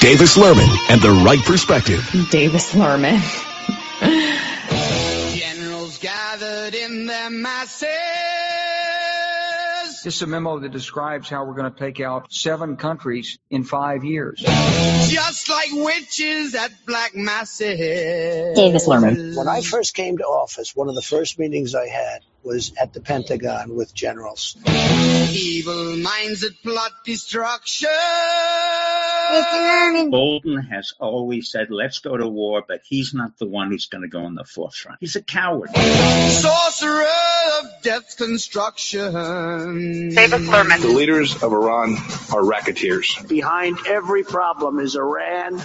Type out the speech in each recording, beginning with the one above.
Davis Lerman and the right perspective. Davis Lerman. Generals gathered in their masses. This is a memo that describes how we're going to take out 7 countries in 5 years. Just like witches at black masses. Davis Lerman. When I first came to office, one of the first meetings I had was at the Pentagon with generals. Evil minds that plot destruction. Bolton has always said, let's go to war, but he's not the one who's going to go in the forefront. He's a coward. Sorcerer of death's construction. Davis Lerman. The leaders of Iran are racketeers. Behind every problem is Iran.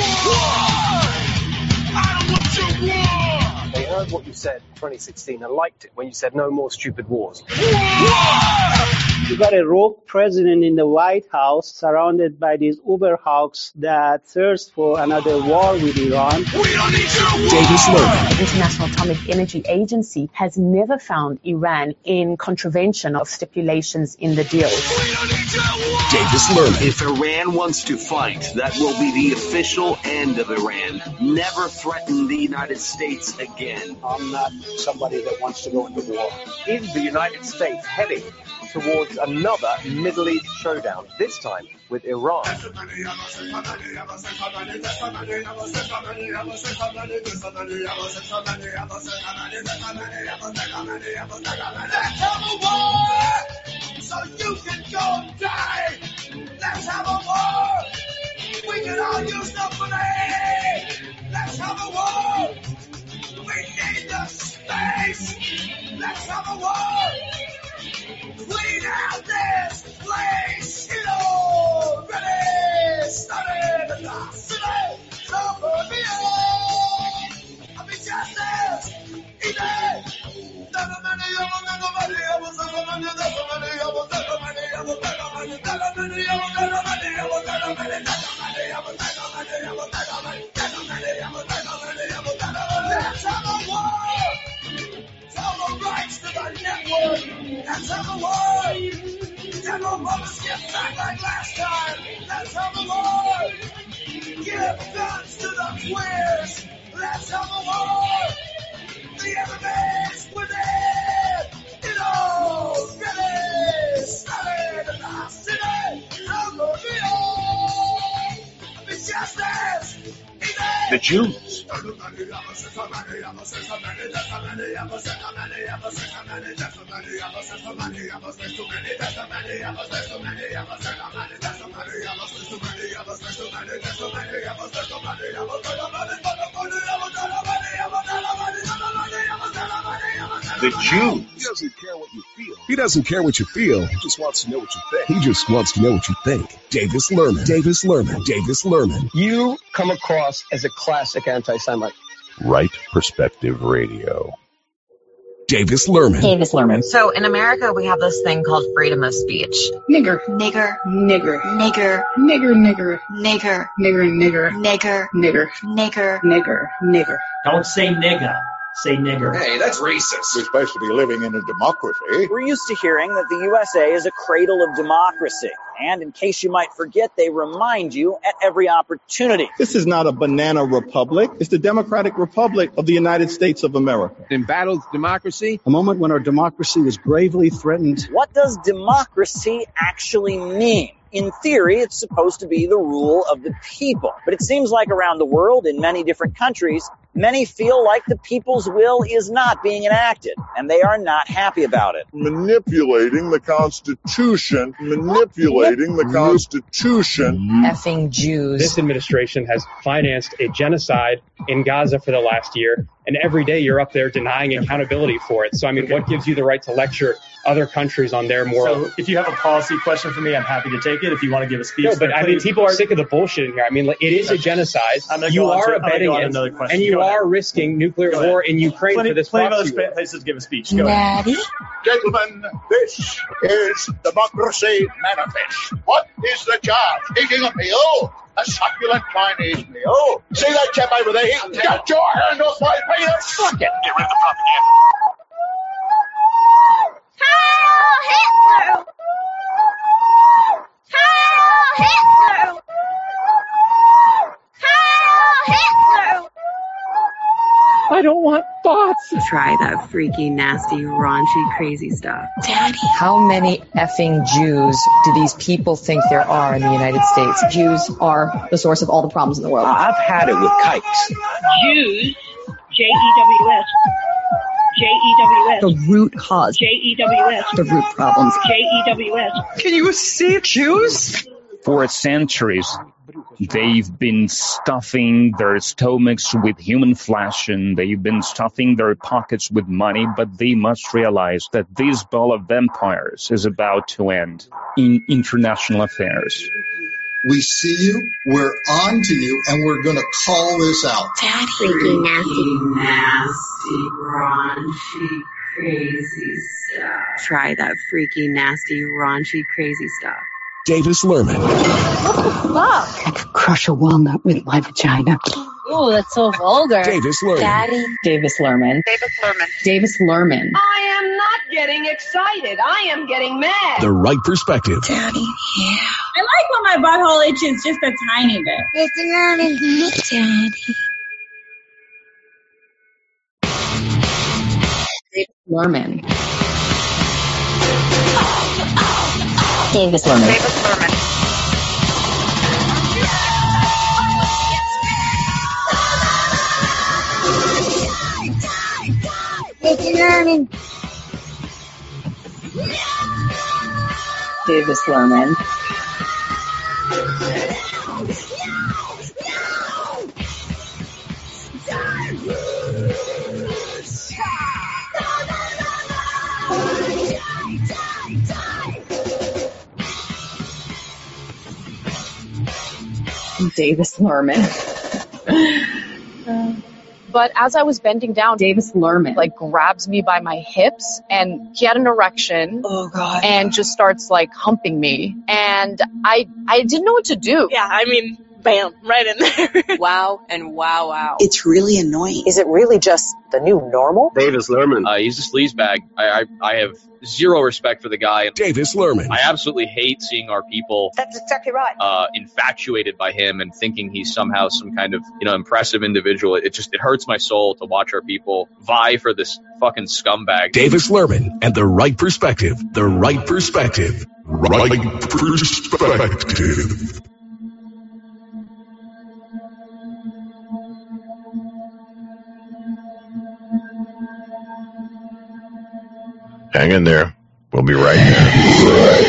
I don't want your war. They heard what you said in 2016 and liked it when you said no more stupid wars. You got a rogue president in the White House surrounded by these uber hawks that thirst for another war with Iran. We don't need your war. Davis Lerman. The International Atomic Energy Agency has never found Iran in contravention of stipulations in the deal. We don't need your war. Davis Lerman. If Iran wants to fight, that will be the official end of Iran. Never threaten the United States again. I'm not somebody that wants to go into war. Is the United States heading towards another Middle East showdown, this time with Iran? Let's have a war so you can go and die. Let's have a war. We can all use the money. Let's have a war. We need the space. Let's have a war. Clean out this place. You know, ready, started, and the city. So for me, I'll be justice. Easy. Let's have a war. Tell the rights to the network. Let's have a war. General Motors get back like last time. Let's have a war. Give guns to the queers. Let's have a war. The enemy's within. You know, ready, started, and the city. I'm gonna be justice. The Jews. The Jews. He doesn't care what you feel. He doesn't care what you feel. He just wants to know what you think. He just wants to know what you think. Davis Lerman. Davis Lerman. Davis Lerman. You come across as a classic anti-Semite. Right Perspective Radio. Davis Lerman. Davis Lerman. So in America, we have this thing called freedom of speech. Nigger. Nigger. Nigger. Nigger. Nigger. Nigger. Nigger. Nigger. Nigger. Nigger. Nigger. Nigger. Nigger. Nigger. Don't say nigga. Say nigger. Hey, that's racist. We're supposed to be living in a democracy. We're used to hearing that the USA is a cradle of democracy. And in case you might forget, they remind you at every opportunity. This is not a banana republic. It's the Democratic Republic of the United States of America. Embattled democracy. A moment when our democracy was gravely threatened. What does democracy actually mean? In theory, it's supposed to be the rule of the people. But it seems like around the world, in many different countries, many feel like the people's will is not being enacted, and they are not happy about it. Manipulating the Constitution. Manipulating the Constitution. Effing Jews. This administration has financed a genocide in Gaza for the last year, and every day you're up there denying accountability for it. So, I mean, what gives you the right to lecture other countries on their moral? So if you have a policy question for me, I'm happy to take it. If you want to give a speech. No, but I mean, people are sick of the bullshit in here. I mean, it is a genocide. You are abetting it, and you are risking nuclear war in Ukraine for this plenty of proxy other war. places to give a speech. Go ahead. Gentlemen, this is Democracy Manifest. What is the charge? Eating a meal? A succulent Chinese meal? See that chap over there? Get your hand off my penis! Fuck it! Get rid of the propaganda. Heil Hitler! Heil Hitler! I don't want thoughts. Try that freaky, nasty, raunchy, crazy stuff. Daddy. How many effing Jews do these people think there are in the United States? Jews are the source of all the problems in the world. I've had it with kites. Jews, Jews. Jews. The root cause. Jews. The root problems. Jews. Can you see Jews? For centuries, they've been stuffing their stomachs with human flesh and they've been stuffing their pockets with money, but they must realize that this ball of vampires is about to end in international affairs. We see you, we're on to you, and we're going to call this out. Daddy. Freaky, nasty, raunchy, crazy stuff. Try that freaky, nasty, raunchy, crazy stuff. Davis Lerman. What the fuck? I could crush a walnut with my vagina. Oh, that's so vulgar. Davis Lerman. Daddy. Davis Lerman. Davis Lerman. Davis Lerman. I am not getting excited. I am getting mad. The right perspective. Daddy. Yeah. I like when my butthole itches just a tiny bit. It's learning. Daddy. Davis Lerman. Davis Lerman. Davis Lerman. It's learning. Davis Lerman. Davis Lerman. But as I was bending down, Davis Lerman grabs me by my hips, and he had an erection. Oh God. And just starts humping me, and I didn't know what to do. Yeah, I mean, bam, right in there. Wow and wow. It's really annoying. Is it really just the new normal? Davis Lerman. He's a sleazebag. I have zero respect for the guy. Davis Lerman. I absolutely hate seeing our people. That's exactly right. Infatuated by him and thinking he's somehow some kind of impressive individual. It hurts my soul to watch our people vie for this fucking scumbag. Davis Lerman and the right perspective. The right perspective. Right perspective. Hang in there. We'll be right there.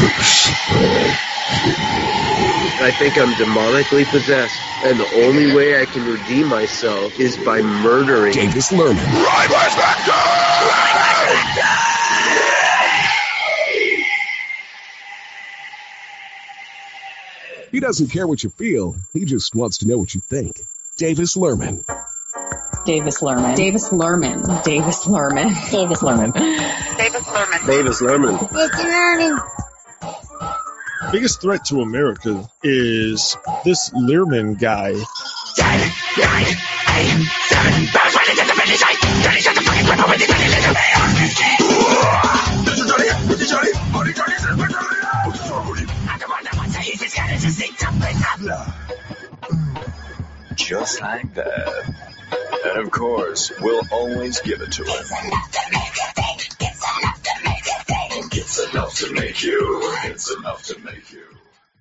I think I'm demonically possessed, and the only way I can redeem myself is by murdering Davis Lerman. Right perspective! He doesn't care what you feel. He just wants to know what you think. Davis Lerman. Davis Lerman. Davis Lerman. Davis Lerman. Davis Lerman. Davis Lerman. Davis Lerman. It's learning. Biggest threat to America is this Lerman guy. Just like that. And of course, we'll always give it to him. It's enough to make you. It's enough to make you.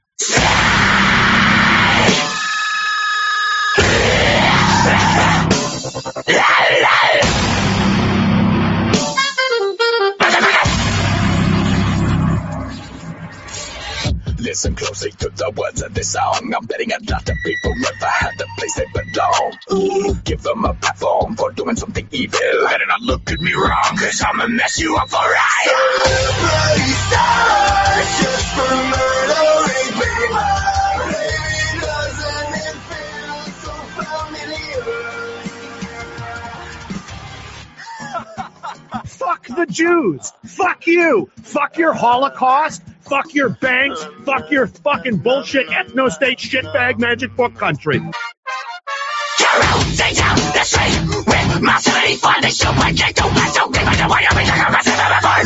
Listen closely to the words of this song. I'm betting a lot of people never had the place they belong. Ooh, give them a platform for doing something evil. Better not look at me wrong, cause I'ma mess you up for right. Celebrity stars just for murdering people. Baby, doesn't it feel so familiar? Fuck the Jews. Fuck you. Fuck your Holocaust. Fuck your banks. Fuck your fucking bullshit ethno-state shitbag magic book country. Stay down the street with my 75. They show my gate to let don't give it away. I'm making a massive effort.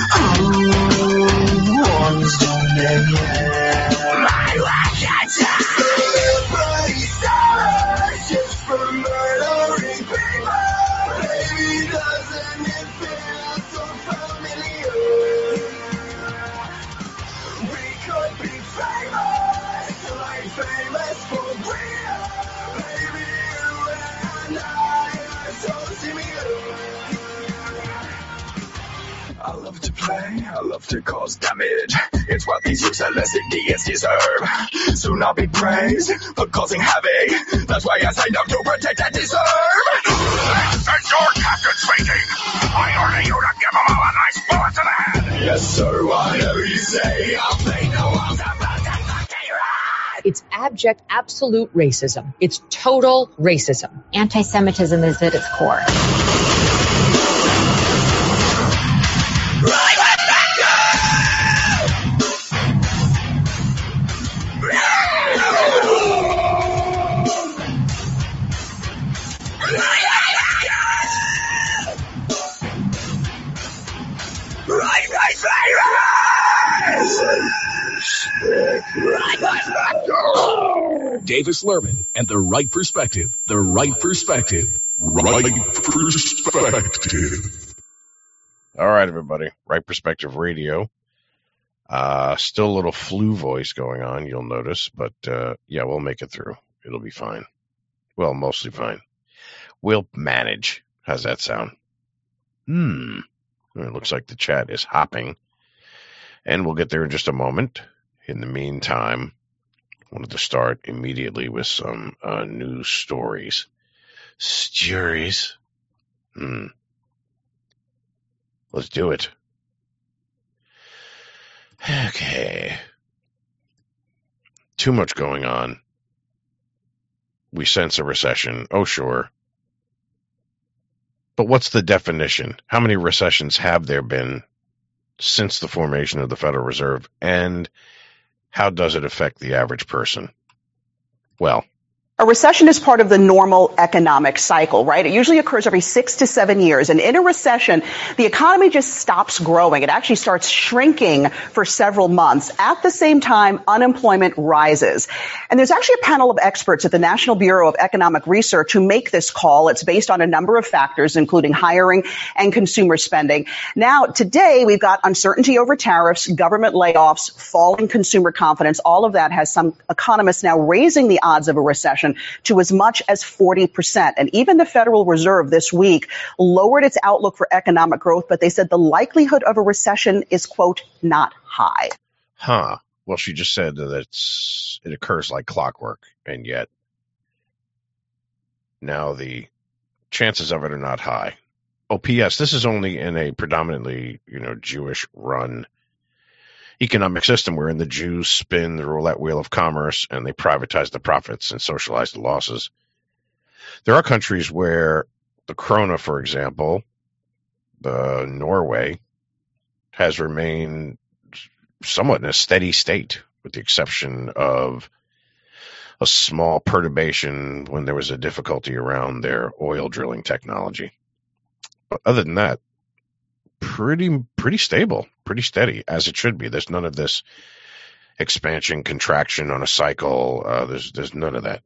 My rockets are celebrity stars just for murdering people. play, I love to cause damage. It's what these useless idiots deserve. Soon I'll be praised for causing havoc. That's why I signed up to protect and deserve. This is your captain speaking. I order you to give them all a nice bullet to the head. Yes, sir, whatever you say, I'll play no walls. It's abject, absolute racism. It's total racism. Anti-Semitism is at its core. Davis Lerman and the right perspective. The right perspective. Right perspective. All right, everybody. Right Perspective Radio. Still a little flu voice going on, you'll notice, but yeah, we'll make it through. It'll be fine. Well, mostly fine. We'll manage. How's that sound? It looks like the chat is hopping, and we'll get there in just a moment. In the meantime, I wanted to start immediately with some news stories. Let's do it. Okay. Too much going on. We sense a recession. Oh, sure. But what's the definition? How many recessions have there been since the formation of the Federal Reserve? And how does it affect the average person? Well, a recession is part of the normal economic cycle, right? It usually occurs every 6 to 7 years. And in a recession, the economy just stops growing. It actually starts shrinking for several months. At the same time, unemployment rises. And there's actually a panel of experts at the National Bureau of Economic Research who make this call. It's based on a number of factors, including hiring and consumer spending. Now, today, we've got uncertainty over tariffs, government layoffs, falling consumer confidence. All of that has some economists now raising the odds of a recession to as much as 40%. And even the Federal Reserve this week lowered its outlook for economic growth, but they said the likelihood of a recession is, quote, not high. Well, she just said that it occurs like clockwork, and yet now the chances of it are not high. Oh, P.S., this is only in a predominantly, Jewish-run economic system wherein the Jews spin the roulette wheel of commerce and they privatize the profits and socialize the losses. There are countries where the krona, for example, Norway, has remained somewhat in a steady state, with the exception of a small perturbation when there was a difficulty around their oil drilling technology. But other than that, pretty stable, pretty steady, as it should be. There's none of this expansion, contraction on a cycle. There's none of that.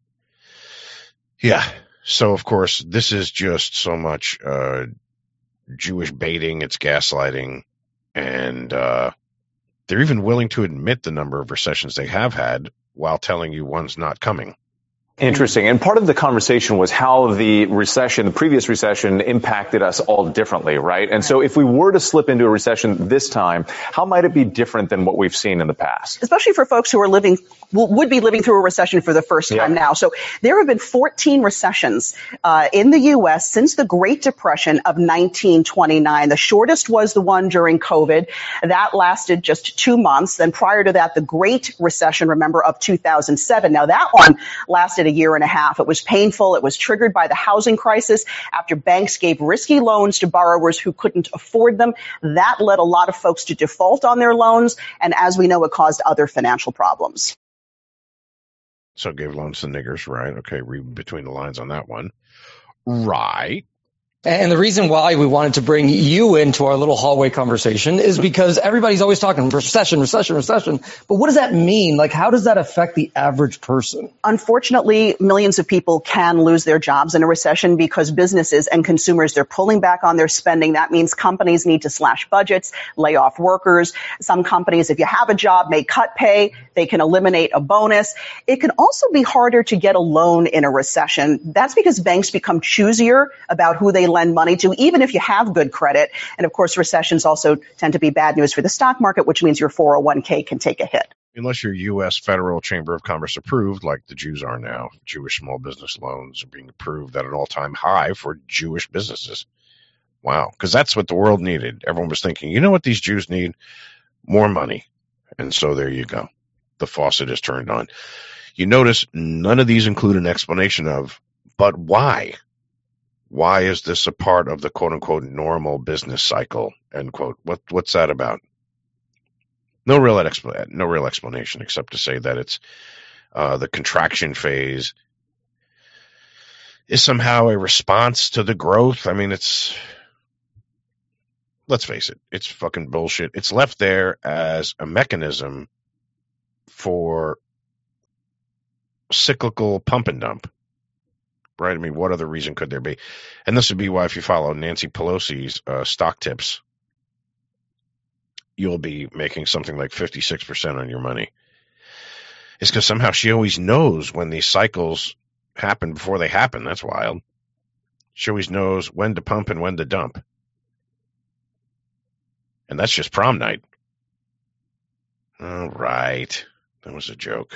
Yeah. So, of course, this is just so much Jewish baiting. It's gaslighting. And they're even willing to admit the number of recessions they have had while telling you one's not coming. Interesting. And part of the conversation was how the previous recession impacted us all differently, right? And so if we were to slip into a recession this time, how might it be different than what we've seen in the past? Especially for folks who are would be living through a recession for the first time now. So there have been 14 recessions in the U.S. since the Great Depression of 1929. The shortest was the one during COVID. That lasted just 2 months. Then prior to that, the Great Recession, remember, of 2007. Now that one lasted a year and a half. It was painful. It was triggered by the housing crisis after banks gave risky loans to borrowers who couldn't afford them. That led a lot of folks to default on their loans. And as we know, it caused other financial problems. So gave loans to niggers, right? Okay, read between the lines on that one. Right. And the reason why we wanted to bring you into our little hallway conversation is because everybody's always talking recession. But what does that mean? Like, how does that affect the average person? Unfortunately, millions of people can lose their jobs in a recession because businesses and consumers, they're pulling back on their spending. That means companies need to slash budgets, lay off workers. Some companies, if you have a job, may cut pay. They can eliminate a bonus. It can also be harder to get a loan in a recession. That's because banks become choosier about who they lend money to, even if you have good credit. And of course, recessions also tend to be bad news for the stock market, which means your 401k can take a hit. Unless you're U.S. Federal Chamber of Commerce approved, like the Jews are now. Jewish small business loans are being approved at an all-time high for Jewish businesses. Wow, because that's what the world needed. Everyone was thinking, you know what these Jews need? More money. And so there you go. The faucet is turned on. You notice none of these include an explanation of, but why? Why is this a part of the quote-unquote normal business cycle, end quote? What's that about? No real explanation except to say that it's the contraction phase is somehow a response to the growth. I mean, let's face it, it's fucking bullshit. It's left there as a mechanism for cyclical pump and dump, right? I mean, what other reason could there be? And this would be why if you follow Nancy Pelosi's stock tips, you'll be making something like 56% on your money. It's because somehow she always knows when these cycles happen before they happen. That's wild. She always knows when to pump and when to dump. And that's just prom night. All right. That was a joke.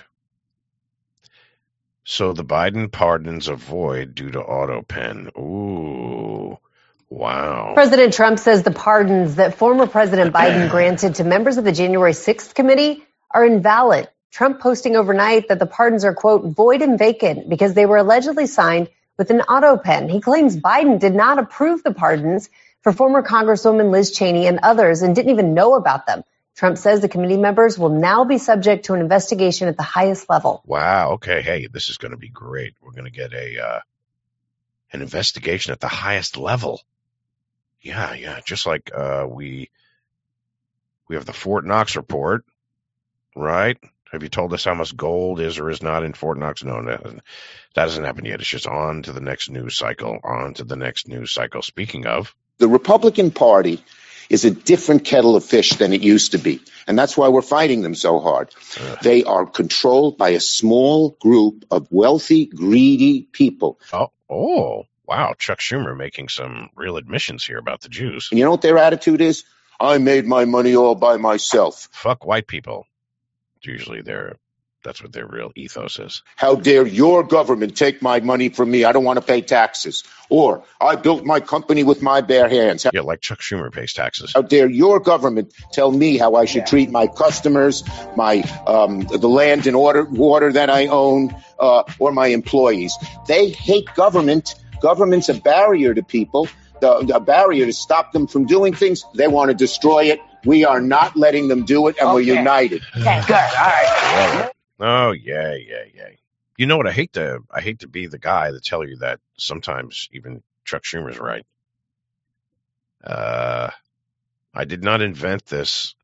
So the Biden pardons avoid due to auto pen. Ooh. Wow. President Trump says the pardons that former President Biden granted to members of the January 6th committee are invalid. Trump posting overnight that the pardons are, quote, void and vacant because they were allegedly signed with an auto pen. He claims Biden did not approve the pardons for former Congresswoman Liz Cheney and others and didn't even know about them. Trump says the committee members will now be subject to an investigation at the highest level. Wow. Okay. Hey, this is going to be great. We're going to get an investigation at the highest level. Yeah. Just like we have the Fort Knox report, right? Have you told us how much gold is or is not in Fort Knox? No, that hasn't happened yet. It's just on to the next news cycle, Speaking of, the Republican Party is a different kettle of fish than it used to be. And that's why we're fighting them so hard. They are controlled by a small group of wealthy, greedy people. Oh, wow. Chuck Schumer making some real admissions here about the Jews. And you know what their attitude is? I made my money all by myself. Fuck white people. Usually that's what their real ethos is. How dare your government take my money from me? I don't want to pay taxes. Or I built my company with my bare hands. Yeah, like Chuck Schumer pays taxes. How dare your government tell me how I should treat my customers, my the land and water that I own, or my employees? They hate government. Government's a barrier to people, a barrier to stop them from doing things. They want to destroy it. We are not letting them do it, and we're united. Okay, good. All right. Oh, yeah. You know what? I hate to be the guy to tell you that sometimes even Chuck Schumer's right. I did not invent this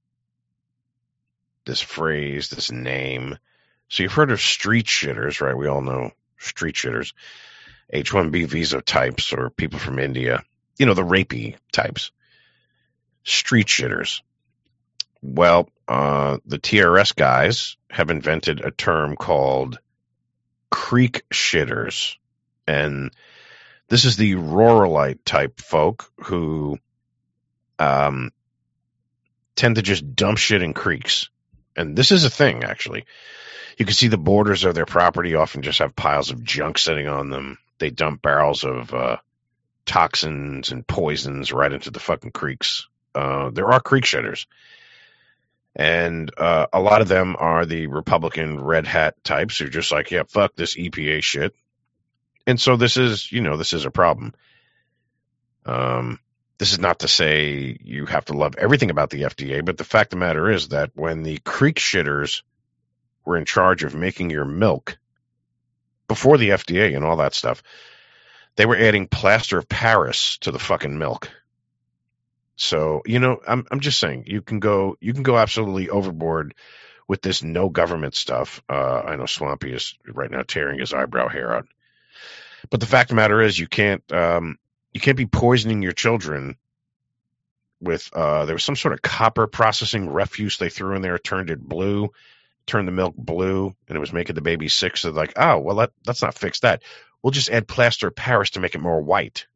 phrase, this name. So you've heard of street shitters, right? We all know street shitters. H-1B visa types or people from India. You know, the rapey types. Street shitters. Well, the TRS guys have invented a term called creek shitters. And this is the ruralite type folk who tend to just dump shit in creeks. And this is a thing, actually. You can see the borders of their property often just have piles of junk sitting on them. They dump barrels of toxins and poisons right into the fucking creeks. There are creek shitters. And a lot of them are the Republican red hat types who are just like, yeah, fuck this EPA shit. And so this is a problem. This is not to say you have to love everything about the FDA, but the fact of the matter is that when the creek shitters were in charge of making your milk, before the FDA and all that stuff, they were adding plaster of Paris to the fucking milk. So, I'm just saying you can go absolutely overboard with this no government stuff. I know Swampy is right now tearing his eyebrow hair out. But the fact of the matter is you can't be poisoning your children with there was some sort of copper processing refuse they threw in there, turned the milk blue, and it was making the baby sick. So they're like, oh, well, let's not fix that. We'll just add plaster of Paris to make it more white.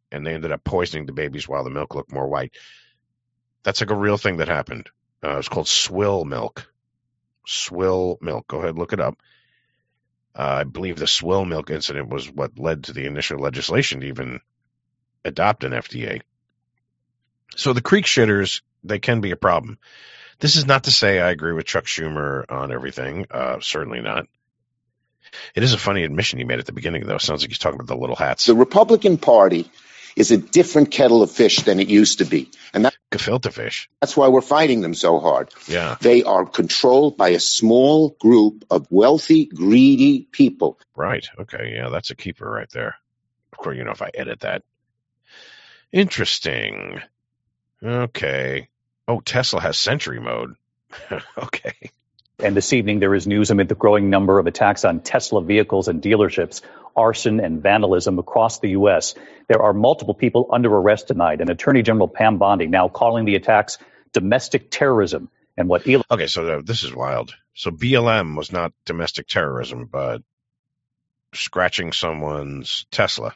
and they ended up poisoning the babies while the milk looked more white. That's like a real thing that happened. It's called swill milk. Swill milk. Go ahead, look it up. I believe the swill milk incident was what led to the initial legislation to even adopt an FDA. So the creek shitters, they can be a problem. This is not to say I agree with Chuck Schumer on everything. Certainly not. It is a funny admission he made at the beginning, though. Sounds like he's talking about the little hats. The Republican Party is a different kettle of fish than it used to be. And gefilte fish. That's why we're fighting them so hard. Yeah. They are controlled by a small group of wealthy, greedy people. Right. Okay. Yeah, that's a keeper right there. Of course, if I edit that. Interesting. Okay. Oh, Tesla has Sentry mode. Okay. And this evening, there is news amid the growing number of attacks on Tesla vehicles and dealerships, arson and vandalism across the U.S. There are multiple people under arrest tonight, and Attorney General Pam Bondi now calling the attacks domestic terrorism. And what Elon... Okay, so this is wild. So BLM was not domestic terrorism, but scratching someone's Tesla.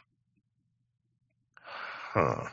Huh.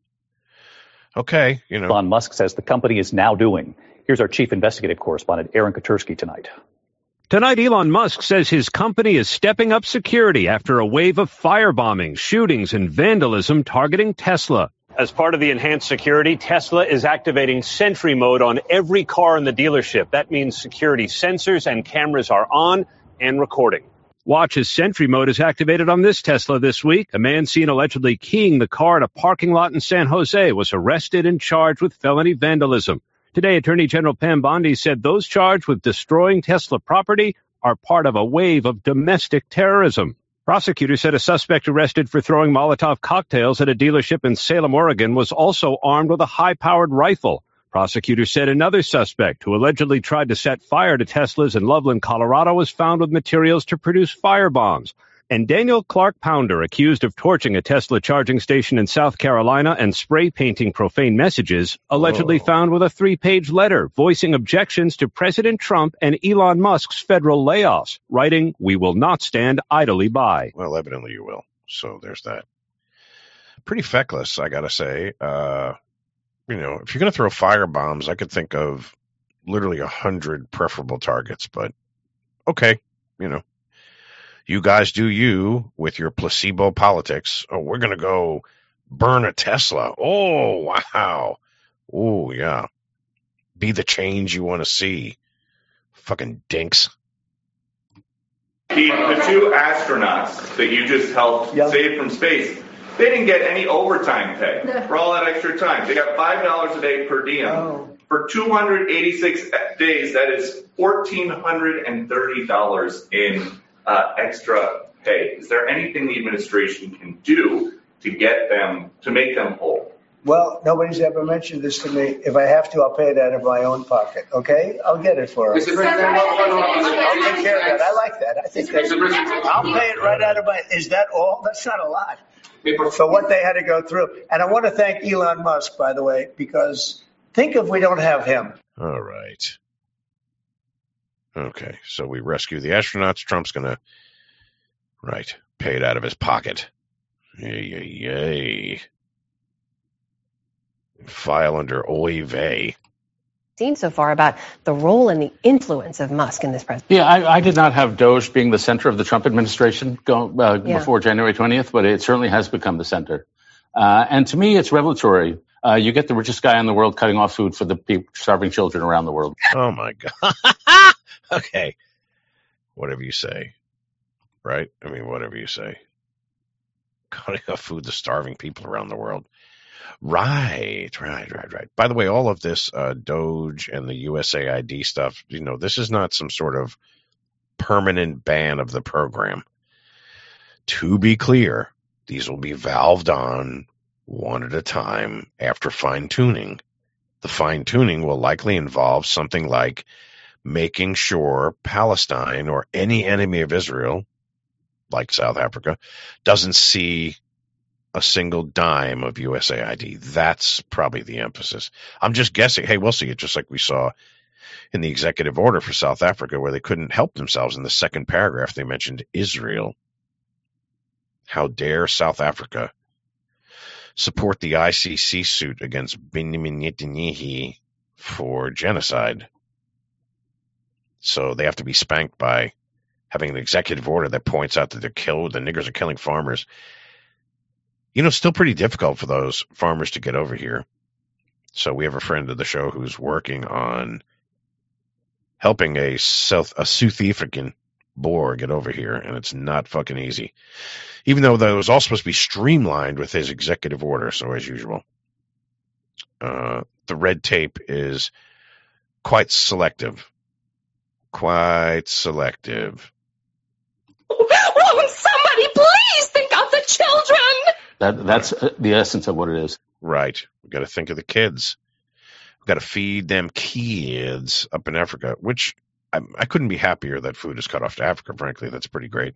Okay, Elon Musk says the company is now doing. Here's our chief investigative correspondent, Aaron Katursky, tonight. Tonight, Elon Musk says his company is stepping up security after a wave of firebombings, shootings, and vandalism targeting Tesla. As part of the enhanced security, Tesla is activating Sentry mode on every car in the dealership. That means security sensors and cameras are on and recording. Watch as Sentry mode is activated on this Tesla this week. A man seen allegedly keying the car at a parking lot in San Jose was arrested and charged with felony vandalism. Today, Attorney General Pam Bondi said those charged with destroying Tesla property are part of a wave of domestic terrorism. Prosecutors said a suspect arrested for throwing Molotov cocktails at a dealership in Salem, Oregon, was also armed with a high-powered rifle. Prosecutors said another suspect who allegedly tried to set fire to Teslas in Loveland, Colorado, was found with materials to produce firebombs. And Daniel Clark Pounder, accused of torching a Tesla charging station in South Carolina and spray painting profane messages, allegedly found with a 3-page letter voicing objections to President Trump and Elon Musk's federal layoffs, writing, "We will not stand idly by." Well, evidently you will. So there's that. Pretty feckless, I gotta say. If you're going to throw firebombs, I could think of literally 100 preferable targets, but okay, you guys do you with your placebo politics. Oh, we're going to go burn a Tesla. Oh, wow. Oh, yeah. Be the change you want to see. Fucking dinks. The two astronauts that you just helped save from space, they didn't get any overtime pay for all that extra time. They got $5 a day per diem. Oh. For 286 days, that is $1,430 in extra pay. Is there anything the administration can do to make them whole? Well, nobody's ever mentioned this to me. If I have to, I'll pay it out of my own pocket. Okay? I'll get it for them. I'll take care of that. I like that. I think I'll pay it right out of my. Is that all? That's not a lot for what they had to go through. And I want to thank Elon Musk, by the way, because think if we don't have him. All right. Okay, so we rescue the astronauts. Trump's going to, pay it out of his pocket. Yay. File under oy vey. Seen so far about the role and the influence of Musk in this presidency. Yeah, I did not have Doge being the center of the Trump administration before January 20th, but it certainly has become the center. And to me, it's revelatory. You get the richest guy in the world cutting off food for the people starving children around the world. Oh, my God. Okay. Whatever you say. Right? I mean, whatever you say. Cutting off food to starving people around the world. Right. By the way, all of this Doge and the USAID stuff, this is not some sort of permanent ban of the program. To be clear, these will be valved on one at a time after fine-tuning. The fine-tuning will likely involve something like making sure Palestine or any enemy of Israel, like South Africa, doesn't see a single dime of USAID. That's probably the emphasis. I'm just guessing. Hey, we'll see it just like we saw in the executive order for South Africa where they couldn't help themselves. In the second paragraph, they mentioned Israel. How dare South Africa support the ICC suit against Benjamin Netanyahu for genocide. So they have to be spanked by having an executive order that points out that the niggers are killing farmers. You know, it's still pretty difficult for those farmers to get over here. So we have a friend of the show who's working on helping a South African Boer get over here, and it's not fucking easy. Even though that was all supposed to be streamlined with his executive order, so as usual. The red tape is quite selective. Quite selective. Won't somebody please think of the children? That's the essence of what it is. Right. We've got to think of the kids. We've got to feed them kids up in Africa, which I couldn't be happier that food is cut off to Africa, frankly. That's pretty great.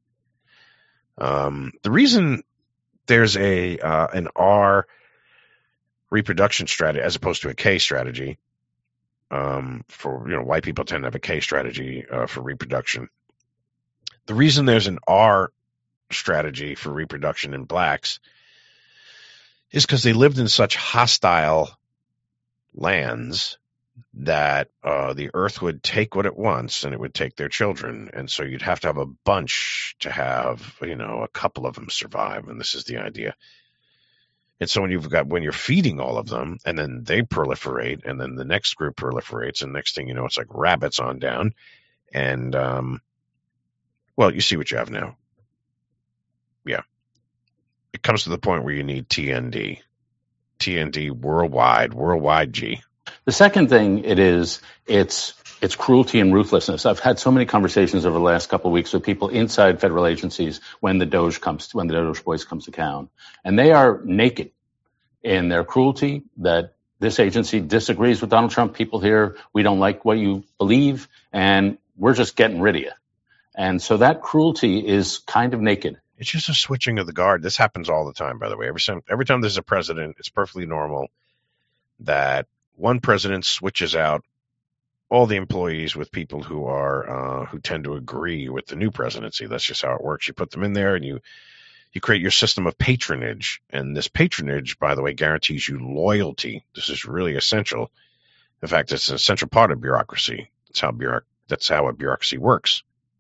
The reason there's an R reproduction strategy as opposed to a K strategy, for, you know, white people tend to have a K strategy for reproduction. The reason there's an R strategy for reproduction in blacks is because they lived in such hostile lands that the earth would take what it wants and it would take their children. And so you'd have to have a bunch to have, you know, a couple of them survive. And this is the idea. And so when you're feeding all of them and then they proliferate and then the next group proliferates and next thing you know, it's like rabbits on down. And, well, you see what you have now. Yeah. It comes to the point where you need TND. TND worldwide G. The second thing it's cruelty and ruthlessness. I've had so many conversations over the last couple of weeks with people inside federal agencies when the Doge Boys comes to town, and they are naked in their cruelty that this agency disagrees with Donald Trump. People here, we don't like what you believe, and we're just getting rid of you. And so that cruelty is kind of naked. It's just a switching of the guard. This happens all the time, by the way. Every time there's a president, it's perfectly normal that one president switches out all the employees with people who tend to agree with the new presidency. That's just how it works. You put them in there and you create your system of patronage. And this patronage, by the way, guarantees you loyalty. This is really essential. In fact, it's an essential part of bureaucracy. That's how a bureaucracy works.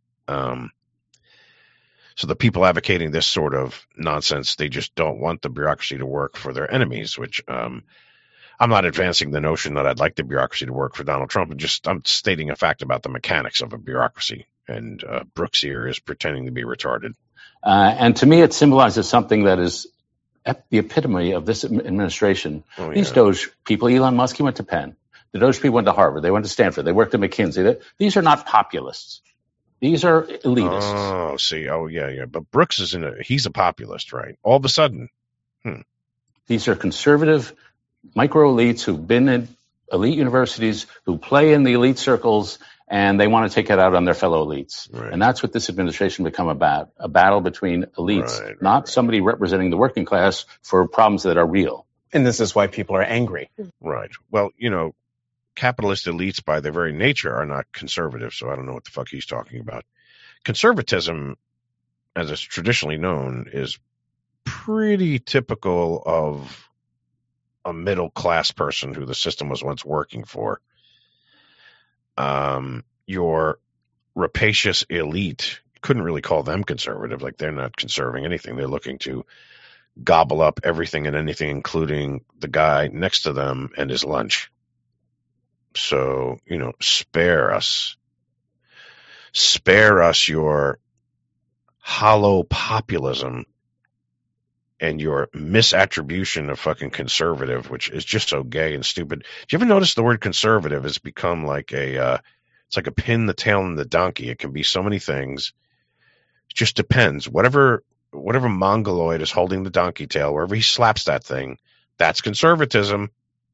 So the people advocating this sort of nonsense, they just don't want the bureaucracy to work for their enemies, which I'm not advancing the notion that I'd like the bureaucracy to work for Donald Trump. I'm stating a fact about the mechanics of a bureaucracy. And Brooks here is pretending to be retarded. And to me, it symbolizes something that is the epitome of this administration. These Doge people, Elon Musk, he went to Penn. The Doge people went to Harvard. They went to Stanford. They worked at McKinsey. These are not populists. These are elitists. Oh, yeah. But Brooks he's a populist, right? All of a sudden. These are conservative micro elites who've been in elite universities, who play in the elite circles, and they want to take it out on their fellow elites. Right. And that's what this administration become about, a battle between elites, not somebody representing the working class for problems that are real. And this is why people are angry. Right. Well, capitalist elites by their very nature are not conservative, so I don't know what the fuck he's talking about. Conservatism, as it's traditionally known, is pretty typical of a middle-class person who the system was once working for. Your rapacious elite, couldn't really call them conservative. Like, they're not conserving anything. They're looking to gobble up everything and anything, including the guy next to them and his lunch. So, spare us your hollow populism and your misattribution of fucking conservative, which is just so gay and stupid. Do you ever notice the word conservative has become like it's like a pin the tail on the donkey. It can be so many things. It just depends. Whatever mongoloid is holding the donkey tail, wherever he slaps that thing, that's conservatism.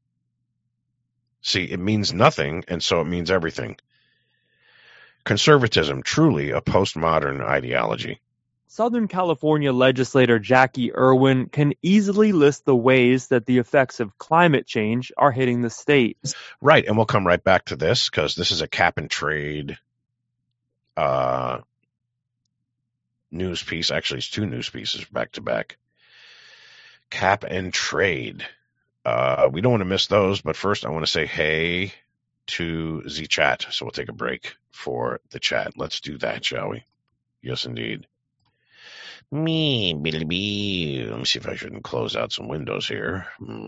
See, it means nothing, and so it means everything. Conservatism, truly a postmodern ideology. Southern California legislator Jackie Irwin can easily list the ways that the effects of climate change are hitting the state. Right, and we'll come right back to this because this is a cap and trade news piece. Actually, it's two news pieces back to back. Cap and trade. We don't want to miss those, but first I want to say hey to the chat. So we'll take a break for the chat. Let's do that, shall we? Yes, indeed. Let me see if I shouldn't close out some windows here.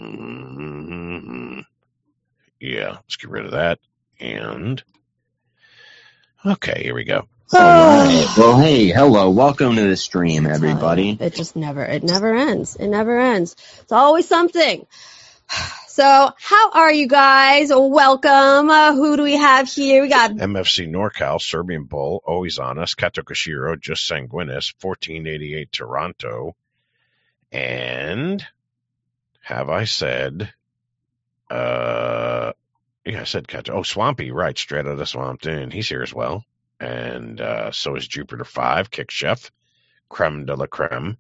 Yeah, let's get rid of that. And okay, here we go. All right. Well, hey, hello. Welcome to the stream, everybody. It never ends. It never ends. It's always something. So, how are you guys? Welcome. Who do we have here? We got MFC NorCal, Serbian Bull, Always Honest, Kato Kashiro, Just Sanguinis, 1488 Toronto, and have I said, yeah, I said Kato. Oh, Swampy, right, straight out of Swamp Dune. He's here as well. And so is Jupiter 5, Kick Chef, Creme de la Creme,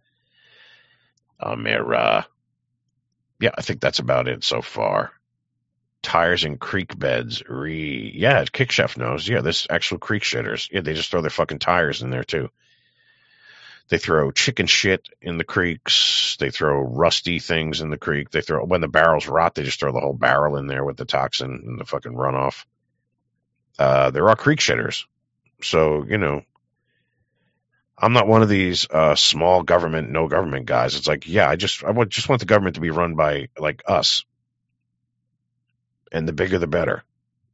Amira. Yeah, I think that's about it so far. Tires and creek beds. Yeah, Kick Chef knows. Yeah, there's actual creek shitters. Yeah, they just throw their fucking tires in there too. They throw chicken shit in the creeks. They throw rusty things in the creek. They throw, when the barrels rot, they just throw the whole barrel in there with the toxin and the fucking runoff. There are creek shitters. So, you know, I'm not one of these small government, no government guys. It's like, yeah, I just want the government to be run by like us, and the bigger the better.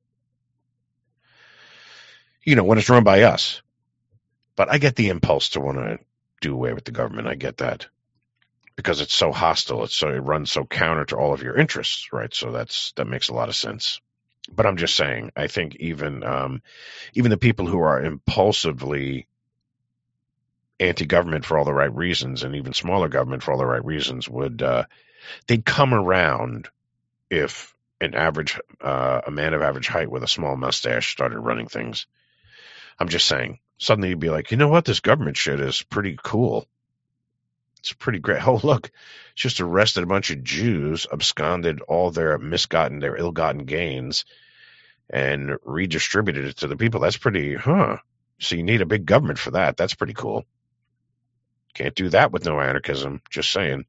You know, when it's run by us. But I get the impulse to want to do away with the government. I get that because it's so hostile. It runs so counter to all of your interests, right? So that makes a lot of sense. But I'm just saying, I think even the people who are impulsively anti-government for all the right reasons, and even smaller government for all the right reasons, they'd come around if a man of average height with a small mustache started running things. I'm just saying, suddenly you'd be like, you know what, this government shit is pretty cool. It's pretty great. Oh, look, just arrested a bunch of Jews, absconded all their ill-gotten gains, and redistributed it to the people. That's pretty, So you need a big government for that. That's pretty cool. Can't do that with no anarchism. Just saying.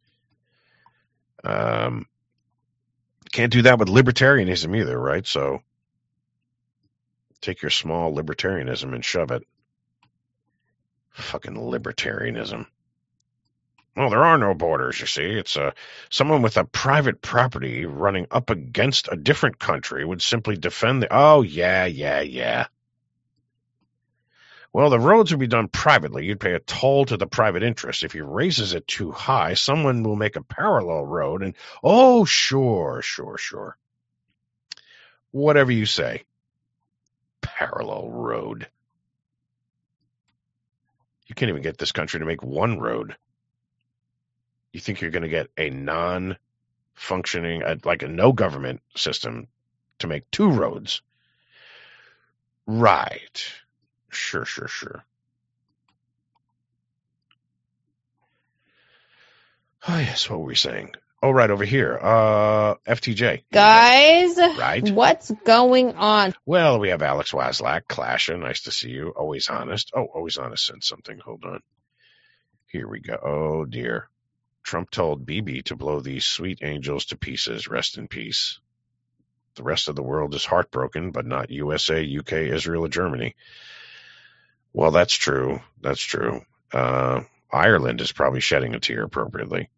Can't do that with libertarianism either, right? So take your small libertarianism and shove it. Fucking libertarianism. Well, there are no borders, you see. It's someone with a private property running up against a different country would simply defend oh, yeah. Well, the roads would be done privately. You'd pay a toll to the private interest. If he raises it too high, someone will make a parallel road and, oh, sure. Whatever you say. Parallel road. You can't even get this country to make one road. You think you're going to get a non-functioning, like a no-government system to make two roads? Right. Sure. Oh, yes, what were we saying? Oh, right, over here. FTJ. guys. Right. What's going on? Well, we have Alex Waslak, Clasher. Nice to see you. Always Honest. Oh, Always Honest sent something. Hold on. Here we go. Oh, dear. Trump told Bibi to blow these sweet angels to pieces. Rest in peace. The rest of the world is heartbroken, but not USA, UK, Israel, or Germany. Well, that's true. Ireland is probably shedding a tear appropriately.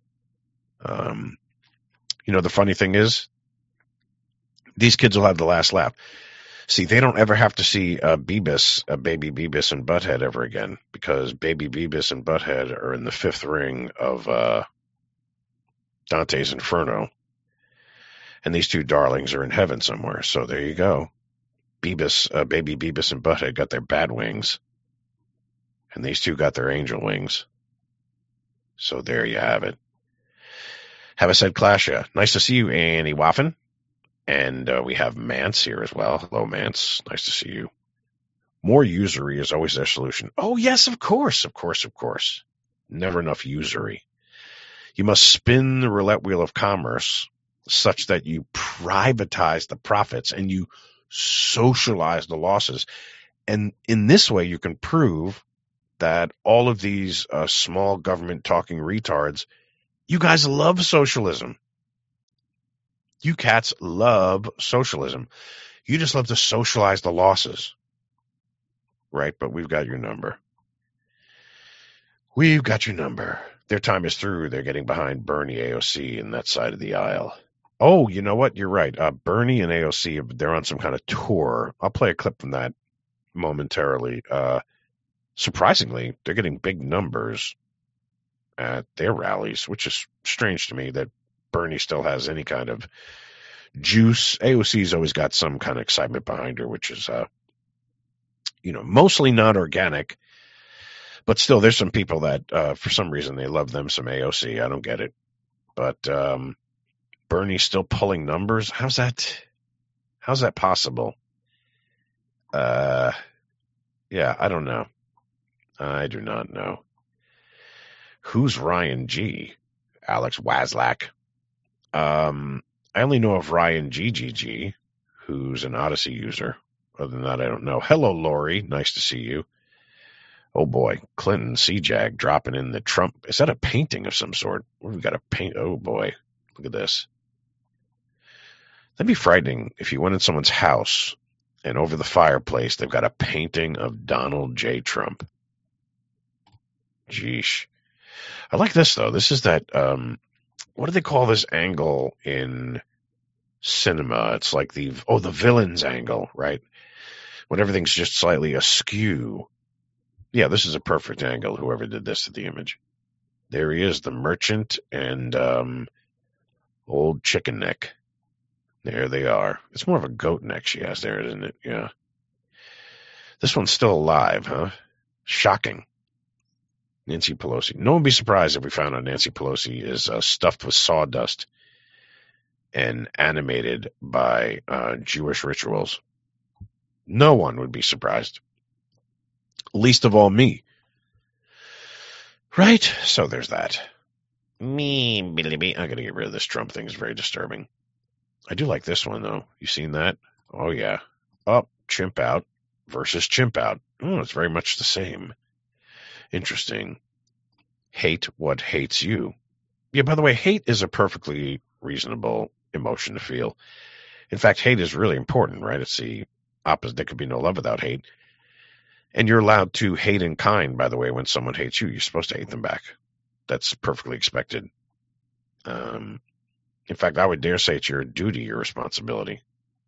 You know, the funny thing is, these kids will have the last laugh. See, they don't ever have to see baby Beavis and Butthead ever again, because baby Beavis and Butthead are in the fifth ring of Dante's Inferno, and these two darlings are in heaven somewhere. So there you go. Baby Beavis and Butthead got their bat wings, and these two got their angel wings. So there you have it. Have a said Clasha. Nice to see you, Annie Waffen. And we have Mance here as well. Hello, Mance. Nice to see you. More usury is always their solution. Oh, yes, of course. Never enough usury. You must spin the roulette wheel of commerce such that you privatize the profits and you socialize the losses. And in this way, you can prove that all of these small government talking retards You guys love socialism. You cats love socialism. You just love to socialize the losses. Right? But we've got your number. We've got your number. Their time is through. They're getting behind Bernie, AOC, in that side of the aisle. Oh, you know what? You're right. Bernie and AOC, they're on some kind of tour. I'll play a clip from that momentarily. Surprisingly, they're getting big numbers at their rallies, which is strange to me that Bernie still has any kind of juice. AOC's always got some kind of excitement behind her, which is, mostly not organic. But still, there's some people that, for some reason, they love them some AOC. I don't get it. But Bernie's still pulling numbers. How's that possible? Yeah, I don't know. I do not know. Who's Ryan G? Alex Waslak. I only know of Ryan GGG, who's an Odyssey user. Other than that, I don't know. Hello, Lori. Nice to see you. Oh, boy. Clinton CJAG dropping in the Trump. Is that a painting of some sort? We've got a paint. Oh, boy. Look at this. That'd be frightening if you went in someone's house and over the fireplace, they've got a painting of Donald J. Trump. Jeesh. I like this, though. This is that, what do they call this angle in cinema? It's like the villain's angle, right? When everything's just slightly askew. Yeah, this is a perfect angle, whoever did this to the image. There he is, the merchant and old chicken neck. There they are. It's more of a goat neck she has there, isn't it? Yeah. This one's still alive, huh? Shocking. Nancy Pelosi. No one would be surprised if we found out Nancy Pelosi is stuffed with sawdust and animated by Jewish rituals. No one would be surprised. Least of all me. Right? So there's that. Me, I gotta get rid of this Trump thing. It's very disturbing. I do like this one, though. You seen that? Oh, yeah. Chimp out versus chimp out. Oh, it's very much the same. Interesting. Hate what hates you. Yeah, by the way, hate is a perfectly reasonable emotion to feel. In fact, hate is really important, right? It's the opposite. There could be no love without hate. And you're allowed to hate in kind, by the way, when someone hates you. You're supposed to hate them back. That's perfectly expected. In fact, I would dare say it's your duty, your responsibility.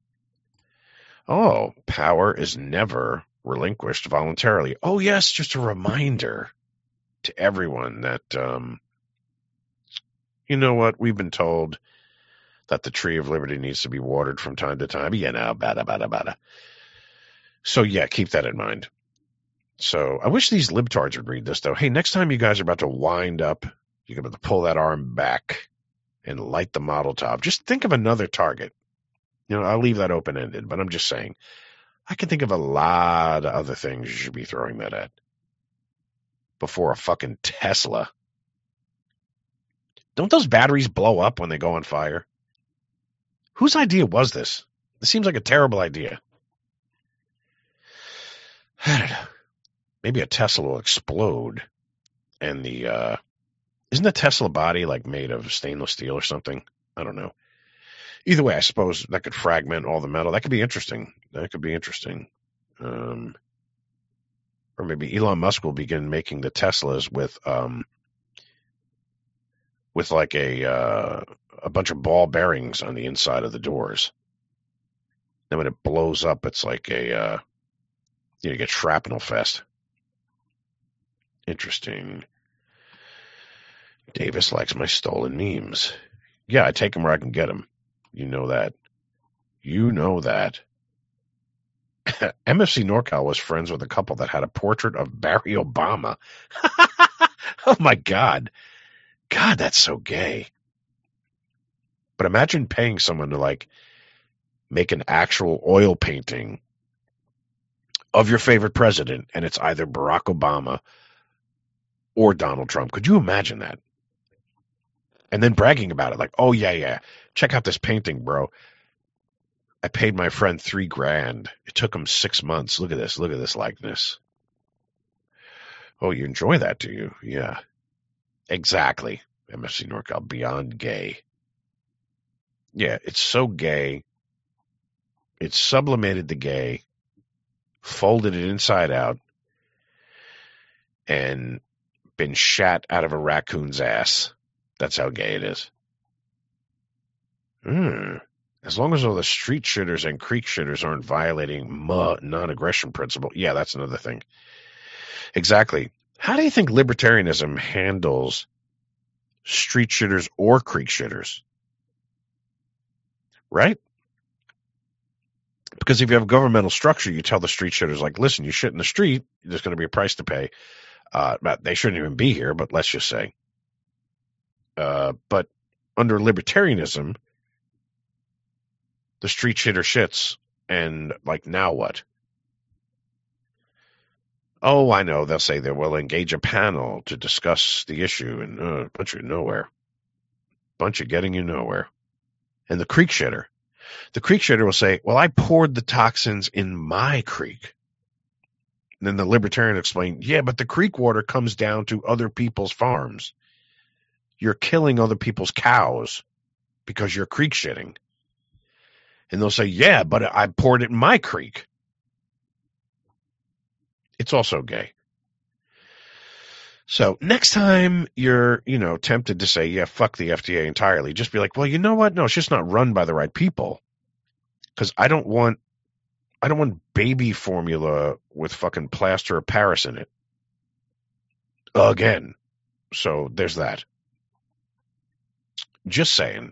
Oh, power is never relinquished voluntarily. Oh, yes, just a reminder to everyone that, you know what, we've been told that the tree of liberty needs to be watered from time to time. Yeah, now, bada. So, yeah, keep that in mind. So I wish these libtards would read this, though. Hey, next time you guys are about to wind up, you're about to pull that arm back and light the model top. Just think of another target. I'll leave that open-ended, but I'm just saying. I can think of a lot of other things you should be throwing that at. Before a fucking Tesla. Don't those batteries blow up when they go on fire? Whose idea was this? This seems like a terrible idea. I don't know. Maybe a Tesla will explode and isn't the Tesla body like made of stainless steel or something? I don't know. Either way, I suppose that could fragment all the metal. That could be interesting. Or maybe Elon Musk will begin making the Teslas with like a bunch of ball bearings on the inside of the doors. Then when it blows up, it's like you get shrapnel fest. Interesting. Davis likes my stolen memes. Yeah, I take them where I can get them. You know that. MFC NorCal was friends with a couple that had a portrait of Barry Obama. Oh, my God. God, that's so gay. But imagine paying someone to, make an actual oil painting of your favorite president, and it's either Barack Obama or Donald Trump. Could you imagine that? And then bragging about it, oh, yeah. Check out this painting, bro. I paid my friend $3,000. It took him 6 months. Look at this likeness. Oh, you enjoy that, do you? Yeah. Exactly. MSC NorCal, beyond gay. Yeah, it's so gay. It's sublimated the gay, folded it inside out, and been shat out of a raccoon's ass. That's how gay it is. As long as all the street shitters and creek shitters aren't violating non-aggression principle. Yeah, that's another thing. Exactly. How do you think libertarianism handles street shitters or creek shitters? Right? Because if you have a governmental structure, you tell the street shitters, like, listen, you shit in the street, there's going to be a price to pay. They shouldn't even be here, but let's just say. But under libertarianism, the street shitter shits, and, like, now what? Oh, I know. They'll say they will engage a panel to discuss the issue, and a bunch of nowhere. Bunch of getting you nowhere. And the creek shitter. The creek shitter will say, well, I poured the toxins in my creek. And then the libertarian will explain, yeah, but the creek water comes down to other people's farms. You're killing other people's cows because you're creek shitting. And they'll say, yeah, but I poured it in my creek. It's also gay. So next time you're, tempted to say, yeah, fuck the FDA entirely, just be like, well, you know what? No, it's just not run by the right people. Because I don't want baby formula with fucking plaster of Paris in it. Again. So there's that. Just saying.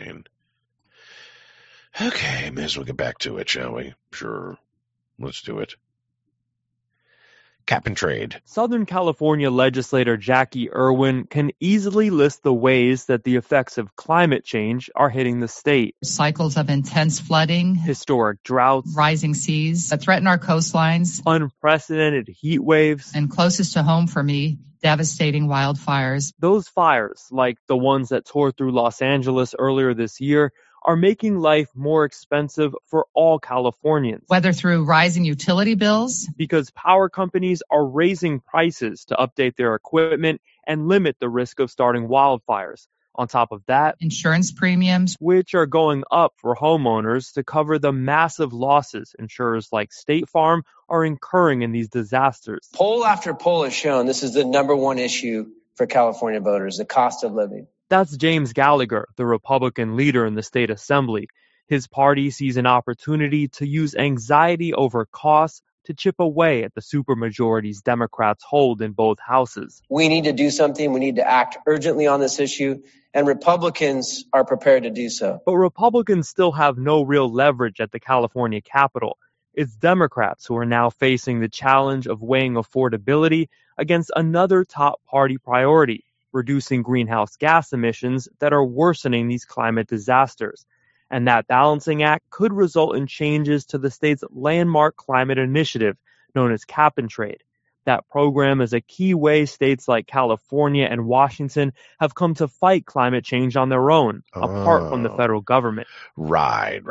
Okay, may as well get back to it, shall we? Sure. Let's do it. Cap and trade. Southern California legislator Jackie Irwin can easily list the ways that the effects of climate change are hitting the state. Cycles of intense flooding, historic droughts, rising seas that threaten our coastlines, unprecedented heat waves, and closest to home for me, devastating wildfires. Those fires, like the ones that tore through Los Angeles earlier this year, are making life more expensive for all Californians. Whether through rising utility bills, because power companies are raising prices to update their equipment and limit the risk of starting wildfires. On top of that, insurance premiums, which are going up for homeowners to cover the massive losses insurers like State Farm are incurring in these disasters. Poll after poll has shown this is the number one issue for California voters, the cost of living. That's James Gallagher, the Republican leader in the state assembly. His party sees an opportunity to use anxiety over costs to chip away at the supermajorities Democrats hold in both houses. We need to do something. We need to act urgently on this issue, and Republicans are prepared to do so. But Republicans still have no real leverage at the California Capitol. It's Democrats who are now facing the challenge of weighing affordability against another top party priority, reducing greenhouse gas emissions that are worsening these climate disasters. And that balancing act could result in changes to the state's landmark climate initiative, known as Cap and Trade. That program is a key way states like California and Washington have come to fight climate change on their own, apart from the federal government. Right.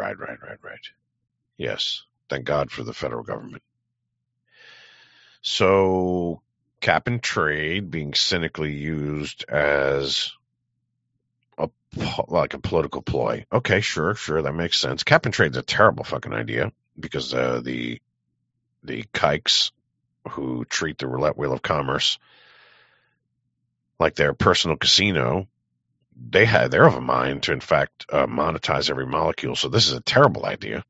Yes. Thank God for the federal government. So, cap and trade being cynically used as a political ploy. Okay, sure, that makes sense. Cap and trade's a terrible fucking idea because the kikes who treat the roulette wheel of commerce like their personal casino, they're of a mind to in fact monetize every molecule. So this is a terrible idea.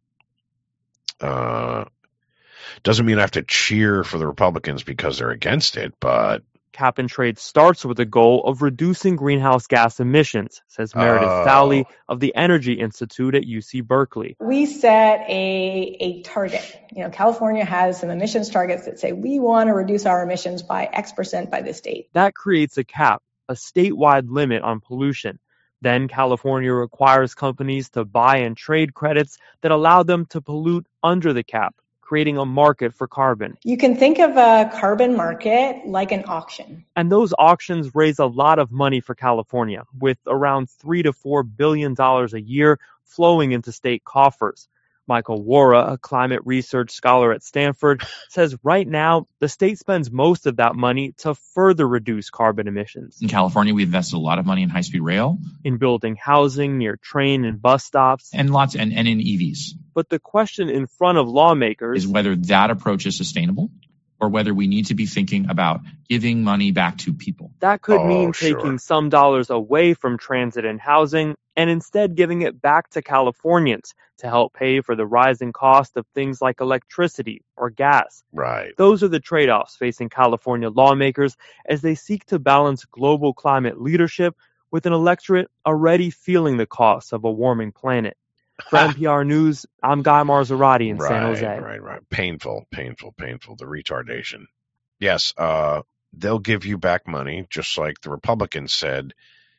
Doesn't mean I have to cheer for the Republicans because they're against it, but Cap and trade starts with the goal of reducing greenhouse gas emissions, says Meredith Fowley of the Energy Institute at UC Berkeley. We set a target. California has some emissions targets that say we want to reduce our emissions by X% by this date. That creates a cap, a statewide limit on pollution. Then California requires companies to buy and trade credits that allow them to pollute under the cap, creating a market for carbon. You can think of a carbon market like an auction. And those auctions raise a lot of money for California, with around $3 to $4 billion a year flowing into state coffers. Michael Wara, a climate research scholar at Stanford, says right now the state spends most of that money to further reduce carbon emissions. In California, we invested a lot of money in high-speed rail, in building housing near train and bus stops, and in EVs. But the question in front of lawmakers is whether that approach is sustainable, or whether we need to be thinking about giving money back to people. That could mean taking some dollars away from transit and housing and instead giving it back to Californians to help pay for the rising cost of things like electricity or gas. Right. Those are the trade-offs facing California lawmakers as they seek to balance global climate leadership with an electorate already feeling the costs of a warming planet. For NPR News, I'm Guy Marzorati in San Jose. Right. Painful. The retardation. Yes, they'll give you back money, just like the Republicans said.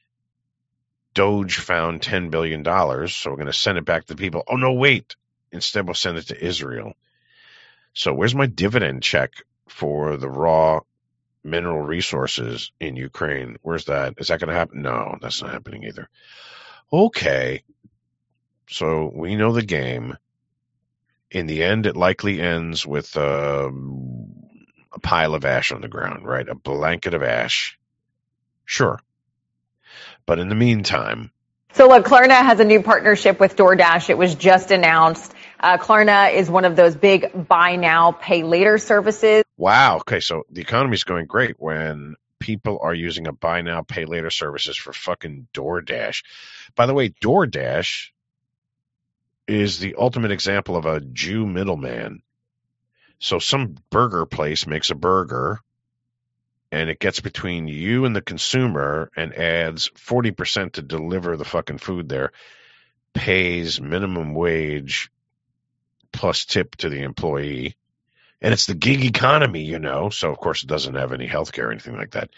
Doge found $10 billion, so we're going to send it back to the people. Oh, no, wait. Instead, we'll send it to Israel. So where's my dividend check for the raw mineral resources in Ukraine? Where's that? Is that going to happen? No, that's not happening either. Okay. So we know the game. In the end, it likely ends with a pile of ash on the ground, right? A blanket of ash. Sure. But in the meantime. So look, Klarna has a new partnership with DoorDash. It was just announced. Klarna is one of those big buy now, pay later services. Wow. Okay. So the economy's going great when people are using a buy now, pay later services for fucking DoorDash. By the way, DoorDash is the ultimate example of a Jew middleman. So some burger place makes a burger and it gets between you and the consumer and adds 40% to deliver the fucking food there, pays minimum wage plus tip to the employee. And it's the gig economy, you know. So, of course, it doesn't have any healthcare or anything like that.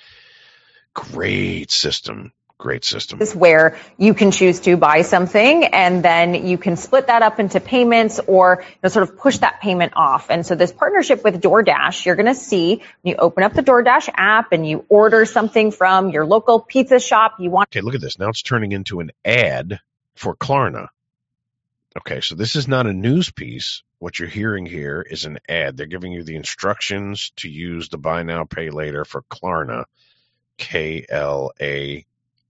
Great system. This is where you can choose to buy something and then you can split that up into payments or sort of push that payment off. And so this partnership with DoorDash, you're going to see when you open up the DoorDash app and you order something from your local pizza shop. Okay, look at this. Now it's turning into an ad for Klarna. Okay, so this is not a news piece. What you're hearing here is an ad. They're giving you the instructions to use the buy now, pay later for Klarna, KLARNA,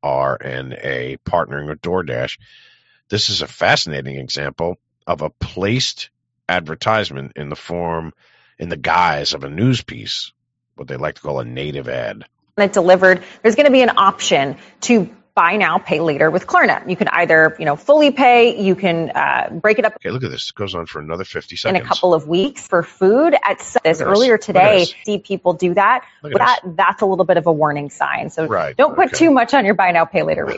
partnering with DoorDash. This is a fascinating example of a placed advertisement in the guise of a news piece, what they like to call a native ad. It delivered. There's going to be an option to buy now, pay later with Klarna. You can either, fully pay. You can break it up. Okay, look at this. It goes on for another 50 seconds. In a couple of weeks for food. At this earlier today, see people do that. That's a little bit of a warning sign. So don't put too much on your buy now, pay later week.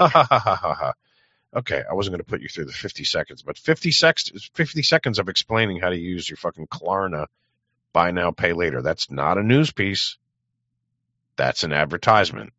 Okay, I wasn't going to put you through the 50 seconds, but 50 seconds of explaining how to use your fucking Klarna buy now, pay later. That's not a news piece. That's an advertisement.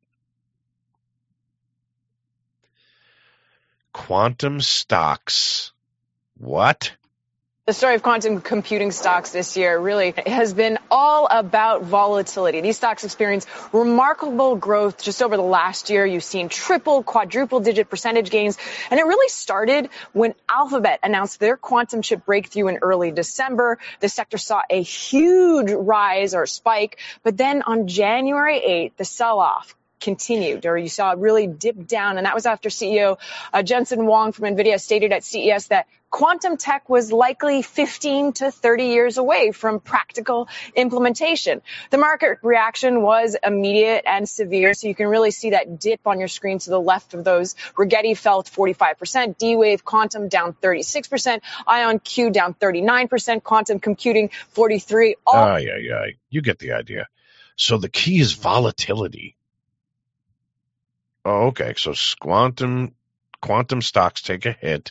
Quantum stocks. What? The story of quantum computing stocks this year really has been all about volatility. These stocks experienced remarkable growth just over the last year. You've seen quadruple digit percentage gains. And it really started when Alphabet announced their quantum chip breakthrough in early December. The sector saw a huge rise or spike. But then on January 8th, the sell-off continued, or you saw it really dip down. And that was after CEO Jensen Huang from NVIDIA stated at CES that quantum tech was likely 15 to 30 years away from practical implementation. The market reaction was immediate and severe. So you can really see that dip on your screen to the left of those. Rigetti fell 45%, D-Wave Quantum down 36%, IonQ down 39%, quantum computing 43%. You get the idea. So the key is volatility. Oh, okay. So quantum stocks take a hit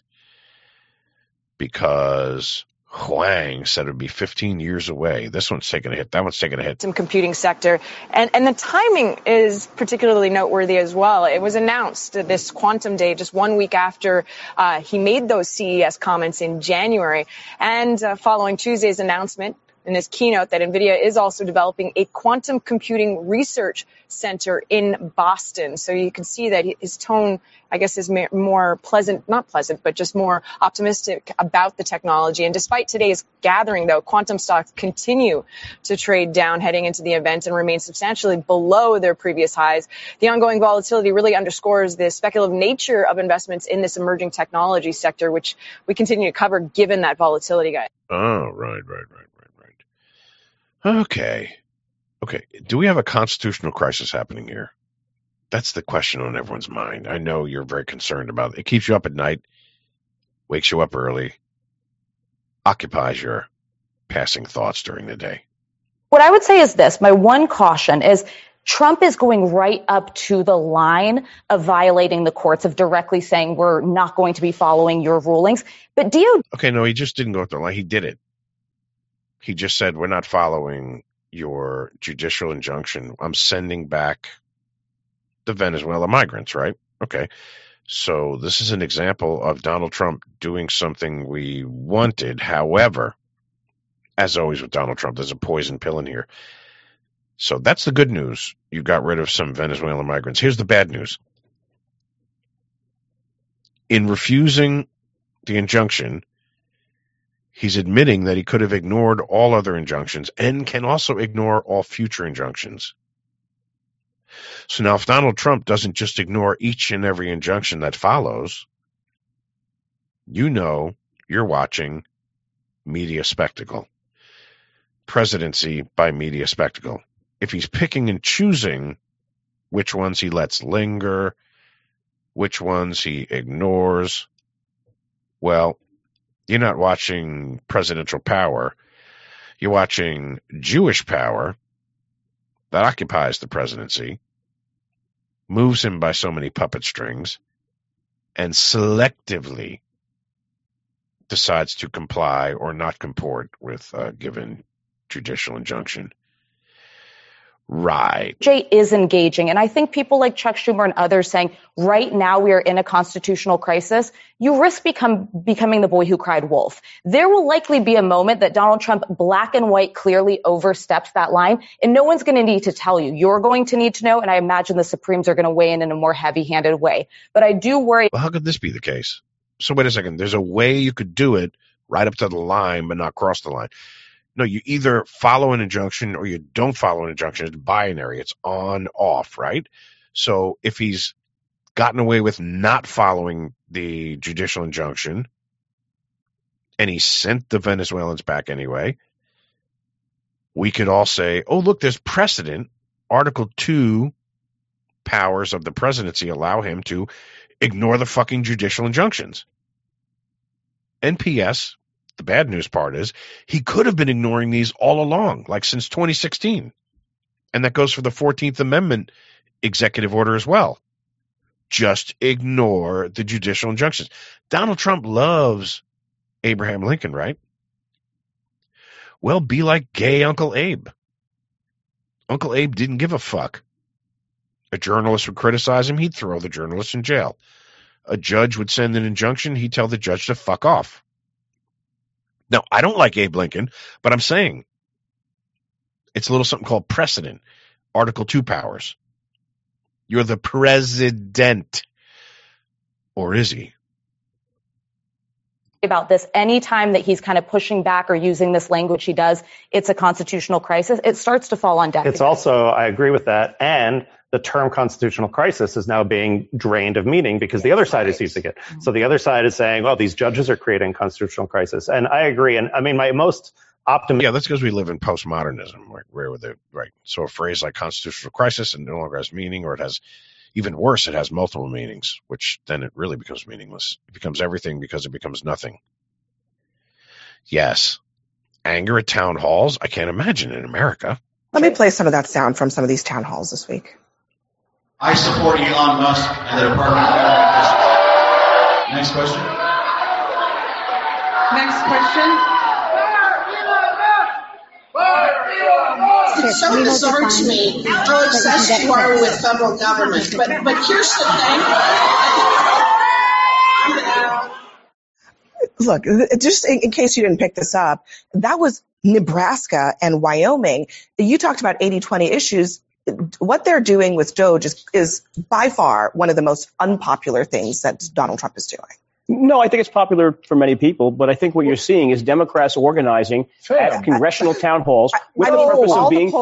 because Huang said it would be 15 years away. This one's taking a hit. That one's taking a hit. Some computing sector. And the timing is particularly noteworthy as well. It was announced this quantum day just 1 week after he made those CES comments in January. And following Tuesday's announcement, in his keynote that NVIDIA is also developing a quantum computing research center in Boston. So you can see that his tone, I guess, is more pleasant, not pleasant, but just more optimistic about the technology. And despite today's gathering, though, quantum stocks continue to trade down heading into the event and remain substantially below their previous highs. The ongoing volatility really underscores the speculative nature of investments in this emerging technology sector, which we continue to cover given that volatility, guys. Oh, right. Okay. Do we have a constitutional crisis happening here? That's the question on everyone's mind. I know you're very concerned about it. It keeps you up at night, wakes you up early, occupies your passing thoughts during the day. What I would say is this. My one caution is Trump is going right up to the line of violating the courts, of directly saying we're not going to be following your rulings. But DOJ... Okay, no, he just didn't go up the line. He did it. He just said, we're not following your judicial injunction. I'm sending back the Venezuela migrants, right? Okay. So this is an example of Donald Trump doing something we wanted. However, as always with Donald Trump, there's a poison pill in here. So that's the good news. You got rid of some Venezuelan migrants. Here's the bad news. In refusing the injunction, he's admitting that he could have ignored all other injunctions and can also ignore all future injunctions. So now if Donald Trump doesn't just ignore each and every injunction that follows, you know you're watching media spectacle. Presidency by media spectacle. If he's picking and choosing which ones he lets linger, which ones he ignores, well, you're not watching presidential power. You're watching Jewish power that occupies the presidency, moves him by so many puppet strings, and selectively decides to comply or not comport with a given judicial injunction. Right. Jay is engaging. And I think people like Chuck Schumer and others saying, right now we are in a constitutional crisis, you risk becoming the boy who cried wolf. There will likely be a moment that Donald Trump black and white clearly oversteps that line, and no one's going to need to tell you. You're going to need to know, and I imagine the Supremes are going to weigh in a more heavy-handed way. But I do worry. Well, how could this be the case? So wait a second. There's a way you could do it right up to the line, but not cross the line. No, you either follow an injunction or you don't follow an injunction. It's binary. It's on, off, right? So if he's gotten away with not following the judicial injunction and he sent the Venezuelans back anyway, we could all say, oh, look, there's precedent. Article 2 powers of the presidency allow him to ignore the fucking judicial injunctions. And P.S., the bad news part is he could have been ignoring these all along, like since 2016. And that goes for the 14th Amendment executive order as well. Just ignore the judicial injunctions. Donald Trump loves Abraham Lincoln, right? Well, be like gay Uncle Abe. Uncle Abe didn't give a fuck. A journalist would criticize him, he'd throw the journalist in jail. A judge would send an injunction, he'd tell the judge to fuck off. Now, I don't like Abe Lincoln, but I'm saying it's a little something called precedent. Article 2 powers. You're the president. Or is he? About this, anytime that he's kind of pushing back or using this language he does, it's a constitutional crisis. It starts to fall on deaf ears. It's also, I agree with that, and the term constitutional crisis is now being drained of meaning because the other side is using it. Mm-hmm. So the other side is saying, well, these judges are creating constitutional crisis. And I agree. And I mean, my most optimistic. Yeah, that's because we live in postmodernism, right? So a phrase like constitutional crisis no longer has meaning, or it has, even worse, it has multiple meanings, which then it really becomes meaningless. It becomes everything because it becomes nothing. Yes. Anger at town halls? I can't imagine in America. Let me play some of that sound from some of these town halls this week. I support Elon Musk and the Department of Energy. Next question. Next question. It's so bizarre to me how obsessed you are with federal government. But here's the thing. Look, just in case you didn't pick this up, that was Nebraska and Wyoming. You talked about 80-20 issues. What they're doing with DOGE is by far one of the most unpopular things that Donald Trump is doing. No, I think it's popular for many people, but I think what you're seeing is Democrats organizing at congressional town halls with the purpose of being,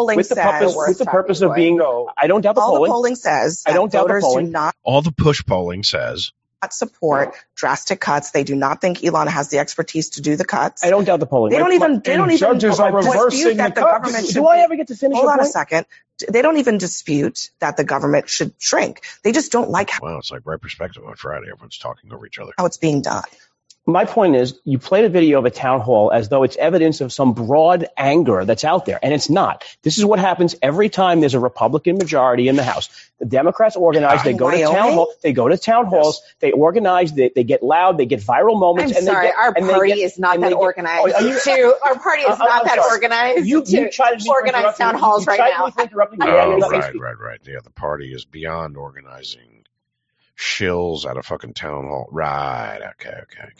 I don't doubt the polling. All the polling says I don't doubt the polling. All the push polling says not support drastic cuts. They do not think Elon has the expertise to do the cuts. I don't doubt the polling. They don't even judges are reversing the cuts. Do I ever get to finish? Hold on a second. They don't even dispute that the government should shrink. They just don't like how. Wow, it's like Right Perspective on Friday. Everyone's talking over each other. How it's being done. My point is, you played a video of a town hall as though it's evidence of some broad anger that's out there, and it's not. This is what happens every time there's a Republican majority in the House. The Democrats organize. They go to town hall. They go to town halls. They organize. They get loud. They get viral moments. I'm sorry, our party is not that organized. Our party is not that organized. You try to organize town halls right now. Right. Yeah, the party is beyond organizing shills at a fucking town hall. Right. Okay.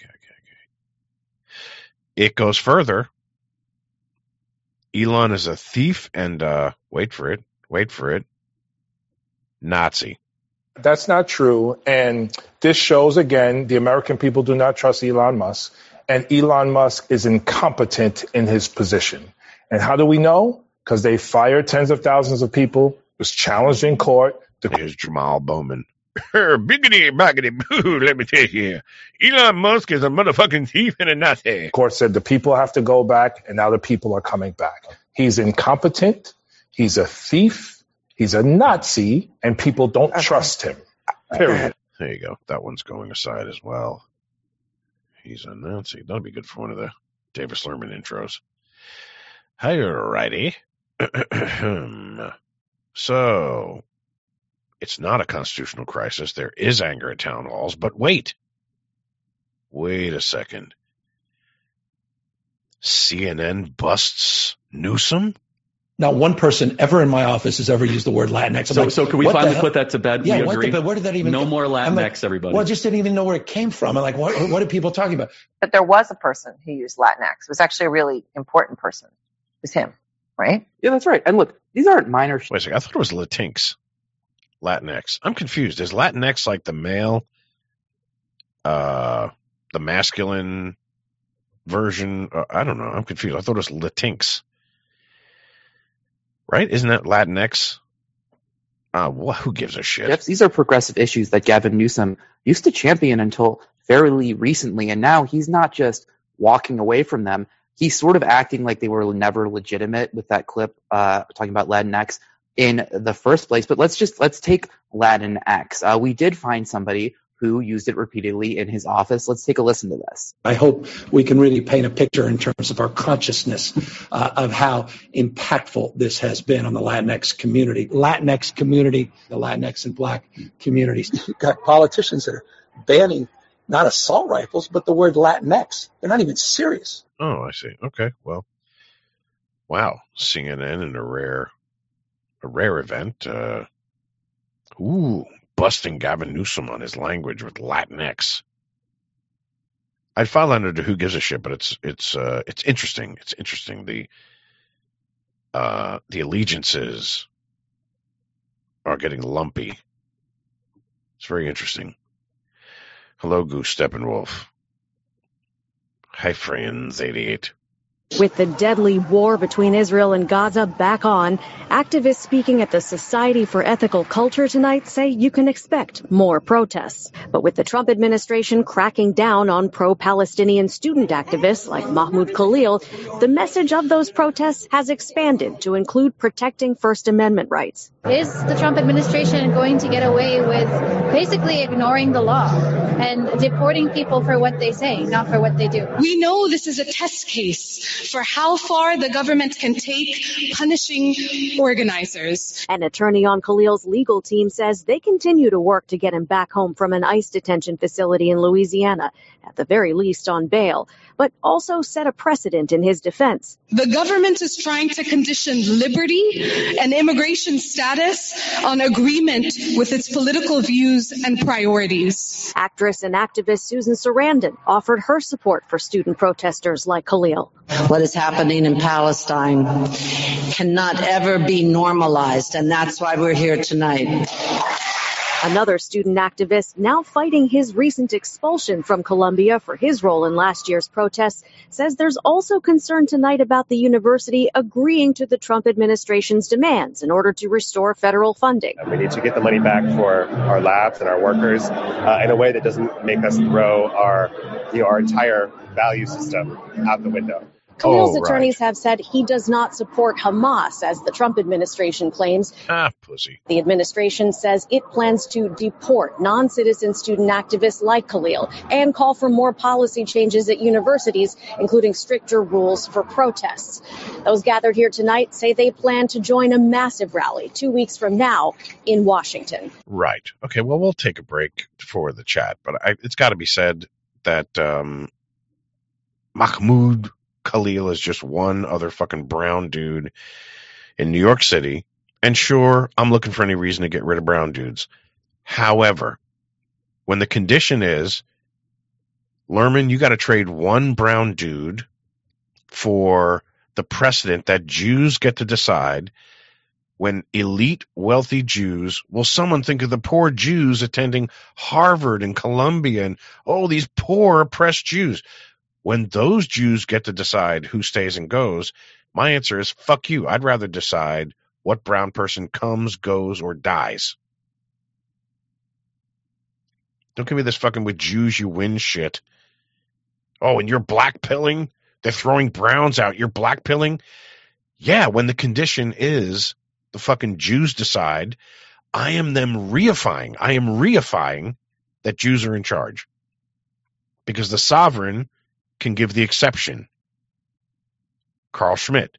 It goes further. Elon is a thief and, wait for it, Nazi. That's not true. And this shows, again, the American people do not trust Elon Musk. And Elon Musk is incompetent in his position. And how do we know? Because they fired tens of thousands of people, was challenged in court. Here's Jamal Bowman. Biggity, baggity, boo, let me tell you. Elon Musk is a motherfucking thief and a Nazi. The court said the people have to go back, and now the people are coming back. He's incompetent. He's a thief. He's a Nazi, and people don't trust him. Period. There you go. That one's going aside as well. He's a Nazi. That'll be good for one of the Davis Lerman intros. Alrighty. So, it's not a constitutional crisis. There is anger at town halls, but wait a second. CNN busts Newsom? Not one person ever in my office has ever used the word Latinx. So can we finally put that to bed? Yeah, we agree? where did that even No more Latinx, like, everybody. Well, I just didn't even know where it came from. I'm like, what are people talking about? But there was a person who used Latinx. It was actually a really important person. It was him, right? Yeah, that's right. And look, these aren't minor. Wait a second. I thought it was Latinx. Latinx. I'm confused. Is Latinx like the male, the masculine version? I don't know. I'm confused. I thought it was Latinx. Right? Isn't that Latinx? Who gives a shit? Jeff, these are progressive issues that Gavin Newsom used to champion until fairly recently, and now he's not just walking away from them. He's sort of acting like they were never legitimate with that clip talking about Latinx in the first place. But let's take Latinx. We did find somebody who used it repeatedly in his office. Let's take a listen to this. I hope we can really paint a picture in terms of our consciousness of how impactful this has been on the Latinx community. The Latinx and Black communities. You've got politicians that are banning not assault rifles, but the word Latinx. They're not even serious. Oh, I see. Okay, well, wow. CNN in a rare event. Busting Gavin Newsom on his language with Latinx. I'd file under Who Gives a Shit, but it's interesting. It's interesting. The allegiances are getting lumpy. It's very interesting. Hello, Goose Steppenwolf. Hi, friends, 88. With the deadly war between Israel and Gaza back on, activists speaking at the Society for Ethical Culture tonight say you can expect more protests. But with the Trump administration cracking down on pro-Palestinian student activists like Mahmoud Khalil, the message of those protests has expanded to include protecting First Amendment rights. Is the Trump administration going to get away with basically ignoring the law and deporting people for what they say, not for what they do? We know this is a test case for how far the government can take punishing organizers. An attorney on Khalil's legal team says they continue to work to get him back home from an ICE detention facility in Louisiana, at the very least on bail, but also set a precedent in his defense. The government is trying to condition liberty and immigration status on agreement with its political views and priorities. Actress and activist Susan Sarandon offered her support for student protesters like Khalil. What is happening in Palestine cannot ever be normalized, and that's why we're here tonight. Another student activist now fighting his recent expulsion from Columbia for his role in last year's protests says there's also concern tonight about the university agreeing to the Trump administration's demands in order to restore federal funding. We need to get the money back for our labs and our workers in a way that doesn't make us throw our entire value system out the window. Khalil's attorneys have said he does not support Hamas, as the Trump administration claims. Pussy. The administration says it plans to deport non-citizen student activists like Khalil and call for more policy changes at universities, including stricter rules for protests. Those gathered here tonight say they plan to join a massive rally 2 weeks from now in Washington. Right. Okay, well, we'll take a break for the chat, but it's got to be said that Mahmoud Khalil is just one other fucking brown dude in New York City. And sure, I'm looking for any reason to get rid of brown dudes. However, when the condition is, Lerman, you got to trade one brown dude for the precedent that Jews get to decide when elite, wealthy Jews, will someone think of the poor Jews attending Harvard and Columbia and, these poor oppressed Jews. When those Jews get to decide who stays and goes, my answer is, fuck you. I'd rather decide what brown person comes, goes, or dies. Don't give me this fucking with Jews you win shit. Oh, and you're blackpilling? They're throwing browns out. You're blackpilling? Yeah, when the condition is the fucking Jews decide, I am reifying that Jews are in charge. Because the sovereign can give the exception. Carl Schmitt.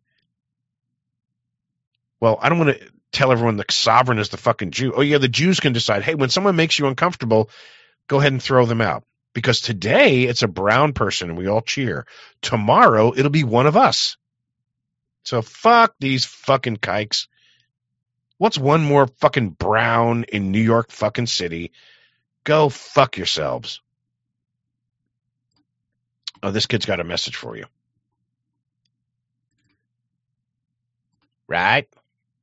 Well, I don't want to tell everyone the sovereign is the fucking Jew. Oh, yeah, the Jews can decide, hey, when someone makes you uncomfortable, go ahead and throw them out. Because today it's a brown person and we all cheer. Tomorrow it'll be one of us. So fuck these fucking kikes. What's one more fucking brown in New York fucking City? Go fuck yourselves. Oh, this kid's got a message for you. Right?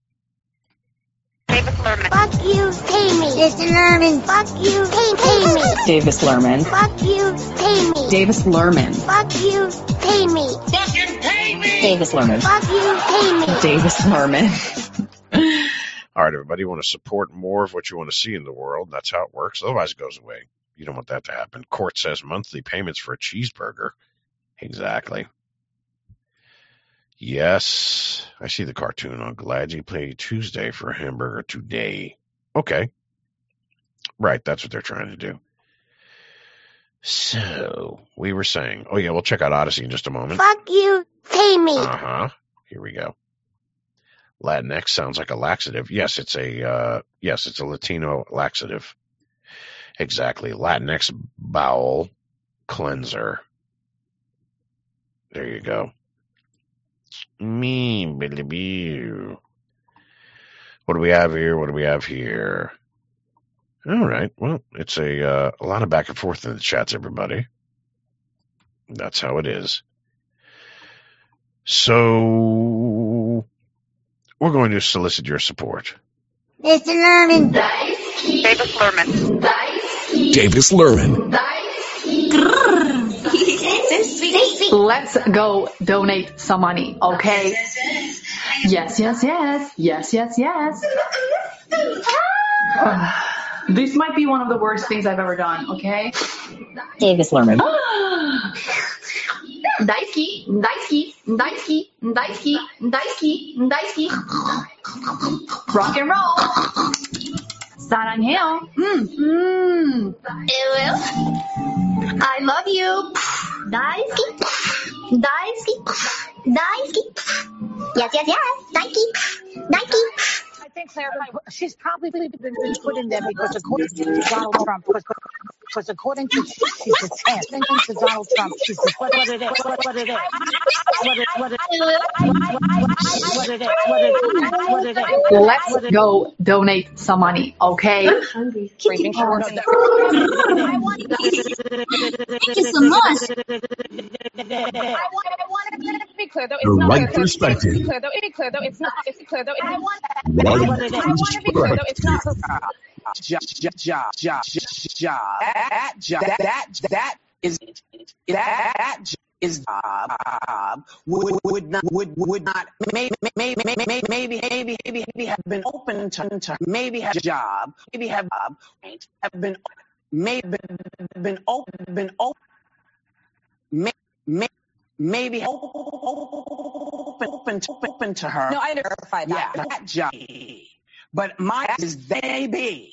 Davis Lerman. Fuck you, pay me. Davis Lerman. Fuck you, pay me. Davis Lerman. Fuck you, pay me. Davis Lerman. Fuck you, pay me. Fucking pay me. Davis Lerman. Fuck you, pay me. Davis Lerman. All right, everybody, you want to support more of what you want to see in the world. That's how it works. Otherwise, it goes away. You don't want that to happen. Court says monthly payments for a cheeseburger. Exactly. Yes, I see the cartoon. I'm glad you paid Tuesday for a hamburger today. Okay. Right, that's what they're trying to do. So, we were saying, we'll check out Odyssey in just a moment. Fuck you, pay me. Uh-huh. Here we go. Latinx sounds like a laxative. Yes, it's a Latino laxative. Exactly. Latinx bowel cleanser. There you go. What do we have here? All right. Well, it's a lot of back and forth in the chats, everybody. That's how it is. So we're going to solicit your support. Mr. Lerman. Davis Lerman. Davis Lerman. Let's go donate some money, okay? Yes. This might be one of the worst things I've ever done, okay? Davis Lerman. Daisuke. Rock and roll. 사랑해요. I love you. Daisuke. Yes. Daisuke. I think Claire, she's probably been put in there because of course Donald Trump. Because according to she's a 10. According to Donald Trump, she's a what it is. What it is. What it is. Let's go donate some money, okay? Reaching short on It's a must. I want to be clear though. The right perspective. Be clear though. It's not. I want Right to be clear though. It's not. That is job would not maybe have been open to maybe have job maybe have been maybe open to her. No, I verified that. Yeah, that job. But my is baby.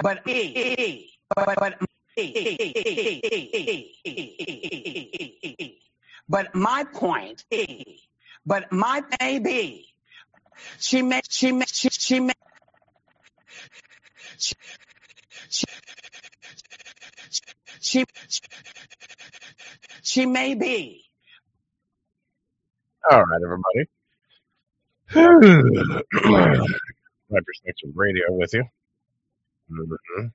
But my point. But my baby. She may be. All right, everybody. My Perspective Radio with you. Mm-hmm.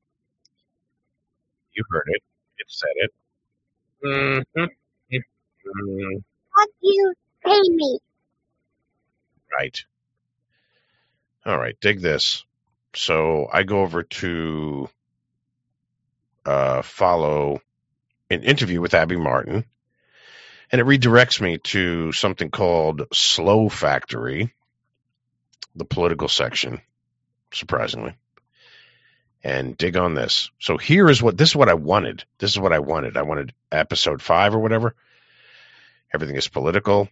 You heard it. It said it. Mm-hmm. Mm-hmm. Fuck you, pay me. Right. All right, dig this. So I go over to follow an interview with Abby Martin, and it redirects me to something called Slow Factory, the political section, surprisingly. And dig on this. So this is what I wanted. I wanted episode 5 or whatever. Everything is political.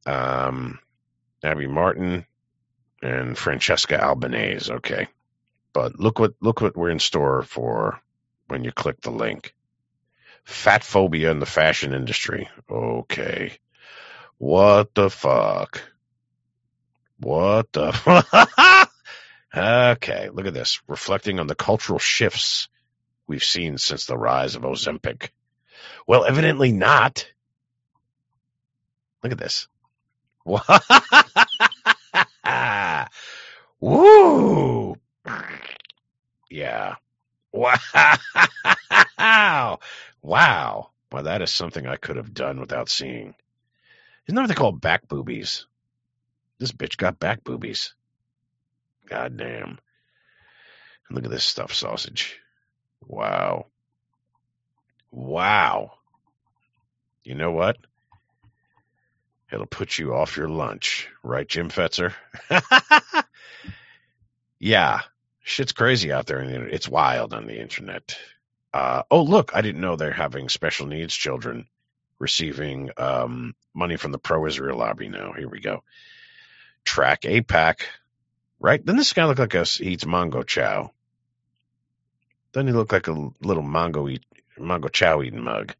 Abby Martin and Francesca Albanese. Okay. But look what we're in store for when you click the link. Fat phobia in the fashion industry. Okay. What the fuck? Okay, look at this. Reflecting on the cultural shifts we've seen since the rise of Ozempic. Well, evidently not. Look at this. Woo! Yeah. Wow. Wow. Well, that is something I could have done without seeing. Isn't that what they call back boobies? This bitch got back boobies. God damn. Look at this stuffed sausage. Wow. Wow. You know what? It'll put you off your lunch. Right, Jim Fetzer? Yeah. Shit's crazy out there. It's wild on the internet. Oh, look. I didn't know they're having special needs children receiving money from the pro-Israel lobby now. Here we go. Track APAC. Right? Doesn't this guy look like he eats mango chow? Doesn't he look like a little mango chow eating mug?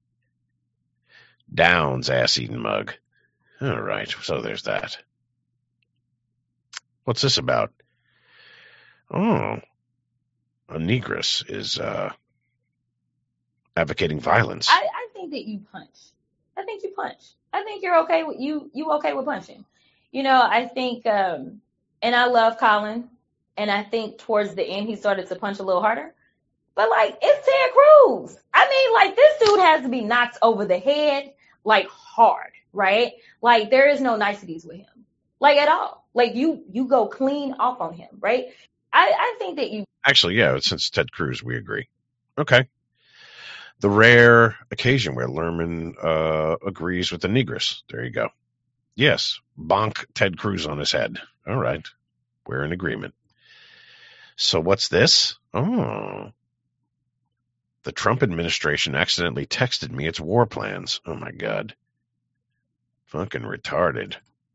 Downs ass eating mug. All right, so there's that. What's this about? Oh, a negress is advocating violence. I think that you punch. I think you punch. I think you're okay with you okay with punching. You know, I think and I love Colin, and I think towards the end he started to punch a little harder. But like, it's Ted Cruz. I mean, like, this dude has to be knocked over the head, like, hard, right? Like, there is no niceties with him, like, at all. Like, you go clean off on him, right? I think that you actually, yeah. Since Ted Cruz, we agree. Okay. The rare occasion where Lerman agrees with the negress. There you go. Yes, bonk Ted Cruz on his head. All right, we're in agreement. So what's this? Oh, the Trump administration accidentally texted me its war plans. Oh my God. Fucking retarded.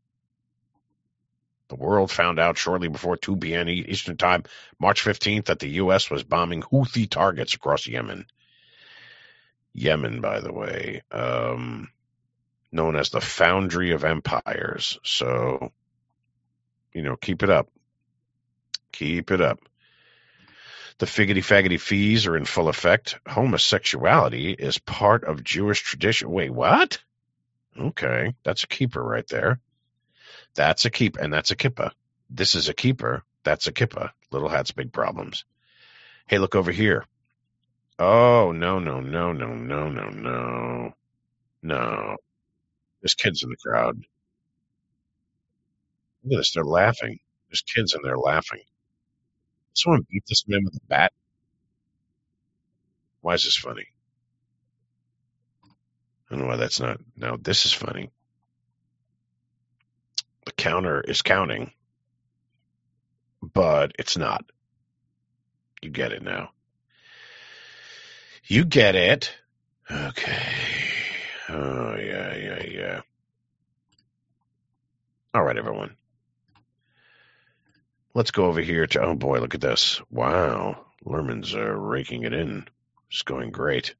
The world found out shortly before 2 p.m. Eastern Time, March 15th, that the U.S. was bombing Houthi targets across Yemen. Yemen, by the way, known as the Foundry of Empires. So, you know, keep it up. Keep it up. The figgity-faggity fees are in full effect. Homosexuality is part of Jewish tradition. Wait, what? Okay, that's a keeper right there. That's a keep, and that's a kippah. This is a keeper. That's a kippah. Little hats, big problems. Hey, look over here. Oh, no. No. There's kids in the crowd. Look at this. They're laughing. There's kids in there laughing. Someone beat this man with a bat? Why is this funny? I don't know why that's not. Now, this is funny. The counter is counting, but it's not. You get it now. You get it. Okay. Oh, yeah. All right, everyone. Let's go over here to, oh boy, look at this. Wow. Lerman's raking it in. It's going great.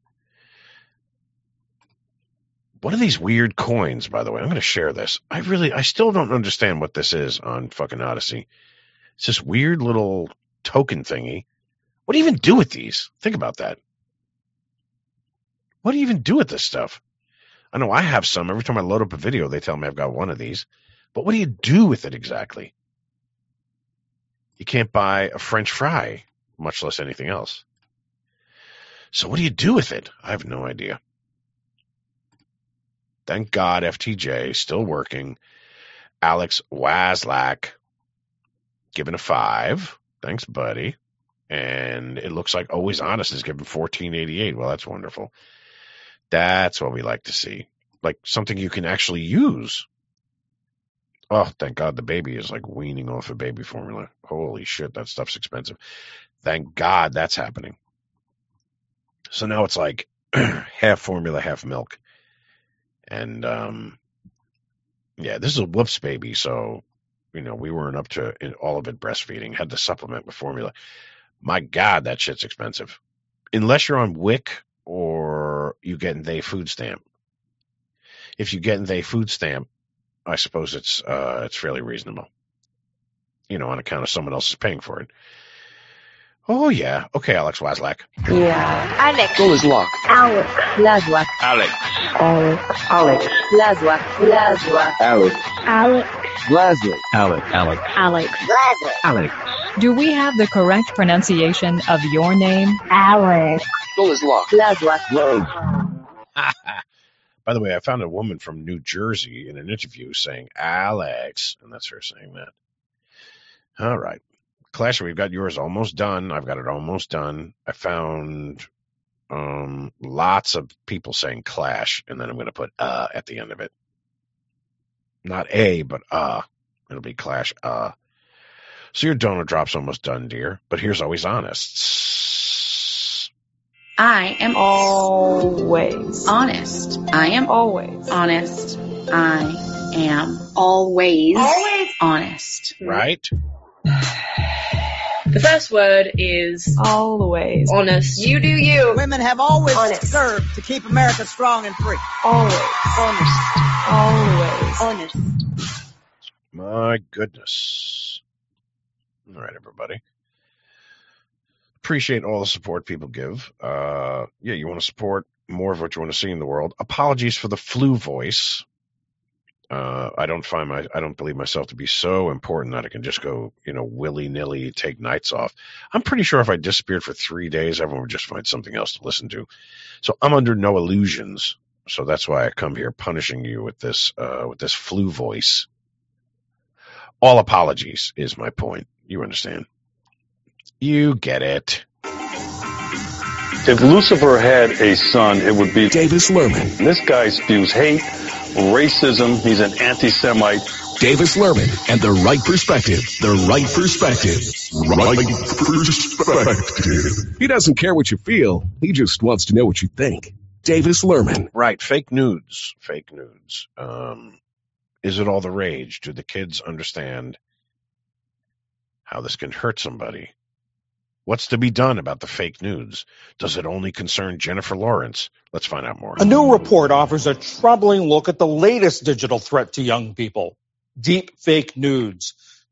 What are these weird coins, by the way? I'm going to share this. I still don't understand what this is on fucking Odyssey. It's this weird little token thingy. What do you even do with these? Think about that. What do you even do with this stuff? I know I have some. Every time I load up a video, they tell me I've got one of these. But what do you do with it exactly? You can't buy a French fry, much less anything else. So what do you do with it? I have no idea. Thank God FTJ, still working. Alex Waslak, given a 5. Thanks, buddy. And it looks like Always Honest is given 1488. Well, that's wonderful. That's what we like to see. Like something you can actually use. Oh, thank God the baby is like weaning off of baby formula. Holy shit, that stuff's expensive. Thank God that's happening. So now it's like half formula, half milk. And, yeah, this is a whoops baby. So, we weren't up to all of it breastfeeding. Had to supplement with formula. My God, that shit's expensive. Unless you're on WIC or you get They food stamp. If you get They food stamp, I suppose it's fairly reasonable. On account of someone else is paying for it. Oh, yeah. Okay, Alex Waslak. Yeah. Alex. Goal is locked. Alex. Lazwak. Alex. Alex. Lazwak. Alex. Alex. Lazwak. Alex. Alex. Do we have the correct pronunciation of your name? Alex. Goal is locked. Lazwak. By the way, I found a woman from New Jersey in an interview saying Alex, and that's her saying that. All right. Clash, we've got yours almost done. I've got it almost done. I found lots of people saying Clash, and then I'm going to put at the end of it. Not A, but It'll be Clash So your donor drop's almost done, dear. But here's Always Honest. I am always honest. I am always honest. I am always honest. Right? The first word is always honest. You do you. Women have always honest. served to keep America strong and free. Always honest. Always honest. My goodness. All right, everybody. Appreciate all the support people give. You want to support more of what you want to see in the world. Apologies for the flu voice. I don't believe myself to be so important that I can just go, willy-nilly take nights off. I'm pretty sure if I disappeared for 3 days, everyone would just find something else to listen to. So I'm under no illusions. So that's why I come here punishing you with this flu voice. All apologies is my point. You understand? You get it. If Lucifer had a son, it would be Davis Lerman. This guy spews hate, racism. He's an anti-Semite. Davis Lerman and the right perspective. The right perspective. Right perspective. He doesn't care what you feel. He just wants to know what you think. Davis Lerman. Right. Fake nudes. Is it all the rage? Do the kids understand how this can hurt somebody? What's to be done about the fake nudes? Does it only concern Jennifer Lawrence? Let's find out more. A new report offers a troubling look at the latest digital threat to young people, deep fake nudes.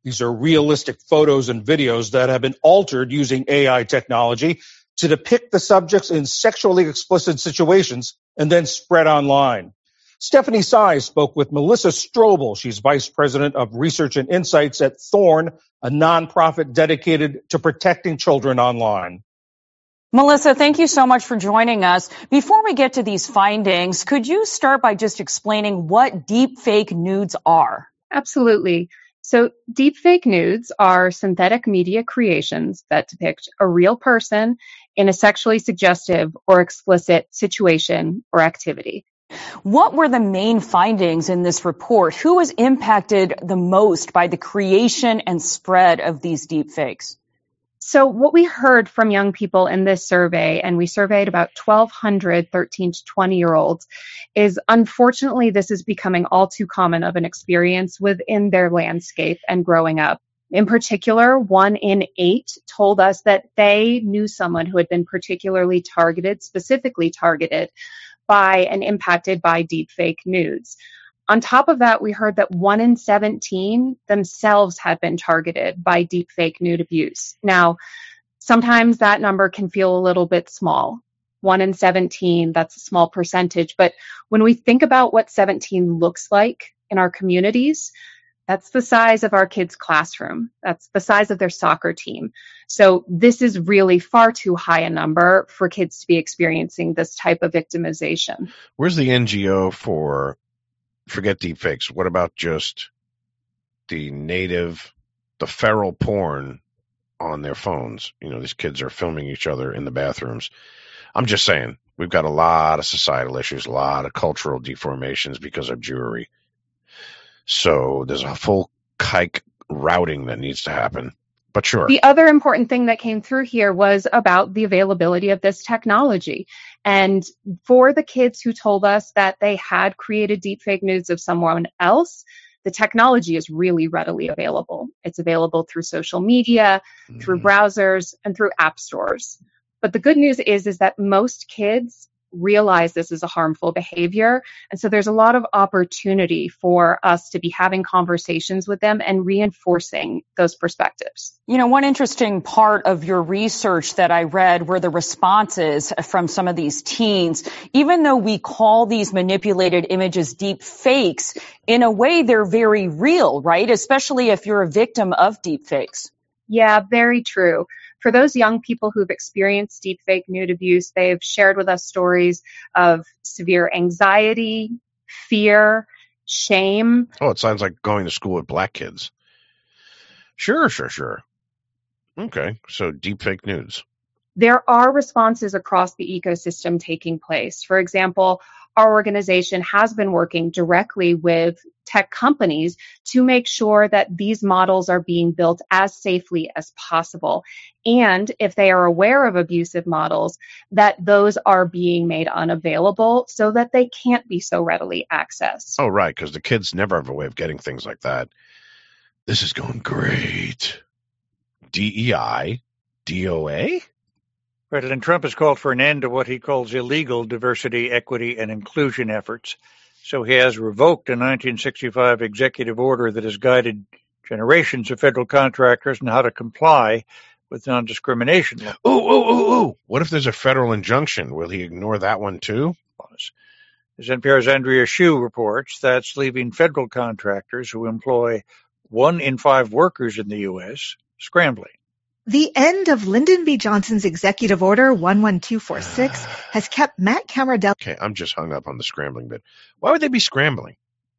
These are realistic photos and videos that have been altered using AI technology to depict the subjects in sexually explicit situations and then spread online. Stephanie Sy spoke with Melissa Strobel. She's Vice President of Research and Insights at Thorn, a nonprofit dedicated to protecting children online. Melissa, thank you so much for joining us. Before we get to these findings, could you start by just explaining what deepfake nudes are? Absolutely. So deepfake nudes are synthetic media creations that depict a real person in a sexually suggestive or explicit situation or activity. What were the main findings in this report? Who was impacted the most by the creation and spread of these deepfakes? So what we heard from young people in this survey, and we surveyed about 1,200 13 to 20-year-olds, is unfortunately this is becoming all too common of an experience within their landscape and growing up. In particular, 1 in 8 told us that they knew someone who had been particularly targeted, specifically targeted by and impacted by deepfake nudes. On top of that, we heard that 1 in 17 themselves had been targeted by deepfake nude abuse. Now, sometimes that number can feel a little bit small. 1 in 17, that's a small percentage. But when we think about what 17 looks like in our communities, that's the size of our kids' classroom. That's the size of their soccer team. So this is really far too high a number for kids to be experiencing this type of victimization. Where's the NGO for, forget deepfakes, what about just the feral porn on their phones? You know, these kids are filming each other in the bathrooms. I'm just saying, we've got a lot of societal issues, a lot of cultural deformations because of Jewry. So there's a full kike routing that needs to happen. But sure. The other important thing that came through here was about the availability of this technology. And for the kids who told us that they had created deepfake nudes of someone else, the technology is really readily available. It's available through social media, through browsers, and through app stores. But the good news is that most kids realize this is a harmful behavior. And so there's a lot of opportunity for us to be having conversations with them and reinforcing those perspectives. You know, one interesting part of your research that I read were the responses from some of these teens. Even though we call these manipulated images deep fakes, in a way they're very real, right? Especially if you're a victim of deep fakes. Yeah, very true. For those young people who've experienced deepfake nude abuse, they've shared with us stories of severe anxiety, fear, shame. Oh, it sounds like going to school with black kids. Sure. Okay, so deepfake nudes. There are responses across the ecosystem taking place. For example, our organization has been working directly with tech companies to make sure that these models are being built as safely as possible. And if they are aware of abusive models, that those are being made unavailable so that they can't be so readily accessed. Oh, right, because the kids never have a way of getting things like that. This is going great. DEI, DOA? President Trump has called for an end to what he calls illegal diversity, equity, and inclusion efforts. So he has revoked a 1965 executive order that has guided generations of federal contractors on how to comply with non-discrimination law. Ooh. What if there's a federal injunction? Will he ignore that one too? As NPR's Andrea Hsu reports, that's leaving federal contractors who employ 1 in 5 workers in the U.S. scrambling. The end of Lyndon B. Johnson's Executive Order 11246 has kept Matt Camardelli. Okay, I'm just hung up on the scrambling bit. Why would they be scrambling?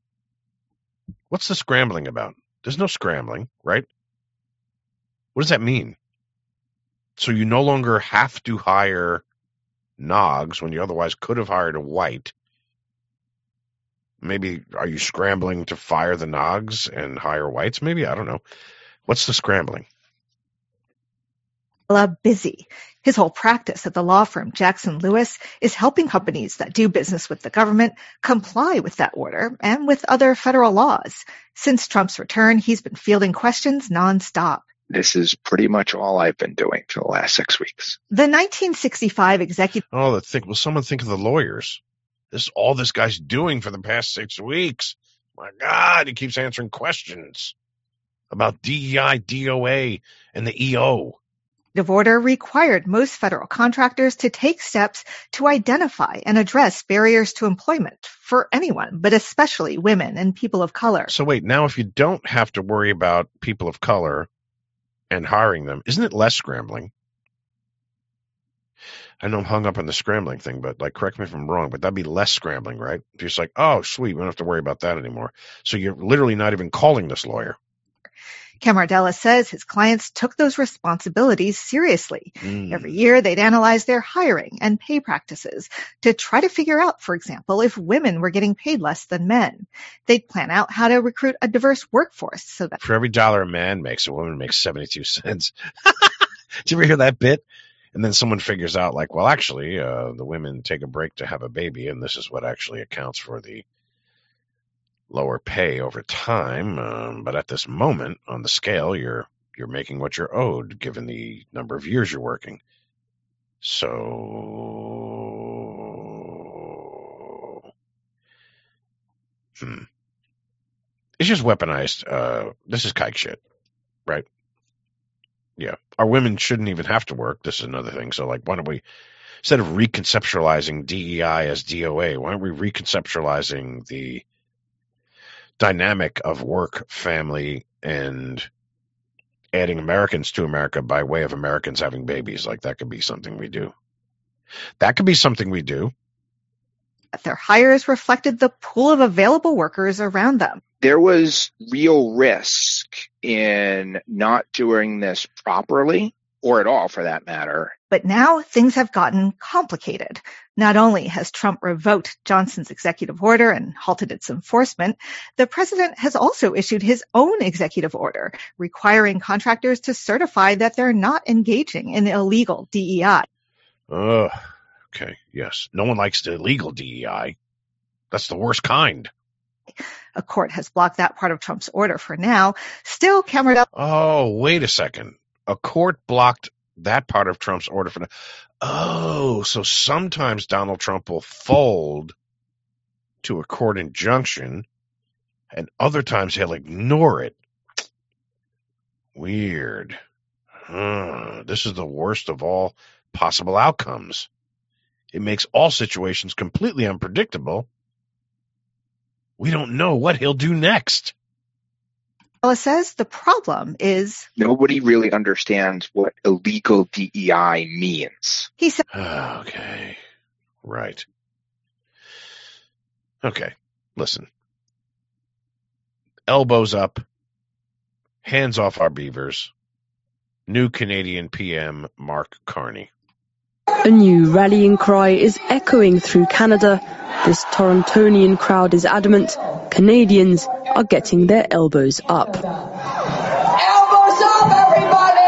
What's the scrambling about? There's no scrambling, right? What does that mean? So you no longer have to hire Nogs when you otherwise could have hired a white. Maybe, are you scrambling to fire the Nogs and hire whites? Maybe, I don't know. What's the scrambling? Busy. His whole practice at the law firm Jackson Lewis is helping companies that do business with the government comply with that order and with other federal laws. Since Trump's return, he's been fielding questions nonstop. This is pretty much all I've been doing for the last 6 weeks. The 1965 executive... Oh, will someone think of the lawyers? This is all this guy's doing for the past 6 weeks. My God, he keeps answering questions. about DEI, DOA, and the EO. The order required most federal contractors to take steps to identify and address barriers to employment for anyone, but especially women and people of color. So wait, now if you don't have to worry about people of color and hiring them, isn't it less scrambling? I know I'm hung up on the scrambling thing, but like, correct me if I'm wrong, but that'd be less scrambling, right? If you're just like, oh, sweet, we don't have to worry about that anymore. So you're literally not even calling this lawyer. Camardella says his clients took those responsibilities seriously. Every year, they'd analyze their hiring and pay practices to try to figure out, for example, if women were getting paid less than men. They'd plan out how to recruit a diverse workforce so that for every dollar a man makes, a woman makes 72 cents. Did you ever hear that bit? And then someone figures out, like, well, actually, the women take a break to have a baby, and this is what actually accounts for the lower pay over time, but at this moment on the scale, you're making what you're owed given the number of years you're working. So it's just weaponized. This is kike shit, right? Yeah, our women shouldn't even have to work. This is another thing. So, like, why don't we, instead of reconceptualizing DEI as DOA, why aren't we reconceptualizing the dynamic of work, family, and adding Americans to America by way of Americans having babies? Like, that could be something we do. That could be something we do. their hires reflected the pool of available workers around them. There was real risk in not doing this properly, or at all for that matter. But now things have gotten complicated. Not only has Trump revoked Johnson's executive order and halted its enforcement, the president has also issued his own executive order requiring contractors to certify that they're not engaging in illegal DEI. Okay, yes. No one likes the illegal DEI. That's the worst kind. A court has blocked that part of Trump's order for now. Still, Camardella... Oh, wait a second. A court blocked that part of Trump's order for now. Oh, so sometimes Donald Trump will fold to a court injunction, and other times he'll ignore it. Weird. This is the worst of all possible outcomes. It makes all situations completely unpredictable. We don't know what he'll do next. Camardella says the problem is nobody really understands what illegal DEI means. He said, okay, right. Okay, listen. Elbows up, hands off our beavers. New Canadian PM Mark Carney. A new rallying cry is echoing through Canada. This Torontonian crowd is adamant Canadians are getting their elbows up. Elbows up, everybody!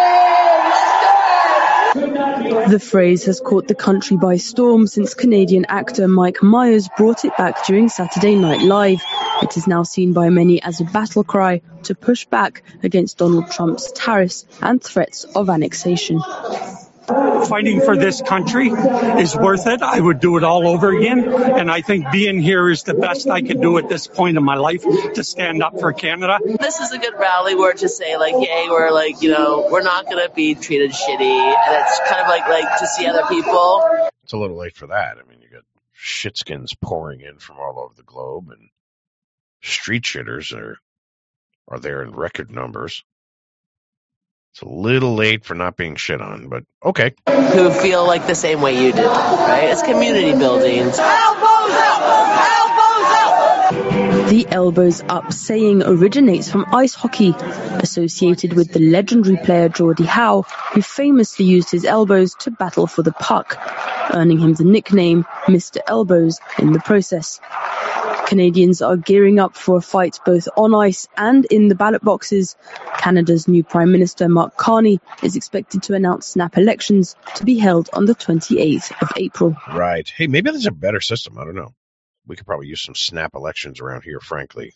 Let's do it! The phrase has caught the country by storm since Canadian actor Mike Myers brought it back during Saturday Night Live. It is now seen by many as a battle cry to push back against Donald Trump's tariffs and threats of annexation. Fighting for this country is worth it. I would do it all over again. And I think being here is the best I could do at this point in my life to stand up for Canada. This is a good rally where to say, like, yay, we're like, you know, we're not going to be treated shitty. And it's kind of like to see other people. It's a little late for that. I mean, you got shitskins pouring in from all over the globe, and street shitters are there in record numbers. It's a little late for not being shit on, but okay. Who feel like the same way you do, right? It's community building. Elbows up! Elbows up! The elbows up saying originates from ice hockey, associated with the legendary player Gordie Howe, who famously used his elbows to battle for the puck, earning him the nickname Mr. Elbows in the process. Canadians are gearing up for a fight both on ice and in the ballot boxes. Canada's new Prime Minister, Mark Carney, is expected to announce snap elections to be held on the 28th of April. Right. Hey, maybe there's a better system. I don't know. We could probably use some snap elections around here, frankly.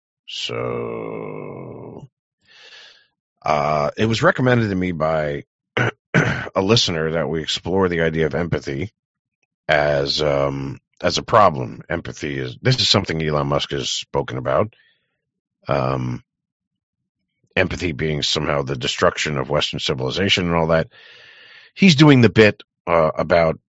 So, it was recommended to me by a listener that we explore the idea of empathy as a problem. Empathy this is something Elon Musk has spoken about. empathy being somehow the destruction of Western civilization and all that. He's doing the bit about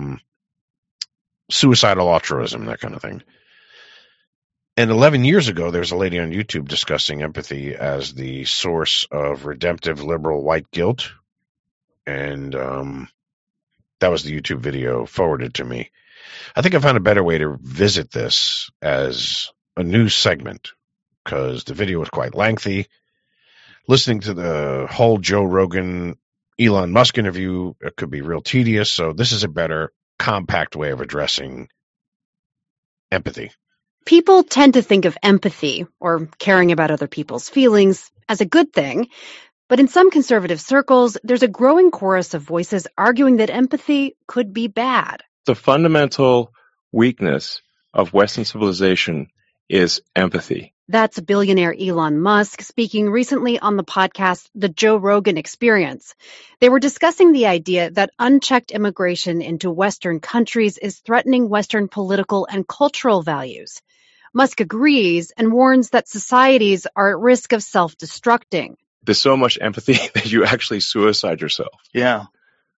suicidal altruism, that kind of thing. And 11 years ago, there was a lady on YouTube discussing empathy as the source of redemptive liberal white guilt. And that was the YouTube video forwarded to me. I think I found a better way to visit this as a news segment because the video was quite lengthy. Listening to the whole Joe Rogan, Elon Musk interview, it could be real tedious. So this is a better, compact way of addressing empathy. People tend to think of empathy, or caring about other people's feelings, as a good thing. But in some conservative circles, there's a growing chorus of voices arguing that empathy could be bad. The fundamental weakness of Western civilization is empathy. That's billionaire Elon Musk speaking recently on the podcast The Joe Rogan Experience. They were discussing the idea that unchecked immigration into Western countries is threatening Western political and cultural values. Musk agrees and warns that societies are at risk of self-destructing. There's so much empathy that you actually suicide yourself. Yeah.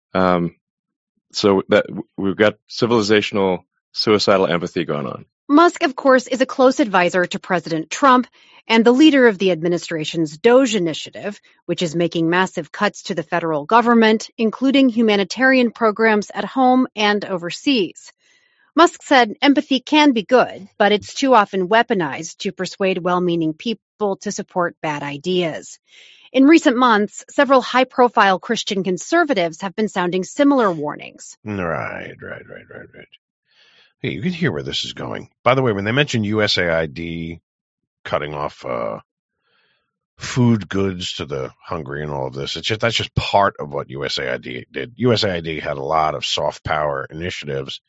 So that we've got civilizational suicidal empathy going on. Musk, of course, is a close advisor to President Trump and the leader of the administration's DOGE initiative, which is making massive cuts to the federal government, including humanitarian programs at home and overseas. Musk said empathy can be good, but it's too often weaponized to persuade well-meaning people to support bad ideas. In recent months, several high-profile Christian conservatives have been sounding similar warnings. Right. Hey, you can hear where this is going. By the way, when they mentioned USAID cutting off food goods to the hungry and all of this, that's just part of what USAID did. USAID had a lot of soft power initiatives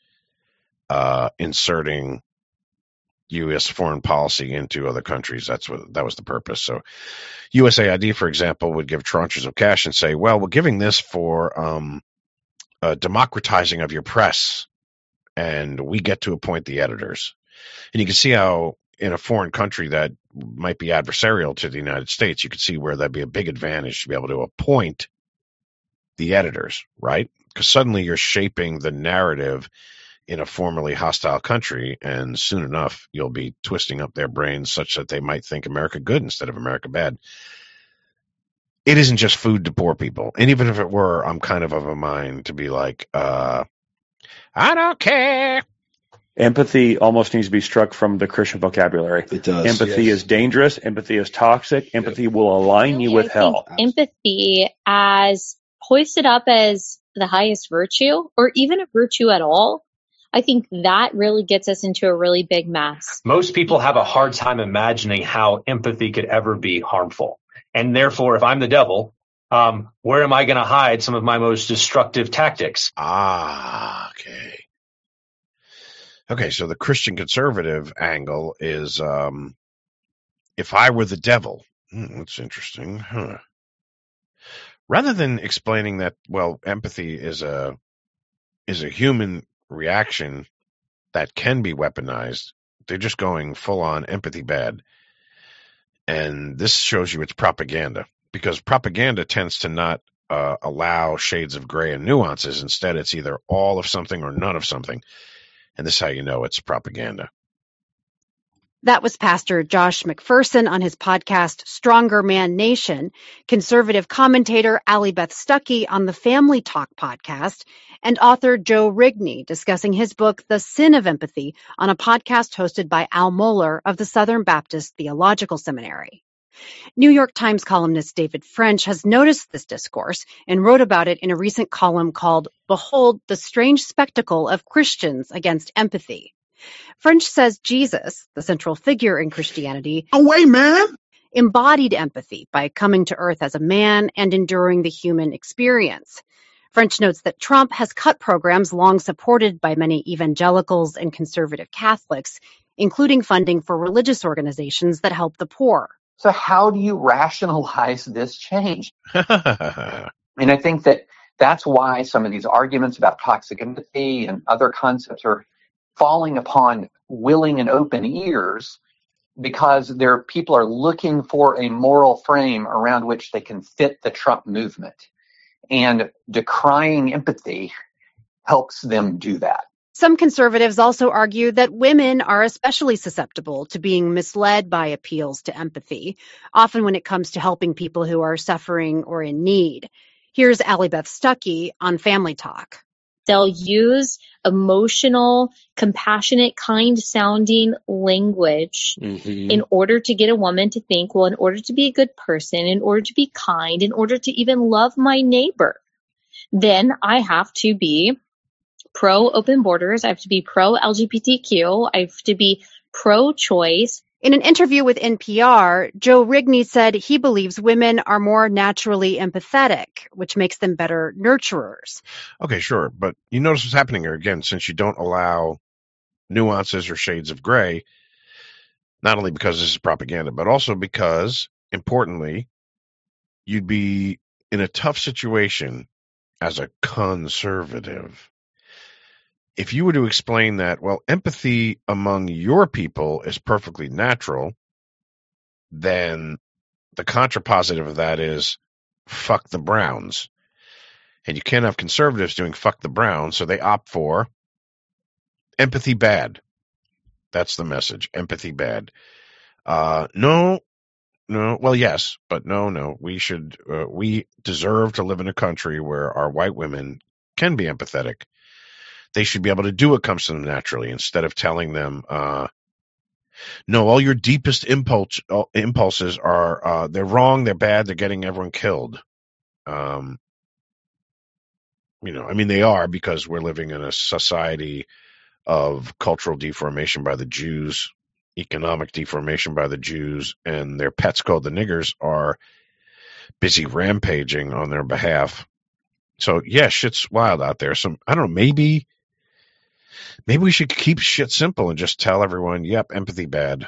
inserting U.S. foreign policy into other countries. That was the purpose. So USAID, for example, would give tranches of cash and say, well, we're giving this for democratizing of your press, and we get to appoint the editors. And you can see how in a foreign country that might be adversarial to the United States, you can see where that'd be a big advantage to be able to appoint the editors, right? Because suddenly you're shaping the narrative in a formerly hostile country, and soon enough, you'll be twisting up their brains such that they might think America good instead of America bad. It isn't just food to poor people. And even if it were, I'm kind of a mind to be like, I don't care. Empathy almost needs to be struck from the Christian vocabulary. It does. Empathy is dangerous. Empathy is toxic. Empathy will align you with hell. Empathy as hoisted up as the highest virtue, or even a virtue at all, I think that really gets us into a really big mess. Most people have a hard time imagining how empathy could ever be harmful. And therefore, if I'm the devil, where am I going to hide some of my most destructive tactics? Okay. Okay, so the Christian conservative angle is if I were the devil. That's interesting. Huh. Rather than explaining that, well, empathy is a human reaction that can be weaponized, they're just going full on empathy bad. And this shows you it's propaganda, because propaganda tends to not allow shades of gray and nuances. Instead, it's either all of something or none of something. And this is how you know it's propaganda. That was Pastor Josh McPherson on his podcast, Stronger Man Nation, conservative commentator Allie Beth Stuckey on the Family Talk podcast, and author Joe Rigney discussing his book, The Sin of Empathy, on a podcast hosted by Al Mohler of the Southern Baptist Theological Seminary. New York Times columnist David French has noticed this discourse and wrote about it in a recent column called Behold the Strange Spectacle of Christians Against Empathy. French says Jesus, the central figure in Christianity, embodied empathy by coming to earth as a man and enduring the human experience. French notes that Trump has cut programs long supported by many evangelicals and conservative Catholics, including funding for religious organizations that help the poor. So how do you rationalize this change? And I think that's why some of these arguments about toxic empathy and other concepts are falling upon willing and open ears, because people are looking for a moral frame around which they can fit the Trump movement. And decrying empathy helps them do that. Some conservatives also argue that women are especially susceptible to being misled by appeals to empathy, often when it comes to helping people who are suffering or in need. Here's Allie Beth Stuckey on Family Talk. They'll use emotional, compassionate, kind-sounding language in order to get a woman to think, well, in order to be a good person, in order to be kind, in order to even love my neighbor, then I have to be pro-open borders, I have to be pro-LGBTQ, I have to be pro-choice. In an interview with NPR, Joe Rigney said he believes women are more naturally empathetic, which makes them better nurturers. Okay, sure. But you notice what's happening here again, since you don't allow nuances or shades of gray, not only because this is propaganda, but also because, importantly, you'd be in a tough situation as a conservative if you were to explain that, well, empathy among your people is perfectly natural, then the contrapositive of that is fuck the Browns. And you can't have conservatives doing fuck the Browns, so they opt for empathy bad. That's the message. Empathy bad. No, well, yes, but no. We deserve to live in a country where our white women can be empathetic. They should be able to do what comes to them naturally instead of telling them, no, all your deepest impulses are, they're wrong, they're bad, they're getting everyone killed. They are, because we're living in a society of cultural deformation by the Jews, economic deformation by the Jews, and their pets called the niggers are busy rampaging on their behalf. So, yeah, shit's wild out there. So, I don't know, maybe we should keep shit simple and just tell everyone, yep, empathy bad.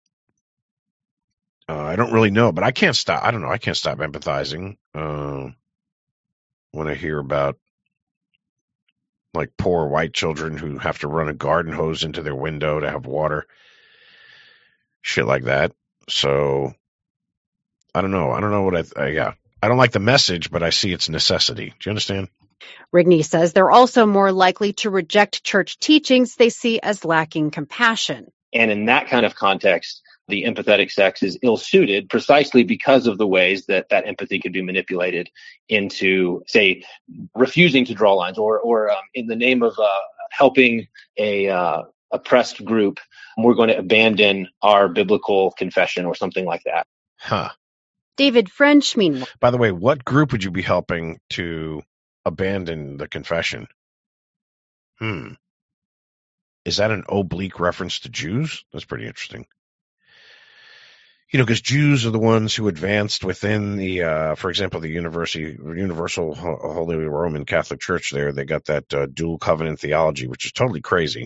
I don't really know, but I can't stop. I don't know. I can't stop empathizing when I hear about like poor white children who have to run a garden hose into their window to have water. Shit like that. So I don't know. I don't know what I don't like the message, but I see its necessity. Do you understand? Rigney says they're also more likely to reject church teachings they see as lacking compassion. And in that kind of context, the empathetic sex is ill-suited precisely because of the ways that empathy could be manipulated into, say, refusing to draw lines or in the name of helping a oppressed group, we're going to abandon our biblical confession or something like that. Huh. David French, meanwhile. By the way, what group would you be helping to abandon the confession? Is that an oblique reference to Jews? That's pretty interesting. Because Jews are the ones who advanced within the, for example, the Universal Holy Roman Catholic Church there. They got that dual covenant theology, which is totally crazy.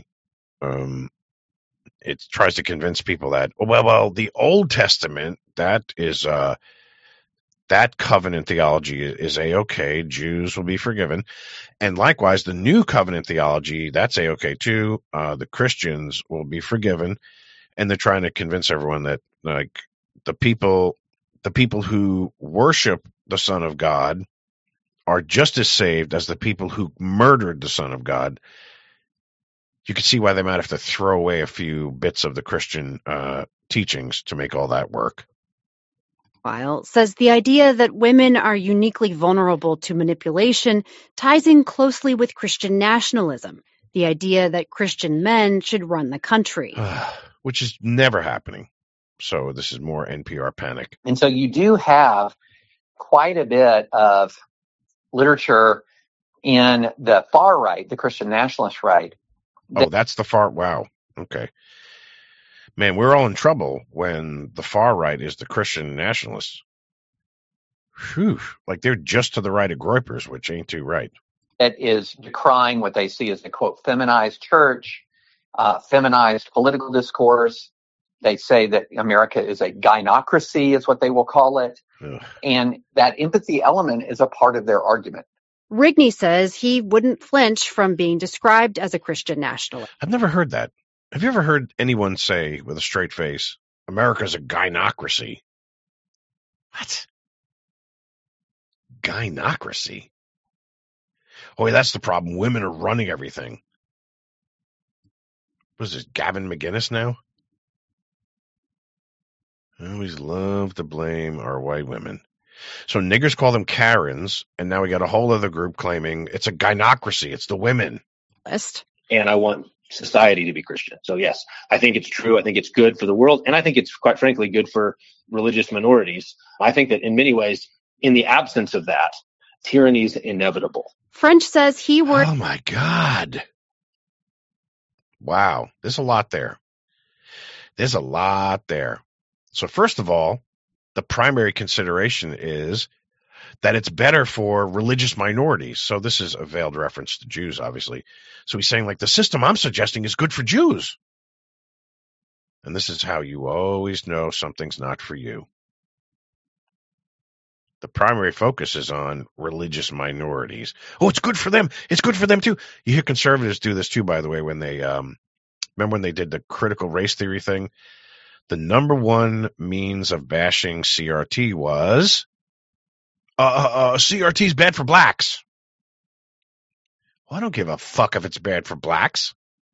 It tries to convince people that, well, the Old Testament, that is, that covenant theology is A-okay. Jews will be forgiven. And likewise, the new covenant theology, that's A-okay too. The Christians will be forgiven. And they're trying to convince everyone that, like, the people who worship the Son of God are just as saved as the people who murdered the Son of God. You can see why they might have to throw away a few bits of the Christian teachings to make all that work. Weil says the idea that women are uniquely vulnerable to manipulation ties in closely with Christian nationalism, the idea that Christian men should run the country. Which is never happening. So this is more NPR panic. And so you do have quite a bit of literature in the far right, the Christian nationalist right. That's the far. Wow. Okay. Man, we're all in trouble when the far right is the Christian nationalists. Whew. Like they're just to the right of Groypers, which ain't too right. That is decrying what they see as a, quote, feminized church, feminized political discourse. They say that America is a gynocracy, is what they will call it. Ugh. And that empathy element is a part of their argument. Rigney says he wouldn't flinch from being described as a Christian nationalist. I've never heard that. Have you ever heard anyone say with a straight face, America's a gynocracy. What? Gynocracy? Oh, yeah, that's the problem. Women are running everything. What is this, Gavin McInnes now? I always love to blame our white women. So niggers call them Karens, and now we got a whole other group claiming it's a gynocracy. It's the women. And I want society to be Christian. So yes, I think it's true. I think it's good for the world. And I think it's quite frankly good for religious minorities. I think that in many ways, in the absence of that, tyranny is inevitable. French says he worked. Oh my God. Wow. There's a lot there. There's a lot there. So first of all, the primary consideration is that it's better for religious minorities. So this is a veiled reference to Jews, obviously. So he's saying, like, the system I'm suggesting is good for Jews. And this is how you always know something's not for you. The primary focus is on religious minorities. Oh, it's good for them. It's good for them, too. You hear conservatives do this, too, by the way, when they remember when they did the critical race theory thing? The number one means of bashing CRT was CRT's bad for blacks. Well, I don't give a fuck if it's bad for blacks.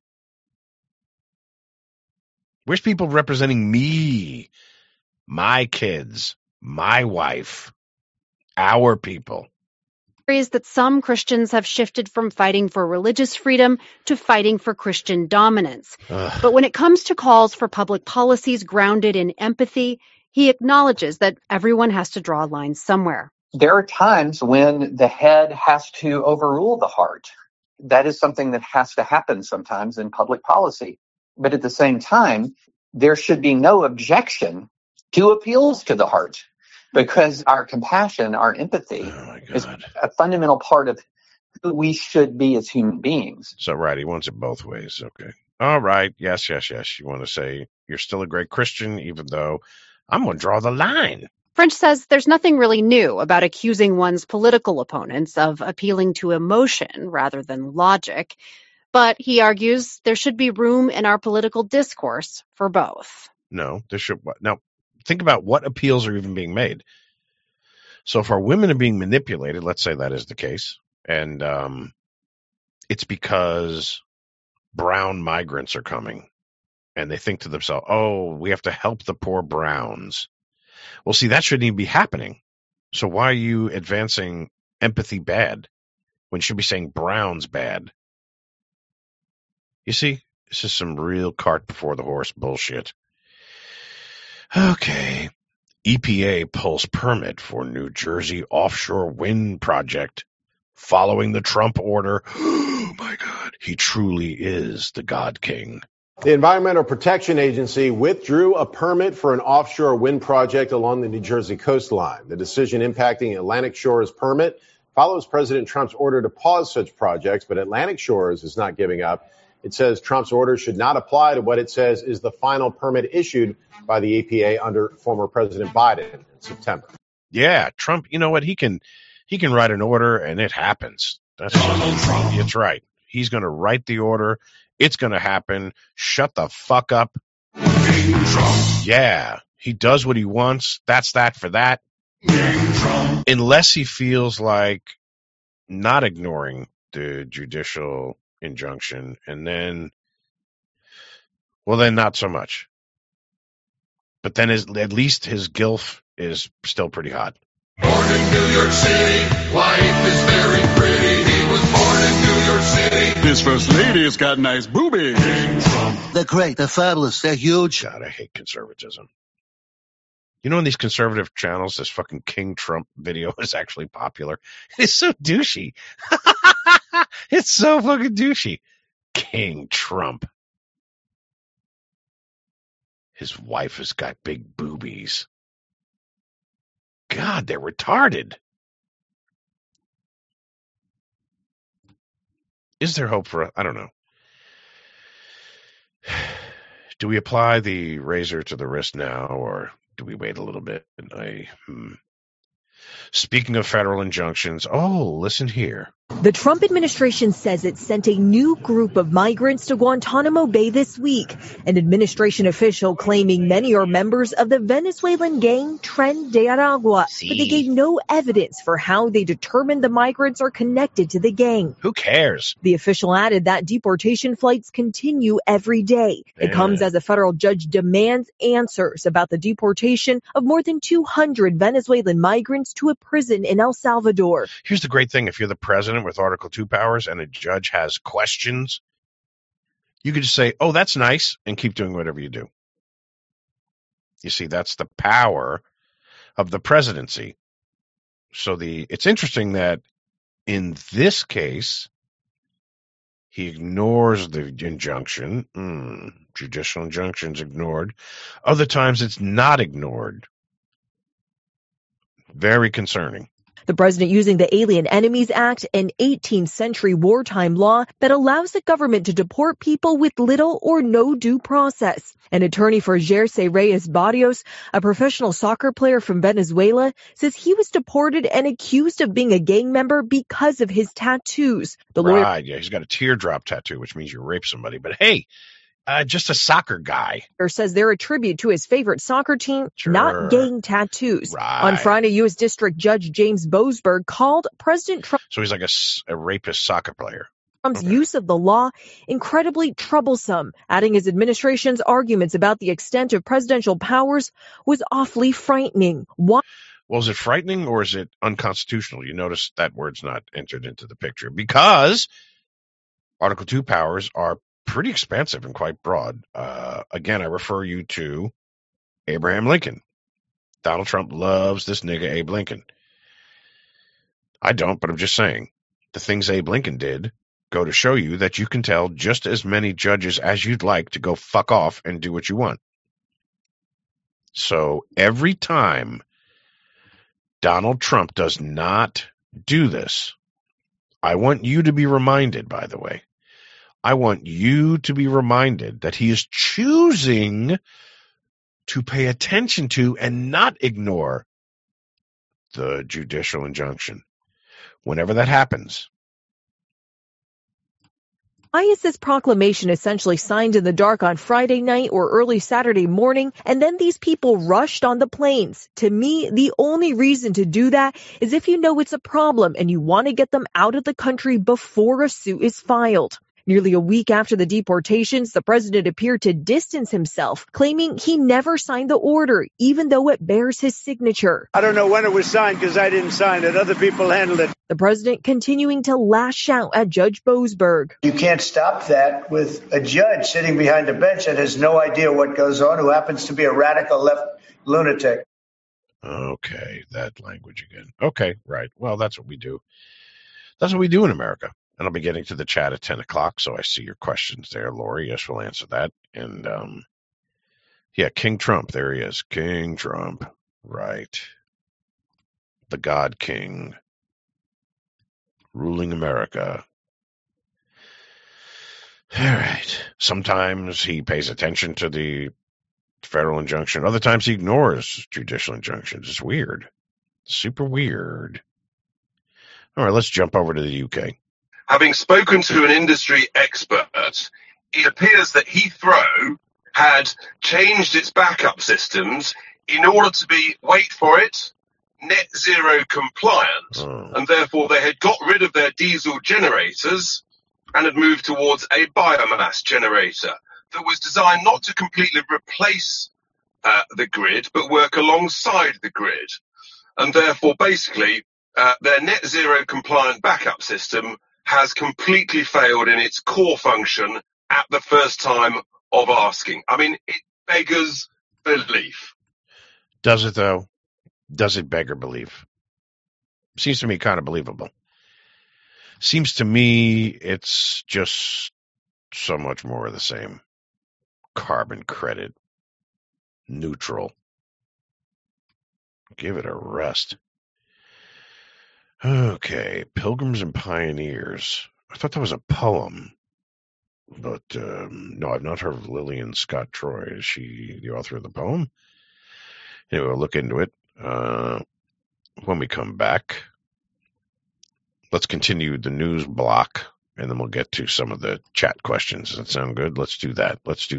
Where's people representing me, my kids, my wife, our people? Is that some Christians have shifted from fighting for religious freedom to fighting for Christian dominance. But when it comes to calls for public policies grounded in empathy, he acknowledges that everyone has to draw lines somewhere. There are times when the head has to overrule the heart. That is something that has to happen sometimes in public policy. But at the same time, there should be no objection to appeals to the heart, because our compassion, our empathy is a fundamental part of who we should be as human beings. So, right, he wants it both ways. Okay. All right. Yes. You want to say you're still a great Christian, even though I'm going to draw the line. French says there's nothing really new about accusing one's political opponents of appealing to emotion rather than logic. But he argues there should be room in our political discourse for both. No, there should. Now, think about what appeals are even being made. So if our women are being manipulated, let's say that is the case, and it's because brown migrants are coming, and they think to themselves, oh, we have to help the poor browns. Well, see, that shouldn't even be happening. So why are you advancing empathy bad when you should be saying browns bad? You see, this is some real cart before the horse bullshit. Okay. EPA pulls permit for New Jersey offshore wind project following the Trump order. Oh, my God. He truly is the God King. The Environmental Protection Agency withdrew a permit for an offshore wind project along the New Jersey coastline. The decision impacting Atlantic Shores' permit follows President Trump's order to pause such projects, but Atlantic Shores is not giving up. It says Trump's order should not apply to what it says is the final permit issued by the EPA under former President Biden in September. Yeah, Trump, you know what? He can write an order and it happens. That's right. He's going to write the order. It's going to happen. Shut the fuck up. Yeah, he does what he wants. That's that for that. Unless he feels like not ignoring the judicial injunction, and then not so much. But then at least his gilf is still pretty hot. Born in New York City, life is very pretty. He was born in New York City. His first lady has got nice boobies. They're great. They're fabulous. They're huge. God, I hate conservatism. You know, in these conservative channels, this fucking King Trump video is actually popular. It's so douchey. It's so fucking douchey. King Trump. His wife has got big boobies. God, they're retarded. Is there hope for, I don't know. Do we apply the razor to the wrist now, or do we wait a little bit? Speaking of federal injunctions, listen here. The Trump administration says it sent a new group of migrants to Guantanamo Bay this week. An administration official claiming many are members of the Venezuelan gang Tren de Aragua, but they gave no evidence for how they determined the migrants are connected to the gang. Who cares? The official added that deportation flights continue every day. It comes as a federal judge demands answers about the deportation of more than 200 Venezuelan migrants to a prison in El Salvador. Here's the great thing. If you're the president with Article 2 powers and a judge has questions, you could just say, oh, that's nice, and keep doing whatever you do. You see, that's the power of the presidency. So it's interesting that in this case, he ignores the injunction. Judicial injunction's ignored. Other times it's not ignored. Very concerning. The president using the Alien Enemies Act, an 18th century wartime law that allows the government to deport people with little or no due process. An attorney for Jersey Reyes Barrios, a professional soccer player from Venezuela, says he was deported and accused of being a gang member because of his tattoos. The lawyer, right, yeah, he's got a teardrop tattoo, which means you rape somebody. But hey, just a soccer guy. Says they're a tribute to his favorite soccer team, not gang tattoos. Right. On Friday, U.S. District Judge James Boasberg called President Trump. So he's like a rapist soccer player. Trump's use of the law incredibly troublesome, adding his administration's arguments about the extent of presidential powers was awfully frightening. Why? Well, is it frightening or is it unconstitutional? You notice that word's not entered into the picture because Article 2 powers are pretty expansive and quite broad. Again, I refer you to Abraham Lincoln. Donald Trump loves this nigga Abe Lincoln. I don't, but I'm just saying. The things Abe Lincoln did go to show you that you can tell just as many judges as you'd like to go fuck off and do what you want. So every time Donald Trump does not do this, I want you to be reminded, by the way, I want you to be reminded that he is choosing to pay attention to and not ignore the judicial injunction. Whenever that happens. Why is this proclamation essentially signed in the dark on Friday night or early Saturday morning, and then these people rushed on the planes? To me, the only reason to do that is if you know it's a problem and you want to get them out of the country before a suit is filed. Nearly a week after the deportations, the president appeared to distance himself, claiming he never signed the order, even though it bears his signature. I don't know when it was signed because I didn't sign it. Other people handled it. The president continuing to lash out at Judge Boasberg. You can't stop that with a judge sitting behind a bench that has no idea what goes on, who happens to be a radical left lunatic. Okay, that language again. Okay, right. Well, that's what we do. That's what we do in America. And I'll be getting to the chat at 10 o'clock, so I see your questions there, Lori. Yes, we'll answer that. And, yeah, King Trump. There he is. King Trump. Right. The God King. Ruling America. All right. Sometimes he pays attention to the federal injunction. Other times he ignores judicial injunctions. It's weird. Super weird. All right, let's jump over to the UK. Having spoken to an industry expert, it appears that Heathrow had changed its backup systems in order to be, wait for it, net zero compliant. And therefore they had got rid of their diesel generators and had moved towards a biomass generator that was designed not to completely replace the grid, but work alongside the grid. And therefore, basically, their net zero compliant backup system has completely failed in its core function at the first time of asking. I mean, it beggars belief. Does it, though? Does it beggar belief? Seems to me kind of believable. Seems to me it's just so much more of the same. Carbon credit. Neutral. Give it a rest. Okay, Pilgrims and Pioneers. I thought that was a poem, but no, I've not heard of Lillian Scott Troy. Is she the author of the poem? Anyway, we'll look into it when we come back. let's continue the news block, and then we'll get to some of the chat questions. Does that sound good? Let's do that.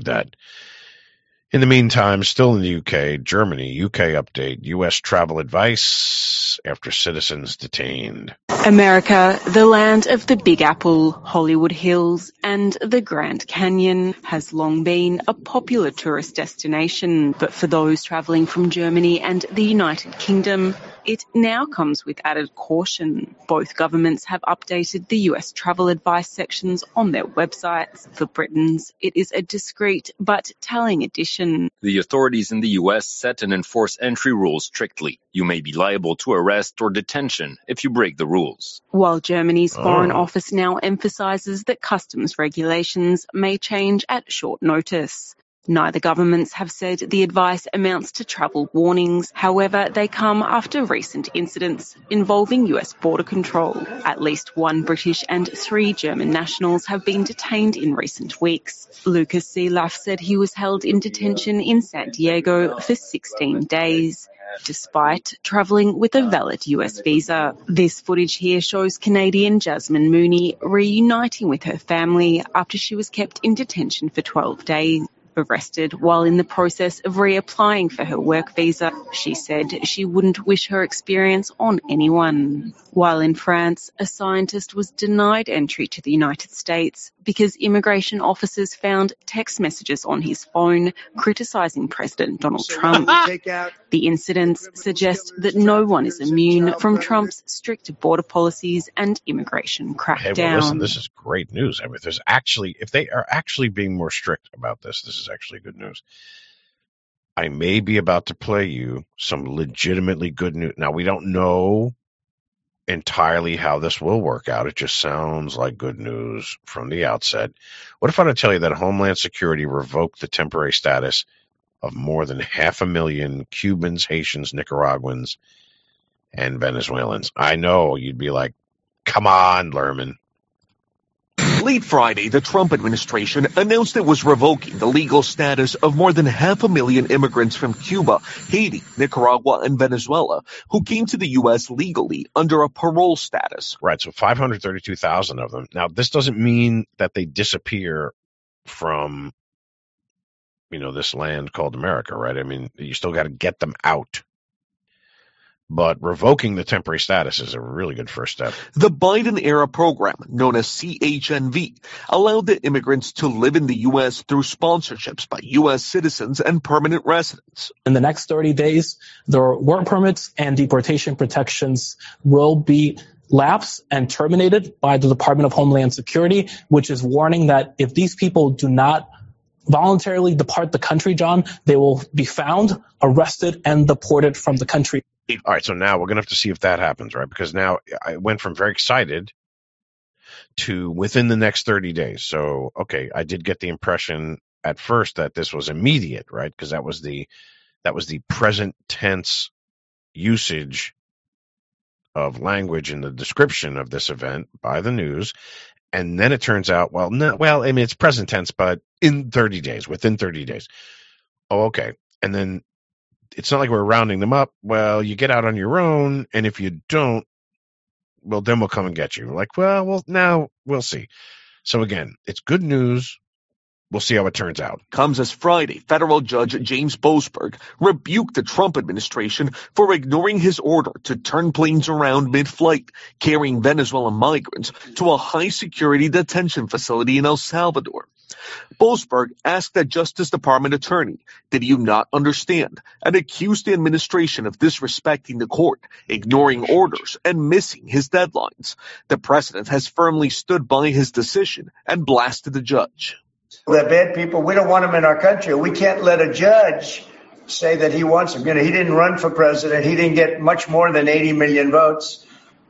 In the meantime, still in the UK, Germany, UK update, US travel advice after citizens detained. America, the land of the Big Apple, Hollywood Hills, and the Grand Canyon, has long been a popular tourist destination. But for those travelling from Germany and the United Kingdom, it now comes with added caution. Both governments have updated the US travel advice sections on their websites. For Britons, it is a discreet but telling addition. The authorities in the US set and enforce entry rules strictly. You may be liable to arrest or detention if you break the rules. While Germany's Foreign Office now emphasises that customs regulations may change at short notice. Neither governments have said the advice amounts to travel warnings. However, they come after recent incidents involving US border control. At least one British and 3 German nationals have been detained in recent weeks. Lucas Seelaf said he was held in detention in San Diego for 16 days. Despite travelling with a valid US visa. This footage here shows Canadian Jasmine Mooney reuniting with her family after she was kept in detention for 12 days. Arrested while in the process of reapplying for her work visa, she said she wouldn't wish her experience on anyone. While in France, a scientist was denied entry to the United States because immigration officers found text messages on his phone criticising President Donald Trump. The incidents suggest that no one is immune from Trump's strict border policies and immigration crackdown. Hey, well, listen, this is great news. I mean, if they are actually being more strict about this is actually good news. I may be about to play you some legitimately good news. Now, we don't know entirely how this will work out. It just sounds like good news from the outset. What if I were to tell you that Homeland Security revoked the temporary status of more than 500,000 Cubans, Haitians, Nicaraguans, and Venezuelans? I know you'd be like, come on, Lerman. Late Friday, the Trump administration announced it was revoking the legal status of more than 500,000 immigrants from Cuba, Haiti, Nicaragua, and Venezuela who came to the U.S. legally under a parole status. Right, so 532,000 of them. Now, this doesn't mean that they disappear from, this land called America, right? I mean, you still got to get them out. But revoking the temporary status is a really good first step. The Biden-era program, known as CHNV, allowed the immigrants to live in the U.S. through sponsorships by U.S. citizens and permanent residents. In the next 30 days, their work permits and deportation protections will be lapsed and terminated by the Department of Homeland Security, which is warning that if these people do not voluntarily depart the country, John, they will be found, arrested, and deported from the country. All right, so now we're going to have to see if that happens, right? Because now I went from very excited to within the next 30 days. So, okay, I did get the impression at first that this was immediate, right? Because that was the present tense usage of language in the description of this event by the news. And then it turns out, it's present tense, but in 30 days, within 30 days. Oh, okay. And then it's not like we're rounding them up. Well, you get out on your own, and if you don't, well, then we'll come and get you. Like, now we'll see. So again, it's good news. We'll see how it turns out. Comes as Friday, federal judge James Boasberg rebuked the Trump administration for ignoring his order to turn planes around mid-flight, carrying Venezuelan migrants to a high-security detention facility in El Salvador. Boasberg asked the Justice Department attorney, did you not understand, and accused the administration of disrespecting the court, ignoring orders, and missing his deadlines. The president has firmly stood by his decision and blasted the judge. They're bad people. We don't want them in our country. We can't let a judge say that he wants them. He didn't run for president. He didn't get much more than 80 million votes.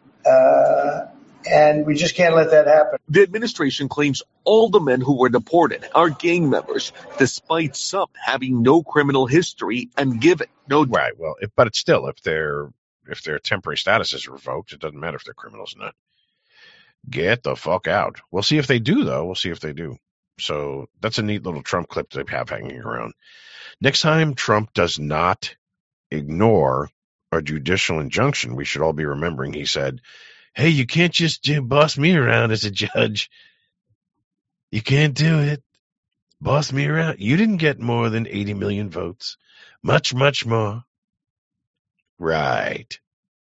And we just can't let that happen. The administration claims all the men who were deported are gang members, despite some having no criminal history and given no. Right. Well, but it's still, if their temporary status is revoked, it doesn't matter if they're criminals or not. Get the fuck out. We'll see if they do, though. We'll see if they do. So that's a neat little Trump clip they have hanging around. Next time Trump does not ignore a judicial injunction, we should all be remembering he said, Hey, you can't just boss me around as a judge. You can't do it. Boss me around. You didn't get more than 80 million votes. Much, much more. Right.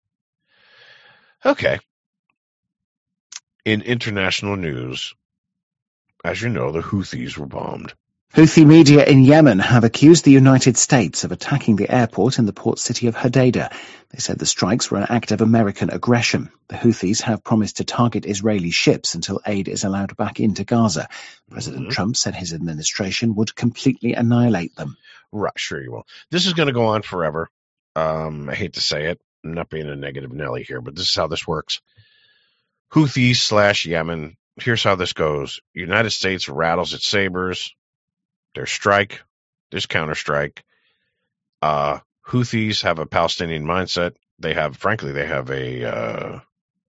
Okay. In international news, as you know, the Houthis were bombed. Houthi media in Yemen have accused the United States of attacking the airport in the port city of Hodeidah. They said the strikes were an act of American aggression. The Houthis have promised to target Israeli ships until aid is allowed back into Gaza. President Trump said his administration would completely annihilate them. Right, sure you will. This is going to go on forever. I hate to say it. I'm not being a negative Nelly here, but this is how this works. Houthis/Yemen. Here's how this goes. United States rattles its sabers. There's strike. There's counterstrike. Houthis have a Palestinian mindset. They have a Vietnamese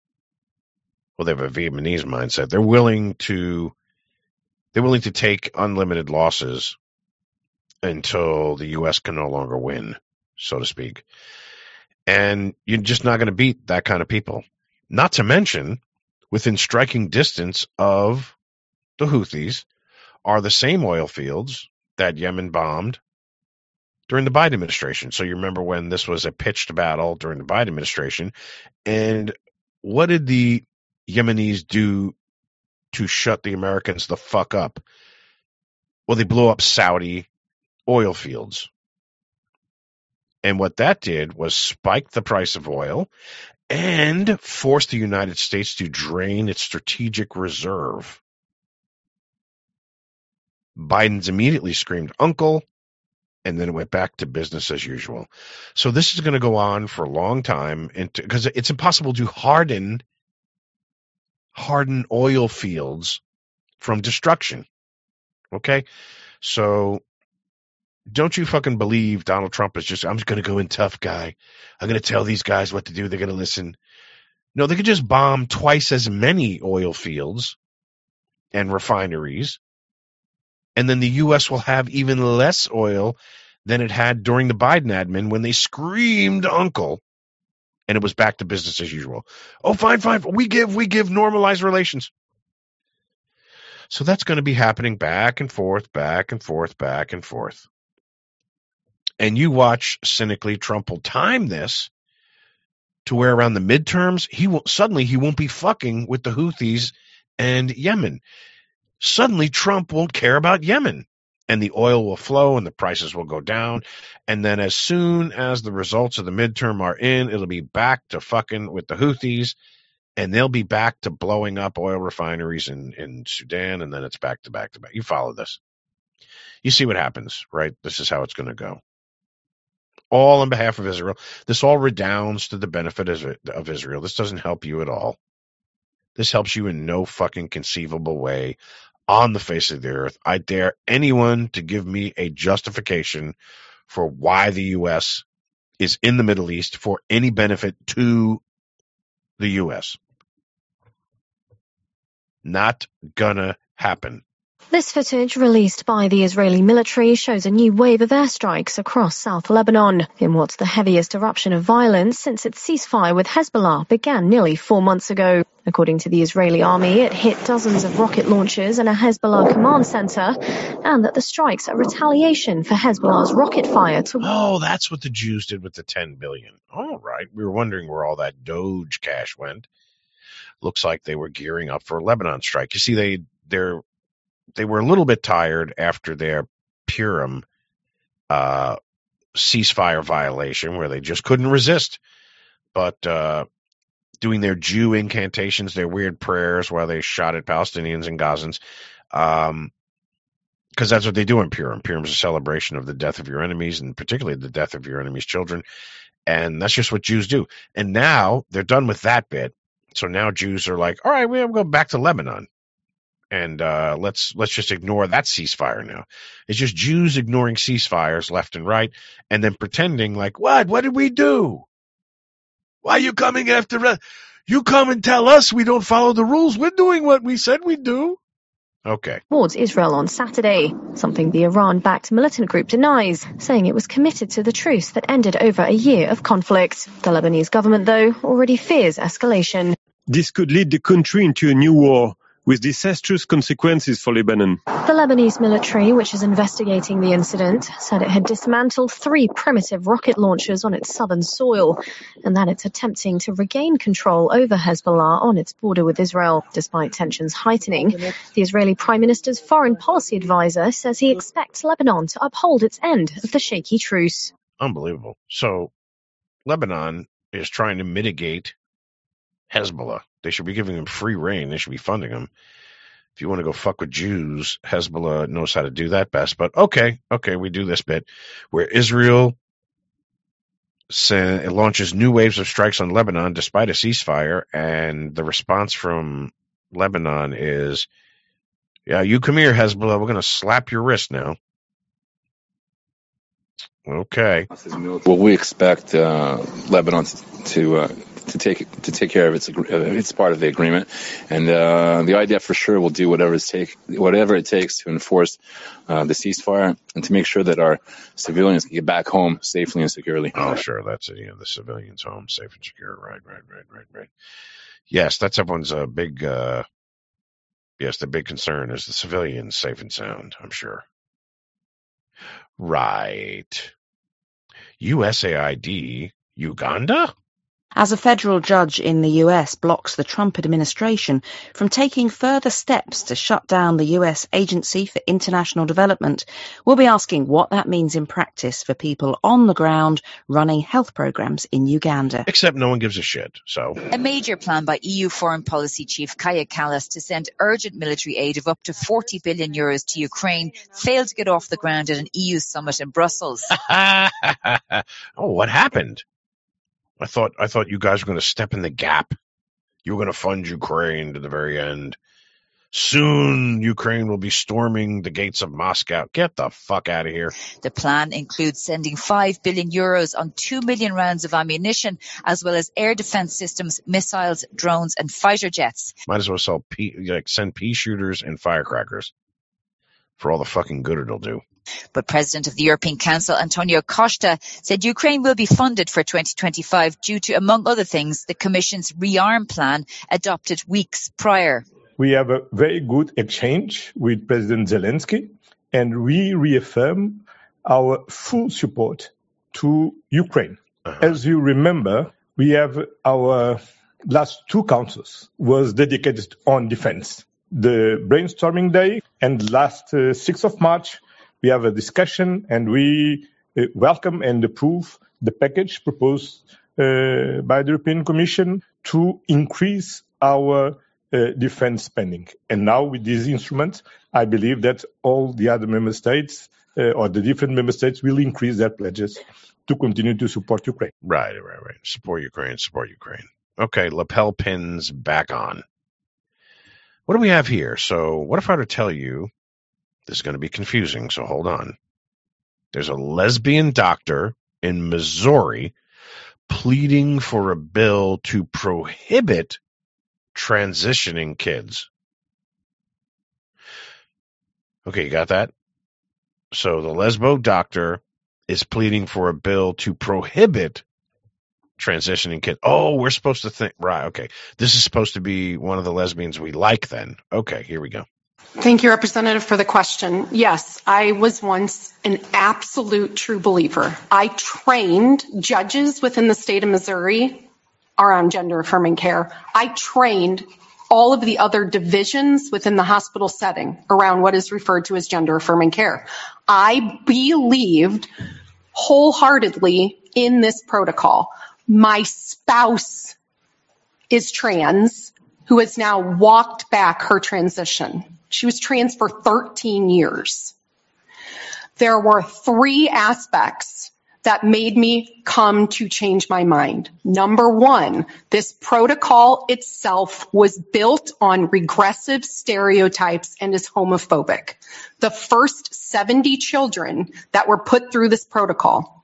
mindset. They're willing to take unlimited losses until the U.S. can no longer win, so to speak. And you're just not going to beat that kind of people. Not to mention, within striking distance of the Houthis are the same oil fields that Yemen bombed during the Biden administration. So you remember when this was a pitched battle during the Biden administration. And what did the Yemenis do to shut the Americans the fuck up? Well, they blew up Saudi oil fields. And what that did was spike the price of oil and force the United States to drain its strategic reserve. Biden's immediately screamed uncle, and then it went back to business as usual. So this is going to go on for a long time because it's impossible to harden oil fields from destruction. Okay? So don't you fucking believe Donald Trump is just, I'm just going to go in tough guy. I'm going to tell these guys what to do. They're going to listen. No, they could just bomb twice as many oil fields and refineries. And then the U.S. will have even less oil than it had during the Biden admin when they screamed uncle, and it was back to business as usual. Oh, fine. We give normalized relations. So that's going to be happening back and forth. And you watch cynically, Trump will time this to where around the midterms, he won't be fucking with the Houthis and Yemen. Suddenly Trump won't care about Yemen, and the oil will flow and the prices will go down. And then as soon as the results of the midterm are in, it'll be back to fucking with the Houthis, and they'll be back to blowing up oil refineries in Sudan, and then it's back to back. You follow this. You see what happens, right? This is how it's going to go. All on behalf of Israel. This all redounds to the benefit of Israel. This doesn't help you at all. This helps you in no fucking conceivable way on the face of the earth. I dare anyone to give me a justification for why the U.S. is in the Middle East for any benefit to the U.S. Not gonna happen. This footage, released by the Israeli military, shows a new wave of airstrikes across South Lebanon in what's the heaviest eruption of violence since its ceasefire with Hezbollah began nearly 4 months ago. According to the Israeli army, it hit dozens of rocket launchers and a Hezbollah command center, and that the strikes are retaliation for Hezbollah's rocket fire to... Oh, that's what the Jews did with the $10 billion. All right. We were wondering where all that Doge cash went. Looks like they were gearing up for a Lebanon strike. You see, they were a little bit tired after their Purim ceasefire violation where they just couldn't resist. But doing their Jew incantations, their weird prayers while they shot at Palestinians and Gazans, because that's what they do in Purim. Purim is a celebration of the death of your enemies, and particularly the death of your enemies' children. And that's just what Jews do. And now they're done with that bit. So now Jews are like, all right, we'll go back to Lebanon. And let's just ignore that ceasefire now. It's just Jews ignoring ceasefires left and right, and then pretending like, what? What did we do? Why are you coming after us? You come and tell us we don't follow the rules. We're doing what we said we'd do. Okay. Towards Israel on Saturday, something the Iran-backed militant group denies, saying it was committed to the truce that ended over a year of conflict. The Lebanese government, though, already fears escalation. this could lead the country into a new war with disastrous consequences for Lebanon. The Lebanese military, which is investigating the incident, said it had dismantled 3 primitive rocket launchers on its southern soil and that it's attempting to regain control over Hezbollah on its border with Israel, despite tensions heightening. The Israeli Prime Minister's foreign policy advisor says he expects Lebanon to uphold its end of the shaky truce. Unbelievable. So Lebanon is trying to mitigate Hezbollah. They should be giving them free reign. They should be funding them. If you want to go fuck with Jews, Hezbollah knows how to do that best. But okay, we do this bit where Israel launches new waves of strikes on Lebanon despite a ceasefire, and the response from Lebanon is, yeah, you come here, Hezbollah. We're going to slap your wrist now. Okay. Well, we expect Lebanon to take care of its part of the agreement, and the IDF for sure will do whatever it takes to enforce the ceasefire and to make sure that our civilians can get back home safely and securely. Oh, sure, that's it. The civilians home safe and secure. Right. Yes, that's everyone's big. Yes, the big concern is the civilians safe and sound. I'm sure. Right. USAID, Uganda? As a federal judge in the US blocks the Trump administration from taking further steps to shut down the US Agency for International Development, we'll be asking what that means in practice for people on the ground running health programs in Uganda. Except no one gives a shit, so. A major plan by EU Foreign Policy Chief Kaja Kallas to send urgent military aid of up to 40 billion euros to Ukraine failed to get off the ground at an EU summit in Brussels. Oh, what happened? I thought you guys were going to step in the gap. You were going to fund Ukraine to the very end. Soon, Ukraine will be storming the gates of Moscow. Get the fuck out of here. The plan includes sending 5 billion euros on 2 million rounds of ammunition, as well as air defense systems, missiles, drones, and fighter jets. Might as well send pea shooters and firecrackers for all the fucking good it'll do. But President of the European Council, Antonio Costa, said Ukraine will be funded for 2025 due to, among other things, the Commission's rearm plan adopted weeks prior. We have a very good exchange with President Zelensky, and we reaffirm our full support to Ukraine. As you remember, we have our last 2 councils was dedicated on defense. The brainstorming day and last 6th of March, we have a discussion, and we welcome and approve the package proposed by the European Commission to increase our defense spending. And now with this instrument, I believe that all the other member states or the different member states will increase their pledges to continue to support Ukraine. Right. Support Ukraine. Okay, lapel pins back on. What do we have here? So what if I were to tell you, this is going to be confusing, so hold on. There's a lesbian doctor in Missouri pleading for a bill to prohibit transitioning kids. Okay, you got that? So the lesbo doctor is pleading for a bill to prohibit transitioning kids. Oh, we're supposed to think, right, okay. This is supposed to be one of the lesbians we like then. Okay, here we go. Thank you, Representative, for the question. Yes, I was once an absolute true believer. I trained judges within the state of Missouri around gender-affirming care. I trained all of the other divisions within the hospital setting around what is referred to as gender-affirming care. I believed wholeheartedly in this protocol. My spouse is trans, who has now walked back her transition. She was trans for 13 years. There were 3 aspects that made me come to change my mind. Number 1, this protocol itself was built on regressive stereotypes and is homophobic. The first 70 children that were put through this protocol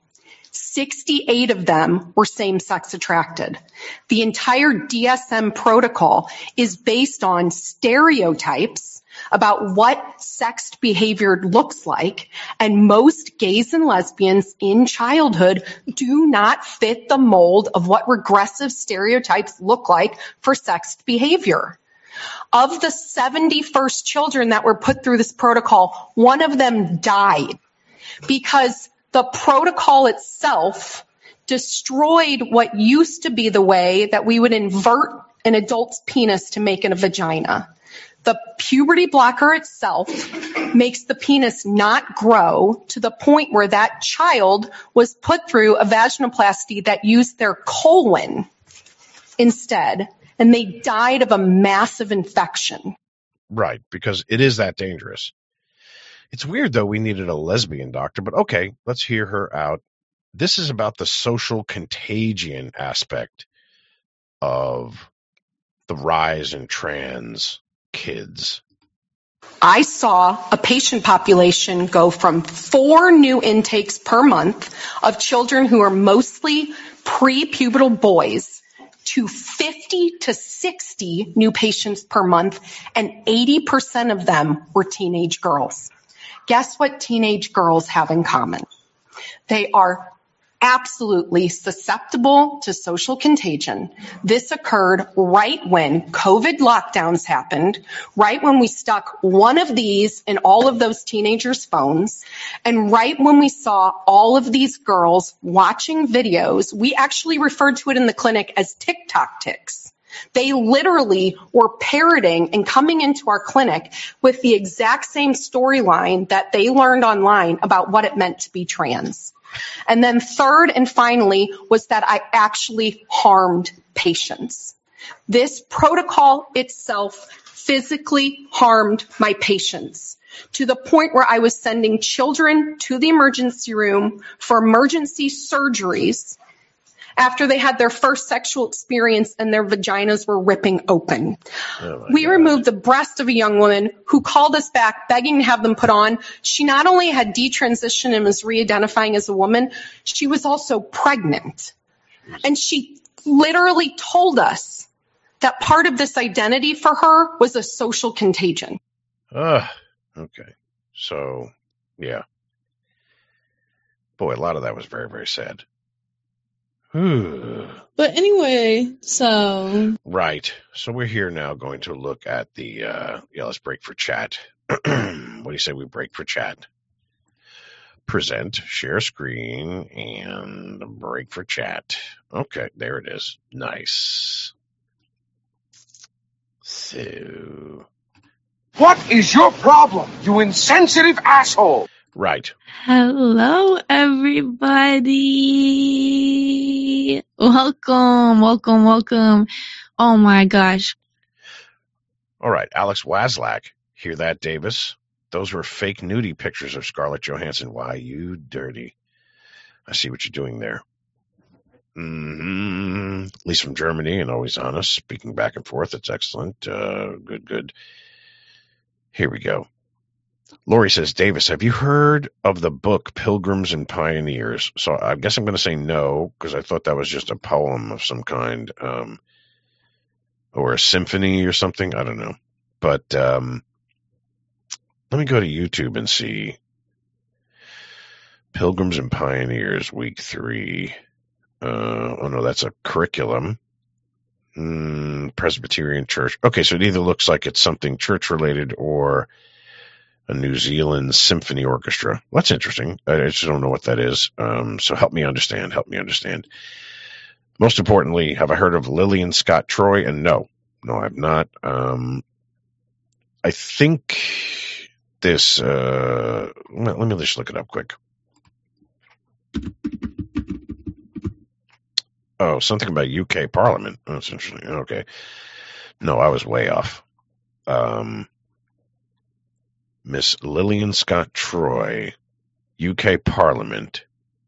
68 of them were same-sex attracted. The entire DSM protocol is based on stereotypes about what sexed behavior looks like, and most gays and lesbians in childhood do not fit the mold of what regressive stereotypes look like for sexed behavior. Of the 71st children that were put through this protocol, one of them died because the protocol itself destroyed what used to be the way that we would invert an adult's penis to make it a vagina. The puberty blocker itself makes the penis not grow to the point where that child was put through a vaginoplasty that used their colon instead, and they died of a massive infection. Right, because it is that dangerous. It's weird, though, we needed a lesbian doctor, but okay, let's hear her out. This is about the social contagion aspect of the rise in trans kids. I saw a patient population go from 4 new intakes per month of children who are mostly pre-pubertal boys to 50 to 60 new patients per month, and 80% of them were teenage girls. Guess what teenage girls have in common? They are absolutely susceptible to social contagion. This occurred right when COVID lockdowns happened, right when we stuck one of these in all of those teenagers' phones, and right when we saw all of these girls watching videos. We actually referred to it in the clinic as TikTok tics. They literally were parroting and coming into our clinic with the exact same storyline that they learned online about what it meant to be trans. And then third and finally was that I actually harmed patients. This protocol itself physically harmed my patients to the point where I was sending children to the emergency room for emergency surgeries after they had their first sexual experience and their vaginas were ripping open. We removed the breast of a young woman who called us back begging to have them put on. She not only had detransitioned and was re-identifying as a woman, she was also pregnant. And she literally told us that part of this identity for her was a social contagion. Okay. So, yeah. Boy, a lot of that was very, very sad. But anyway, so... Right. So we're here now going to look at the, let's break for chat. What do you say we break for chat? Present, share screen, and break for chat. Okay, there it is. Nice. So... What is your problem, you insensitive asshole? Right. Hello, everybody. Welcome. Oh, my gosh. All right, Alex Waslak. Hear that, Davis? Those were fake nudie pictures of Scarlett Johansson. Why, you dirty. I see what you're doing there. At least from Germany and always honest. Speaking back and forth. It's excellent. Good. Here we go. Lori says, Davis, have you heard of the book Pilgrims and Pioneers? So I guess I'm going to say no, because I thought that was just a poem of some kind, or a symphony or something. I don't know. But let me go to YouTube and see. Pilgrims and Pioneers, week 3. Oh, no, that's a curriculum. Presbyterian Church. Okay, so it either looks like it's something church-related or a New Zealand symphony orchestra. Well, that's interesting. I just don't know what that is. So help me understand. Most importantly, have I heard of Lillian Scott Troy? And no, I've not. I think this, let me just look it up quick. Oh, something about UK Parliament. Oh, that's interesting. Okay. No, I was way off. Miss Lillian Scott Troy, UK Parliament.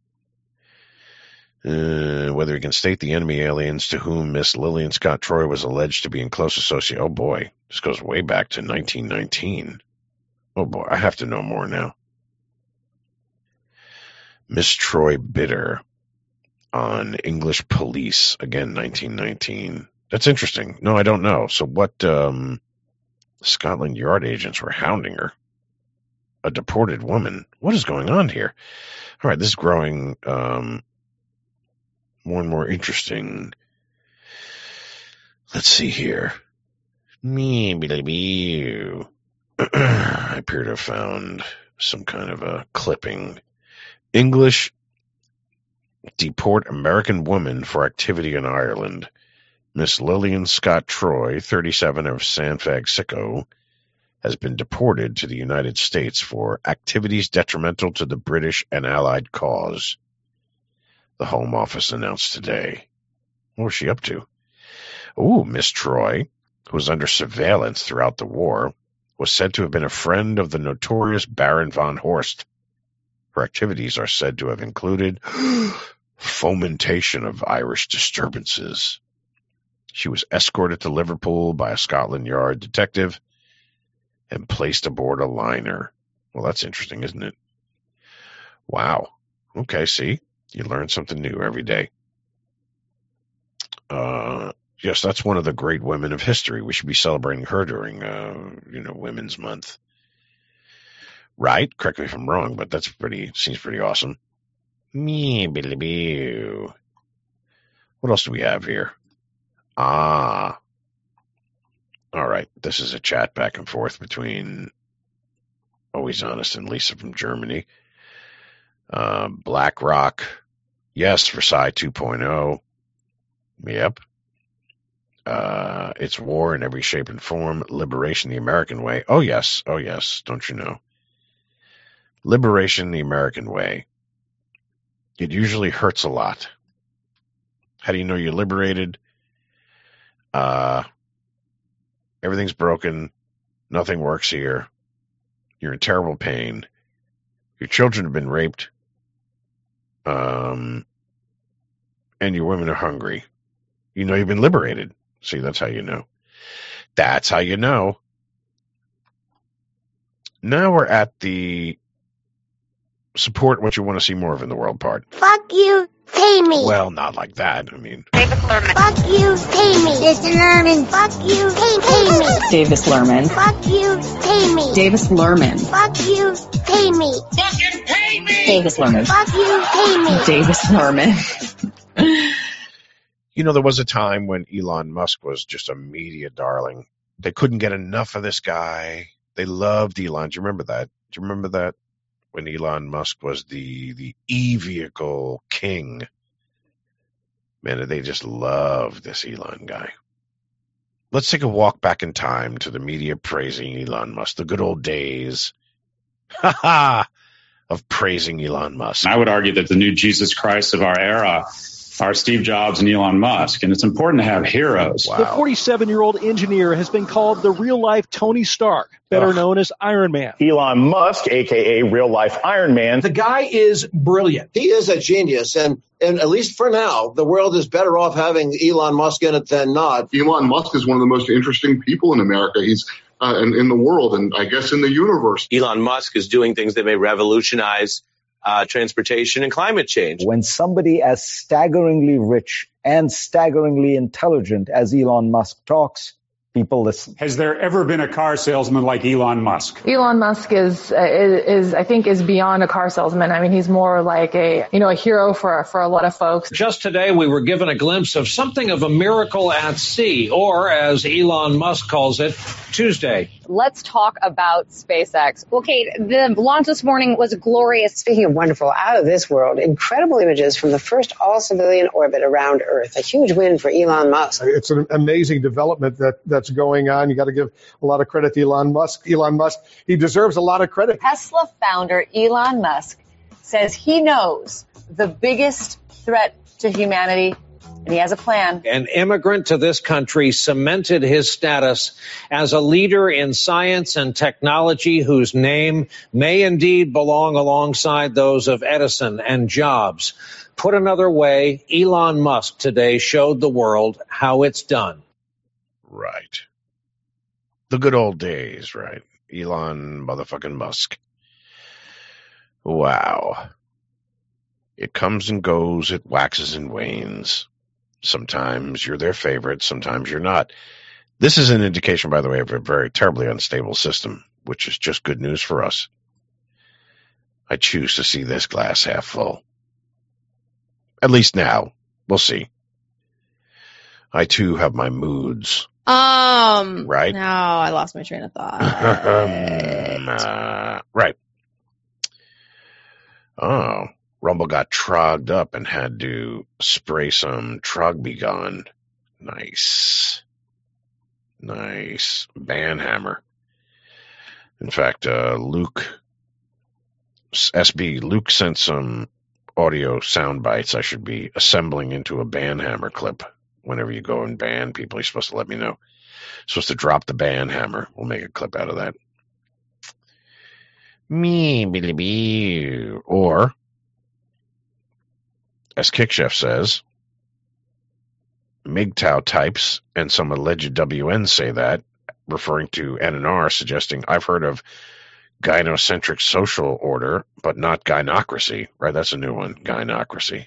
Whether he can state the enemy aliens to whom Miss Lillian Scott Troy was alleged to be in close association. Oh, boy. This goes way back to 1919. Oh, boy. I have to know more now. Miss Troy Bitter. on English police. Again, 1919. That's interesting. No, I don't know. So what, Scotland Yard agents were hounding her. A deported woman. What is going on here? All right, this is growing more and more interesting. Let's see here. I appear to have found some kind of a clipping. English deport American woman for activity in Ireland. Miss Lillian Scott Troy, 37, of Sanfagsico, has been deported to the United States for activities detrimental to the British and Allied cause, the Home Office announced today. What was she up to? Oh, Miss Troy, who was under surveillance throughout the war, was said to have been a friend of the notorious Baron von Horst. Her activities are said to have included fomentation of Irish disturbances. She was escorted to Liverpool by a Scotland Yard detective and placed aboard a liner. Well, that's interesting, isn't it? Wow. Okay, see? You learn something new every day. Yes, that's one of the great women of history. We should be celebrating her during, Women's Month. Right? Correct me if I'm wrong, but seems pretty awesome. What else do we have here? All right. This is a chat back and forth between Always Honest and Lisa from Germany. BlackRock. Yes, Versailles 2.0. Yep. It's war in every shape and form. Liberation the American way. Oh, yes. Don't you know? Liberation the American way. It usually hurts a lot. How do you know you're liberated? Everything's broken. Nothing works here. You're in terrible pain. Your children have been raped. And your women are hungry. You know you've been liberated. See, that's how you know. That's how you know. Now we're at the support what you want to see more of in the world part. Fuck you, pay me. Well, not like that. I mean, Davis Lerman. Fuck you, pay me. Davis Lerman. Fuck you, pay me. Davis Lerman. Fuck you, pay me. Davis Lerman. Fuck you, pay me. Fucking pay me. Davis Lerman. Fuck you, pay me. Davis Lerman. You know, there was a time when Elon Musk was just a media darling. They couldn't get enough of this guy. They loved Elon. Do you remember that? Do you remember that? When Elon Musk was the e-vehicle king. Man, they just loved this Elon guy. Let's take a walk back in time to the media praising Elon Musk, the good old days of praising Elon Musk. I would argue that the new Jesus Christ of our era are Steve Jobs and Elon Musk, and it's important to have heroes. Wow. The 47-year-old engineer has been called the real-life Tony Stark, better known as Iron Man. Elon Musk, a.k.a. real-life Iron Man. The guy is brilliant. He is a genius, and at least for now, the world is better off having Elon Musk in it than not. Elon Musk is one of the most interesting people in America. He's in the world, and I guess in the universe. Elon Musk is doing things that may revolutionize transportation and climate change. When somebody as staggeringly rich and staggeringly intelligent as Elon Musk talks, people listen. Has there ever been a car salesman like Elon Musk? Elon Musk is I think beyond a car salesman. I mean, he's more like a hero for a lot of folks. Just today, we were given a glimpse of something of a miracle at sea, or as Elon Musk calls it, Tuesday. Let's talk about SpaceX. Well, Kate, the launch this morning was glorious. Speaking of wonderful, out of this world, incredible images from the first all-civilian orbit around Earth. A huge win for Elon Musk. It's an amazing development that's going on. You got to give a lot of credit to Elon Musk. Elon Musk, he deserves a lot of credit. Tesla founder Elon Musk says he knows the biggest threat to humanity, and he has a plan. An immigrant to this country cemented his status as a leader in science and technology whose name may indeed belong alongside those of Edison and Jobs. Put another way, Elon Musk today showed the world how it's done. Right. The good old days, right? Elon motherfucking Musk. Wow. It comes and goes, it waxes and wanes. Sometimes you're their favorite, sometimes you're not. This is an indication, by the way, of a very terribly unstable system, which is just good news for us. I choose to see this glass half full. At least now. We'll see. I, too, have my moods. Right? No, I lost my train of thought. Right. Oh, Rumble got trogged up and had to spray some Trog Be Gone. Nice. Banhammer. In fact, Luke sent some audio sound bites I should be assembling into a Banhammer clip. Whenever you go and ban people, you're supposed to let me know. Supposed to drop the Banhammer. We'll make a clip out of that. Or, as Kickchef says, MGTOW types and some alleged WN say that, referring to NNR, suggesting I've heard of gynocentric social order, but not gynocracy. Right, that's a new one, gynocracy.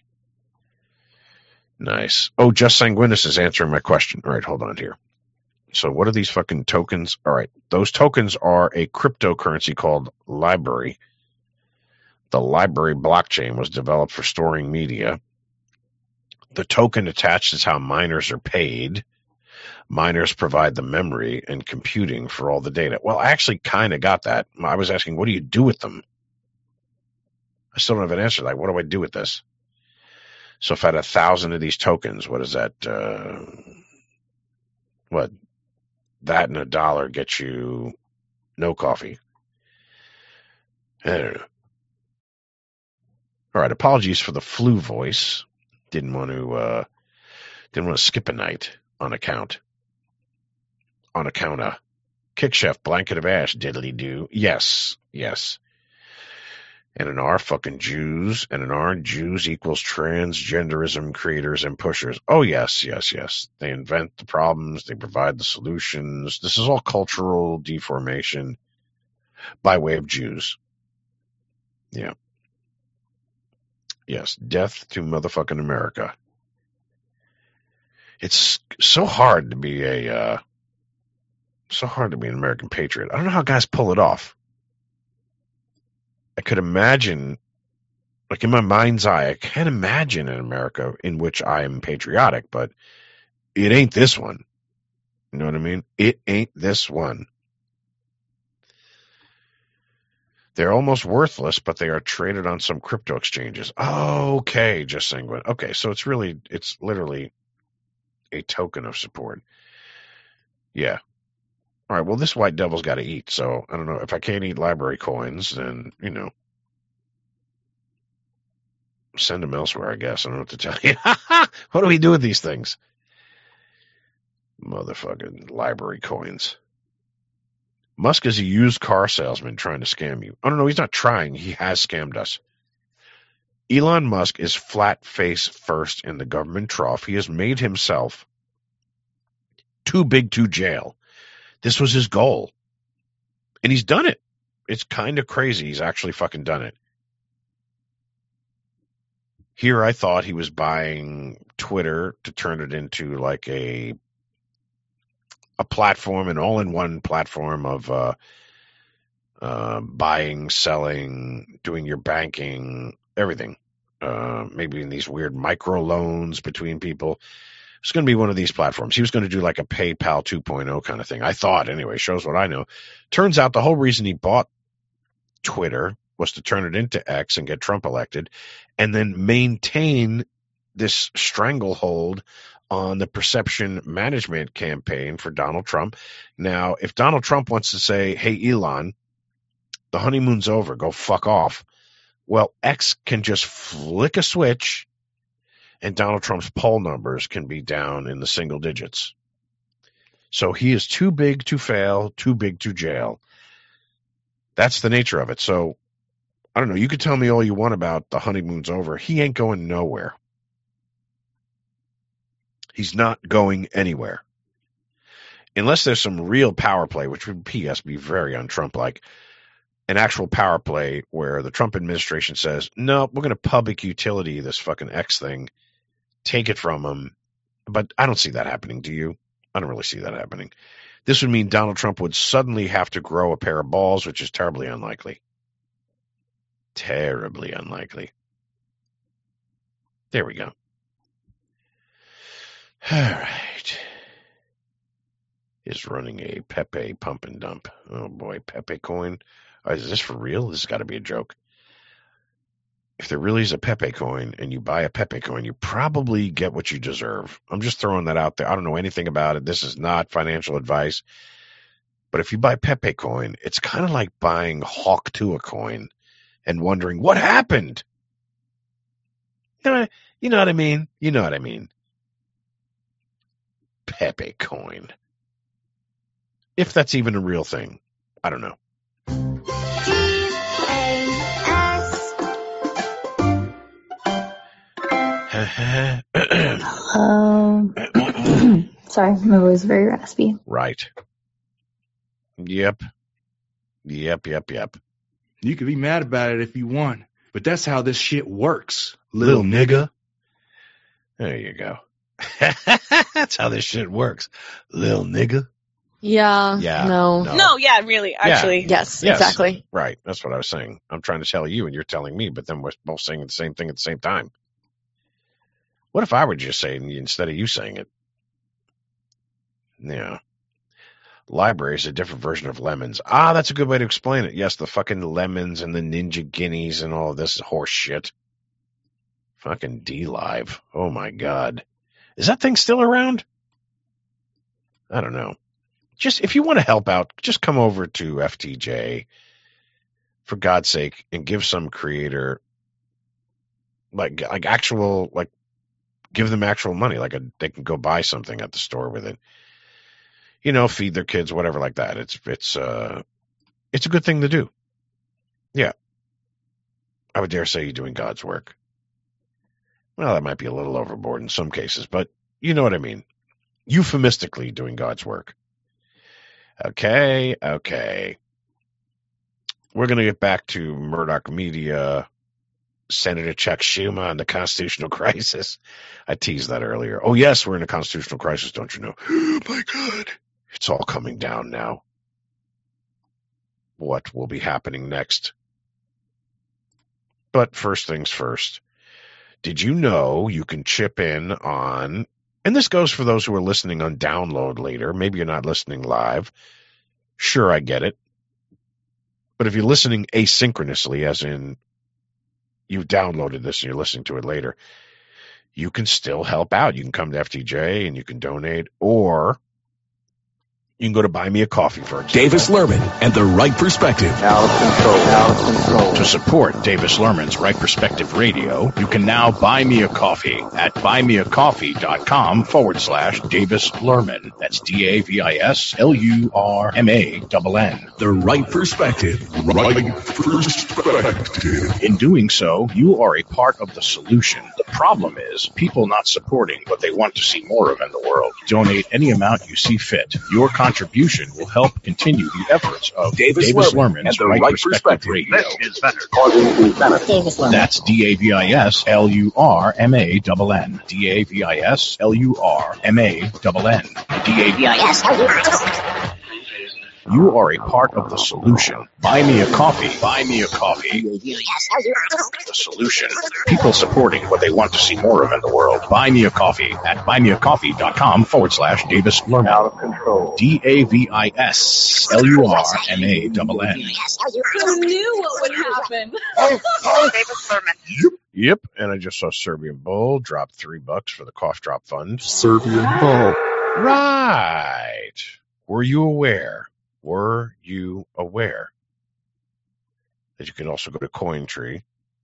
Nice. Oh, Just Sanguinus is answering my question. All right, hold on here. So what are these fucking tokens? All right, those tokens are a cryptocurrency called LBRY. The LBRY blockchain was developed for storing media. The token attached is how miners are paid. Miners provide the memory and computing for all the data. Well, I actually kind of got that. I was asking, what do you do with them? I still don't have an answer. Like, what do I do with this? So if I had 1,000 of these tokens, what is that? What? That and $1 gets you no coffee. I don't know. All right. Apologies for the flu voice. Didn't want to skip a night on account of Kickchef, Blanket of Ash, diddly do. Yes. NNR, fucking Jews. NNR, Jews equals transgenderism creators and pushers. Oh, yes. They invent the problems. They provide the solutions. This is all cultural deformation by way of Jews. Yeah. Yes, death to motherfucking America. It's so hard to be an American patriot. I don't know how guys pull it off. I could imagine, like in my mind's eye, I can't imagine an America in which I am patriotic, but it ain't this one. You know what I mean? It ain't this one. They're almost worthless, but they are traded on some crypto exchanges. Oh, okay, Just Sanguine. Okay, so it's literally a token of support. Yeah. All right, well, this white devil's got to eat, so I don't know. If I can't eat LBRY coins, then, send them elsewhere, I guess. I don't know what to tell you. What do we do with these things? Motherfucking LBRY coins. Musk is a used car salesman trying to scam you. Oh, no, he's not trying. He has scammed us. Elon Musk is flat face first in the government trough. He has made himself too big to jail. This was his goal. And he's done it. It's kind of crazy. He's actually fucking done it. Here I thought he was buying Twitter to turn it into like a platform, an all-in-one platform of buying, selling, doing your banking, everything. Maybe in these weird micro loans between people. It's going to be one of these platforms. He was going to do like a PayPal 2.0 kind of thing. I thought, anyway, shows what I know. Turns out the whole reason he bought Twitter was to turn it into X and get Trump elected and then maintain this stranglehold on the perception management campaign for Donald Trump. Now, if Donald Trump wants to say, hey, Elon, the honeymoon's over, go fuck off. Well, X can just flick a switch and Donald Trump's poll numbers can be down in the single digits. So he is too big to fail, too big to jail. That's the nature of it. So, I don't know. You could tell me all you want about the honeymoon's over. He ain't going nowhere. He's not going anywhere. Unless there's some real power play, which would, P.S., be very un-Trump-like. an actual power play where the Trump administration says, no, we're going to public utility this fucking X thing, take it from them. But I don't see that happening. Do you? I don't really see that happening. This would mean Donald Trump would suddenly have to grow a pair of balls, which is terribly unlikely. Terribly unlikely. There we go. All right. Is running a Pepe pump and dump. Oh boy, Pepe coin. Is this for real? This has got to be a joke. If there really is a Pepe coin and you buy a Pepe coin, you probably get what you deserve. I'm just throwing that out there. I don't know anything about it. This is not financial advice. But if you buy Pepe coin, it's kind of like buying Hawk Tuah coin and wondering what happened. You know what I mean? You know what I mean. Pepe coin. If that's even a real thing. I don't know. Sorry, my voice is very raspy. Right. Yep. You can be mad about it if you want, but that's how this shit works, little nigga. There you go. That's how this shit works, little nigga. Yeah. No, yeah, really, actually. Yeah. Yes, exactly. Right. That's what I was saying. I'm trying to tell you and you're telling me, but then we're both saying the same thing at the same time. What if I were just saying it instead of you saying it? Yeah. Library is a different version of lemons. Ah, that's a good way to explain it. Yes, the fucking lemons and the ninja guineas and all of this horse shit. Fucking D-Live. Oh my God. Is that thing still around? I don't know. Just, if you want to help out, just come over to FTJ, for God's sake, and give some creator, like actual, like, give them actual money. Like, they can go buy something at the store with it. You know, feed their kids, whatever like that. It's a good thing to do. Yeah. I would dare say you're doing God's work. Well, that might be a little overboard in some cases, but you know what I mean. Euphemistically doing God's work. Okay. We're going to get back to Murdoch Media, Senator Chuck Schumer, and the constitutional crisis. I teased that earlier. Oh, yes, we're in a constitutional crisis, don't you know? Oh, my God. It's all coming down now. What will be happening next? But first things first. Did you know you can chip in on, and this goes for those who are listening on download later. Maybe you're not listening live. Sure, I get it. But if you're listening asynchronously, as in you've downloaded this and you're listening to it later, you can still help out. You can come to FTJ and you can donate, or you can go to Buy Me a Coffee, for example. Davis Lerman and the Right Perspective. Out of control. To support Davis Lerman's Right Perspective Radio, you can now buy me a coffee at buymeacoffee.com/Davis Lerman. That's DAVISLURMANN. The Right Perspective. Right Perspective. In doing so, you are a part of the solution. The problem is people not supporting what they want to see more of in the world. Donate any amount you see fit. Your contribution will help continue the efforts of Davis Lerman's Right Perspective Radio. This is better. Davis Lerman. That's DAVISLURMANN. DAVISLURMANN. You are a part of the solution. Buy me a coffee. Buy me a coffee. The solution. People supporting what they want to see more of in the world. Buy me a coffee at buymeacoffee.com/Davis Lerman. Out of control. DAVISLURMANN. Who knew what would happen? Davis Lerman. Yep. And I just saw Serbian Bull drop $3 for the Cough Drop Fund. Serbian Bull. Right. Were you aware that you can also go to CoinTree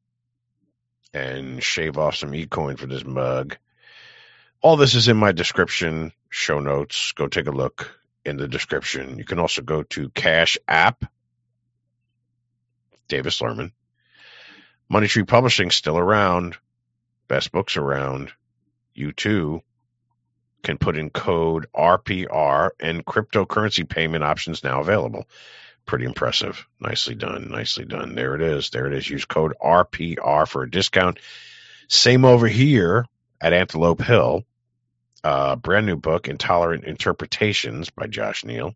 and shave off some eCoin for this mug? All this is in my description, show notes. Go take a look in the description. You can also go to Cash App, Davis Lerman. Money Tree Publishing still around. Best Books around. You too can put in code RPR, and cryptocurrency payment options now available. Pretty impressive. Nicely done. Nicely done. There it is. There it is. Use code RPR for a discount. Same over here at Antelope Hill. Brand new book, Intolerant Interpretations by Josh Neal.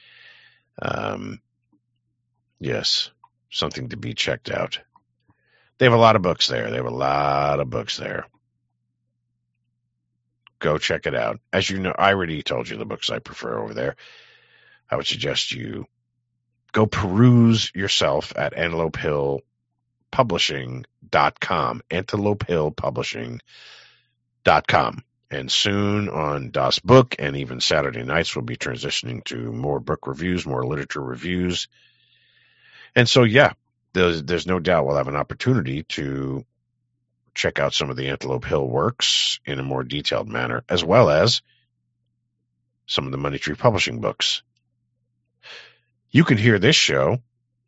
Yes, something to be checked out. They have a lot of books there. Go check it out. As you know, I already told you the books I prefer over there. I would suggest you go peruse yourself at antelopehillpublishing.com, antelopehillpublishing.com. And soon on Das Book and even Saturday nights, we'll be transitioning to more book reviews, more literature reviews. And so, yeah, there's no doubt we'll have an opportunity to check out some of the Antelope Hill works in a more detailed manner, as well as some of the Money Tree Publishing books. You can hear this show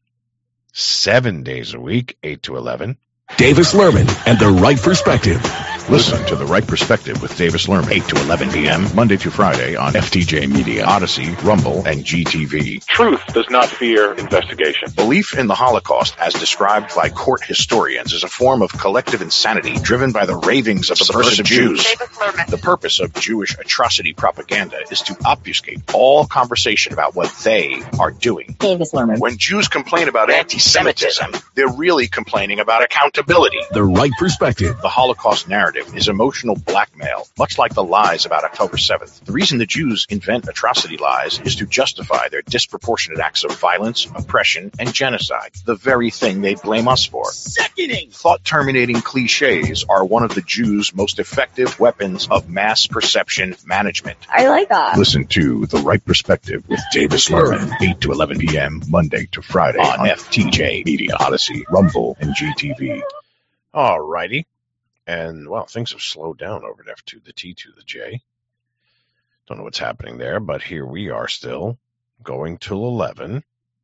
7 days a week, 8 to 11. Davis Lerman and The Right Perspective. Listen to The Right Perspective with Davis Lerman, 8 to 11 p.m., Monday through Friday on FTJ Media, Odyssey, Rumble, and GTV. Truth does not fear investigation. Belief in the Holocaust, as described by court historians, is a form of collective insanity driven by the ravings of subversive Jews. The purpose of Jewish atrocity propaganda is to obfuscate all conversation about what they are doing. Davis Lerman. When Jews complain about anti-Semitism, they're really complaining about accountability. The Right Perspective. The Holocaust narrative is emotional blackmail, much like the lies about October 7th. The reason the Jews invent atrocity lies is to justify their disproportionate acts of violence, oppression, and genocide, the very thing they blame us for. Sickening! Thought-terminating cliches are one of the Jews' most effective weapons of mass perception management. I like that. Listen to The Right Perspective with Davis Lerman, 8 to 11 p.m., Monday to Friday on FTJ Media, Odyssey, Rumble, and GTV. All righty. And, well, things have slowed down over at F to the T to the J. Don't know what's happening there, but here we are still going till 11.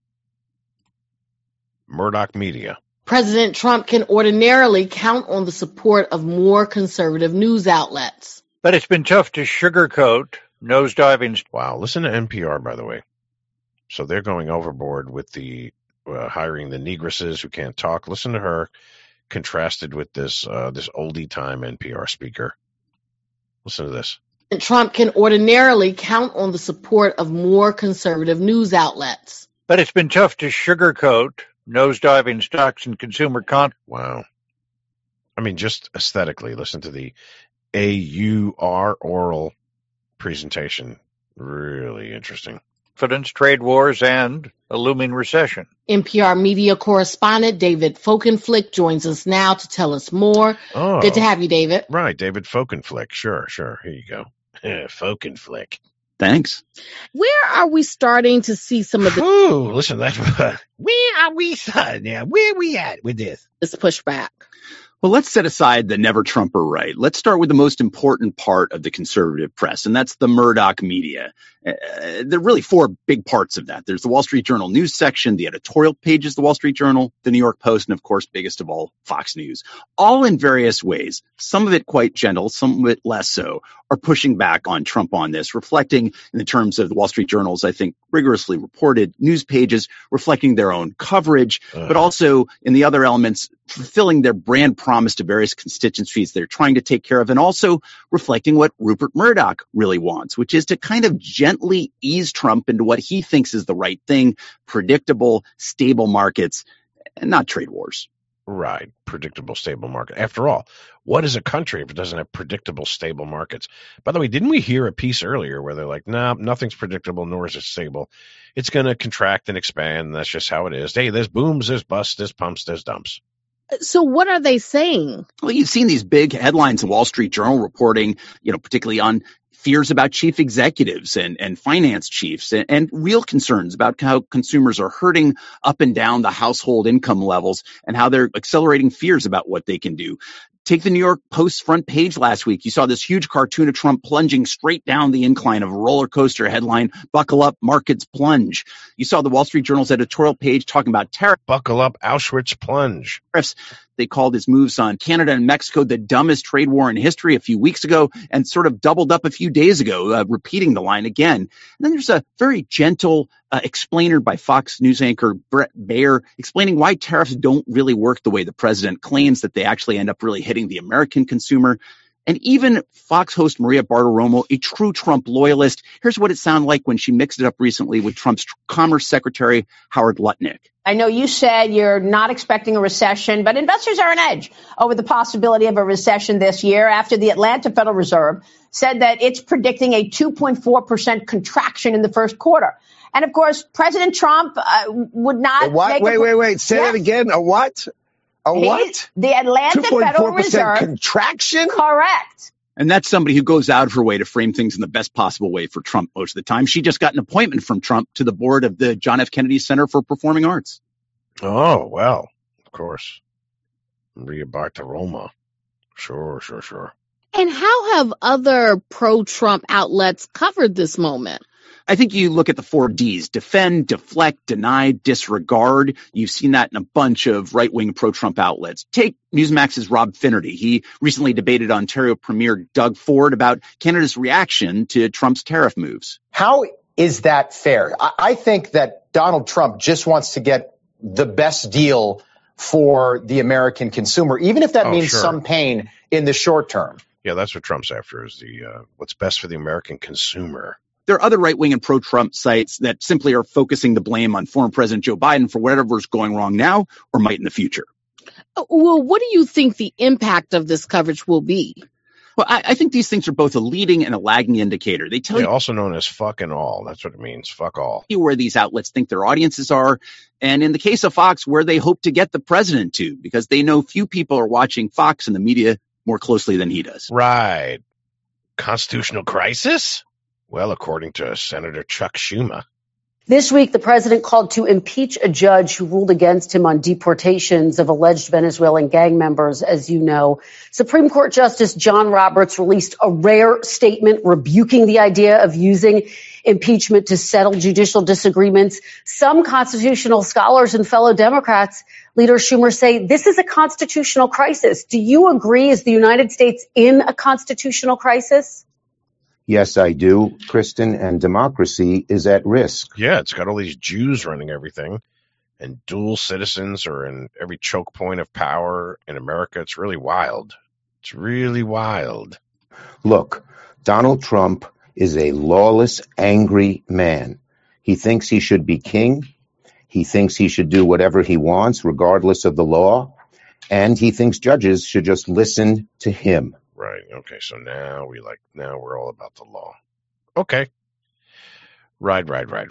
Murdoch Media. President Trump can ordinarily count on the support of more conservative news outlets. But it's been tough to sugarcoat nosediving. Wow, listen to NPR, by the way. So they're going overboard with the hiring the negresses who can't talk. Listen to her. Contrasted with this oldie time NPR speaker. Listen to this. Trump can ordinarily count on the support of more conservative news outlets. But it's been tough to sugarcoat nosediving stocks and consumer confidence. Wow. I mean, just aesthetically, listen to the AUR oral presentation. Really interesting. Trade wars, and a looming recession. NPR media correspondent David Folkenflik joins us now to tell us more. Oh, good to have you, David. Right, David Folkenflik. Sure. Here you go. Folkenflik. Thanks. Where are we starting to see some of the... Ooh, listen, where are we now? Where are we at with this? This pushback. Well, let's set aside the never Trumper right. Let's start with the most important part of the conservative press, and that's the Murdoch media. There are really four big parts of that. There's the Wall Street Journal news section, the editorial pages of the Wall Street Journal, the New York Post, and of course, biggest of all, Fox News. All in various ways, some of it quite gentle, some of it less so, are pushing back on Trump on this, reflecting in the terms of the Wall Street Journal's, I think, rigorously reported news pages, reflecting their own coverage, but also in the other elements, fulfilling their brand promise to various constituencies they're trying to take care of, and also reflecting what Rupert Murdoch really wants, which is to kind of gently ease Trump into what he thinks is the right thing, predictable, stable markets, and not trade wars. Right. Predictable, stable market. After all, what is a country if it doesn't have predictable, stable markets? By the way, didn't we hear a piece earlier where they're like, nah, nothing's predictable, nor is it stable. It's going to contract and expand. And that's just how it is. Hey, there's booms, there's busts, there's pumps, there's dumps. So what are they saying? Well, you've seen these big headlines in Wall Street Journal reporting, particularly on fears about chief executives and finance chiefs and real concerns about how consumers are hurting up and down the household income levels and how they're accelerating fears about what they can do. Take the New York Post's front page last week. You saw this huge cartoon of Trump plunging straight down the incline of a roller coaster headline, "Buckle up, markets plunge." You saw the Wall Street Journal's editorial page talking about tariffs. Buckle up, Auschwitz plunge. They called his moves on Canada and Mexico the dumbest trade war in history a few weeks ago and sort of doubled up a few days ago, repeating the line again. And then there's a very gentle explainer by Fox News anchor Brett Baer explaining why tariffs don't really work the way the president claims, that they actually end up really hitting the American consumer. And even Fox host Maria Bartiromo, a true Trump loyalist, here's what it sounded like when she mixed it up recently with Trump's Commerce Secretary Howard Lutnick. I know you said you're not expecting a recession, but investors are on edge over the possibility of a recession this year after the Atlanta Federal Reserve said that it's predicting a 2.4% contraction in the first quarter. And, of course, President Trump would not what? Wait. Say that again. A what? A what? The Atlanta Federal Reserve. Contraction? Correct. And that's somebody who goes out of her way to frame things in the best possible way for Trump most of the time. She just got an appointment from Trump to the board of the John F. Kennedy Center for Performing Arts. Oh, well, of course. Maria Bartiromo. Sure. And how have other pro-Trump outlets covered this moment? I think you look at the 4 Ds: defend, deflect, deny, disregard. You've seen that in a bunch of right-wing pro-Trump outlets. Take Newsmax's Rob Finnerty. He recently debated Ontario Premier Doug Ford about Canada's reaction to Trump's tariff moves. How is that fair? I think that Donald Trump just wants to get the best deal for the American consumer, even if that means some pain in the short term. Yeah, that's what Trump's after, is the what's best for the American consumer. There are other right-wing and pro-Trump sites that simply are focusing the blame on former President Joe Biden for whatever's going wrong now or might in the future. Well, what do you think the impact of this coverage will be? Well, I think these things are both a leading and a lagging indicator. They tell you, also known as fucking all. That's what it means. Fuck all. Where these outlets think their audiences are. And in the case of Fox, where they hope to get the president to, because they know few people are watching Fox and the media more closely than he does. Right. Constitutional crisis? Well, according to Senator Chuck Schumer. This week, the president called to impeach a judge who ruled against him on deportations of alleged Venezuelan gang members, as you know. Supreme Court Justice John Roberts released a rare statement rebuking the idea of using impeachment to settle judicial disagreements. Some constitutional scholars and fellow Democrats, Leader Schumer, say this is a constitutional crisis. Do you agree? Is the United States in a constitutional crisis? Yes, I do, Kristen, and democracy is at risk. Yeah, it's got all these Jews running everything, and dual citizens are in every choke point of power in America. It's really wild. It's really wild. Look, Donald Trump is a lawless, angry man. He thinks he should be king. He thinks he should do whatever he wants, regardless of the law. And he thinks judges should just listen to him. Right. Okay. So now we're all about the law. Okay. Right.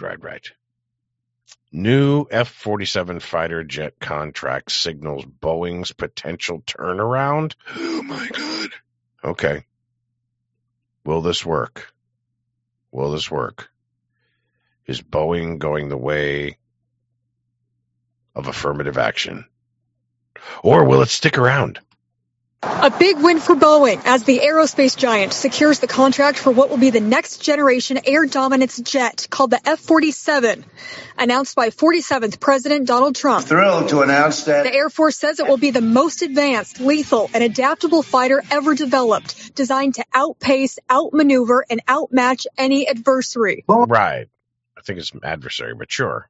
New F-47 fighter jet contract signals Boeing's potential turnaround. Oh my God. Okay. Will this work? Is Boeing going the way of affirmative action? Or will it stick around? A big win for Boeing as the aerospace giant secures the contract for what will be the next generation air dominance jet called the F-47, announced by 47th President Donald Trump. Thrilled to announce that the Air Force says it will be the most advanced, lethal, and adaptable fighter ever developed, designed to outpace, outmaneuver, and outmatch any adversary. Right. I think it's adversary, but sure.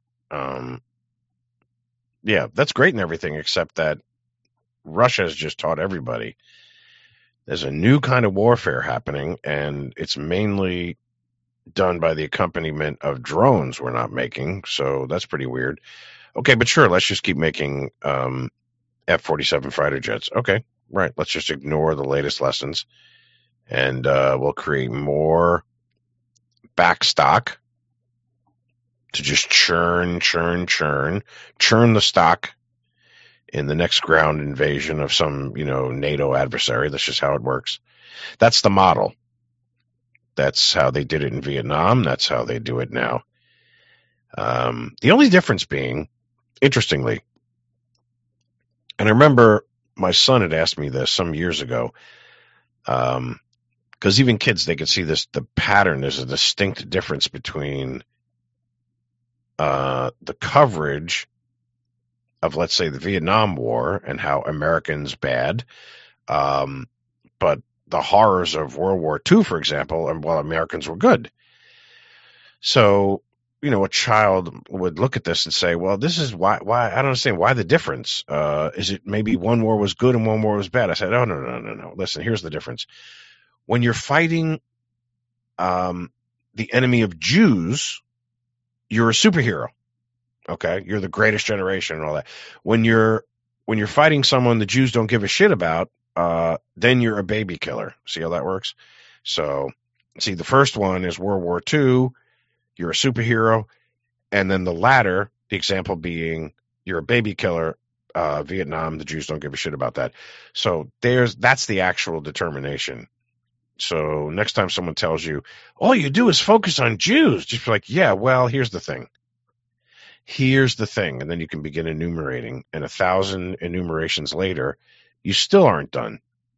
Yeah, that's great and everything, except that Russia has just taught everybody there's a new kind of warfare happening, and it's mainly done by the accompaniment of drones we're not making, so that's pretty weird. Okay, but sure, let's just keep making F-47 fighter jets. Okay, right, let's just ignore the latest lessons, and we'll create more backstock to just churn the stock in the next ground invasion of some, NATO adversary. That's just how it works. That's the model. That's how they did it in Vietnam. That's how they do it now. The only difference being, interestingly, and I remember my son had asked me this some years ago, because even kids, they could see this, the pattern. There's a distinct difference between the coverage of, let's say, the Vietnam War and how Americans bad, but the horrors of World War II, for example, and well, Americans were good. So, a child would look at this and say, well, this is why I don't understand why the difference. Is it maybe one war was good and one war was bad? I said, oh, no. Listen, here's the difference. When you're fighting the enemy of Jews, you're a superhero. Okay, you're the greatest generation and all that. When you're fighting someone the Jews don't give a shit about, then you're a baby killer. See how that works? So, see, the first one is World War II. You're a superhero, and then the latter, the example being you're a baby killer. Vietnam, the Jews don't give a shit about that. So that's the actual determination. So next time someone tells you all you do is focus on Jews, just be like, yeah, well, here's the thing. And then you can begin enumerating, and 1,000 enumerations later, you still aren't done.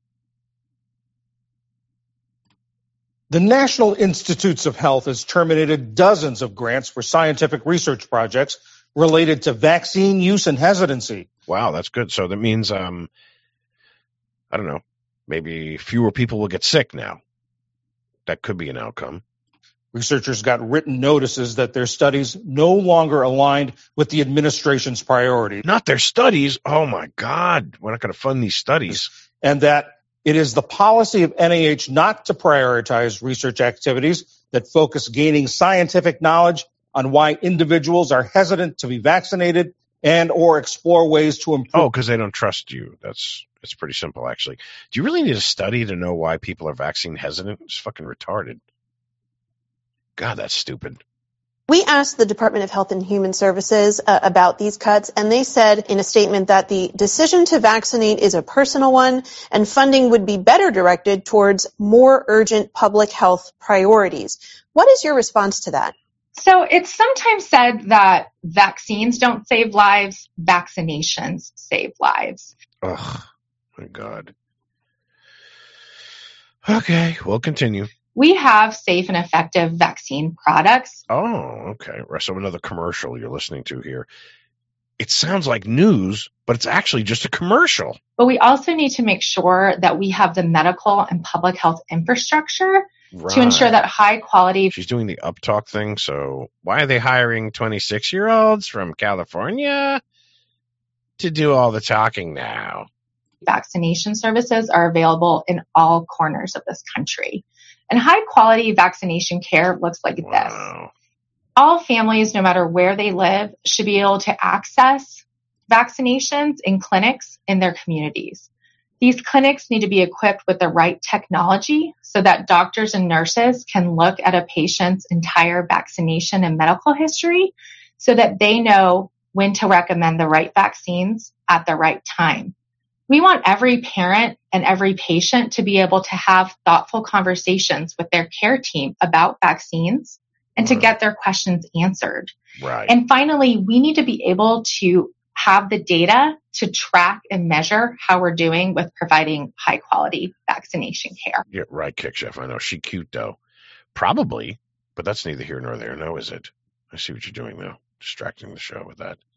The National Institutes of Health has terminated dozens of grants for scientific research projects related to vaccine use and hesitancy. Wow, that's good. So that means, I don't know, maybe fewer people will get sick now. That could be an outcome. Researchers got written notices that their studies no longer aligned with the administration's priority. Not their studies? Oh, my God. We're not going to fund these studies. And that it is the policy of NIH not to prioritize research activities that focus gaining scientific knowledge on why individuals are hesitant to be vaccinated and or explore ways to improve. Oh, because they don't trust you. It's pretty simple, actually. Do you really need a study to know why people are vaccine hesitant? It's fucking retarded. God, that's stupid. We asked the Department of Health and Human Services about these cuts, and they said in a statement that the decision to vaccinate is a personal one, and funding would be better directed towards more urgent public health priorities. What is your response to that? So it's sometimes said that vaccines don't save lives, vaccinations save lives. Oh, my God. Okay, we'll continue. We have safe and effective vaccine products. Oh, okay. So another commercial you're listening to here. It sounds like news, but it's actually just a commercial. But we also need to make sure that we have the medical and public health infrastructure to ensure that high quality. She's doing the uptalk thing. So why are they hiring 26-year-olds from California to do all the talking now? Vaccination services are available in all corners of this country. And high-quality vaccination care looks like this. All families, no matter where they live, should be able to access vaccinations in clinics in their communities. These clinics need to be equipped with the right technology so that doctors and nurses can look at a patient's entire vaccination and medical history so that they know when to recommend the right vaccines at the right time. We want every parent and every patient to be able to have thoughtful conversations with their care team about vaccines and to get their questions answered. Right. And finally, we need to be able to have the data to track and measure how we're doing with providing high quality vaccination care. Yeah, right, Kick Chef. I know. She cute, though. Probably, but that's neither here nor there. No, is it? I see what you're doing, though. Distracting the show with that.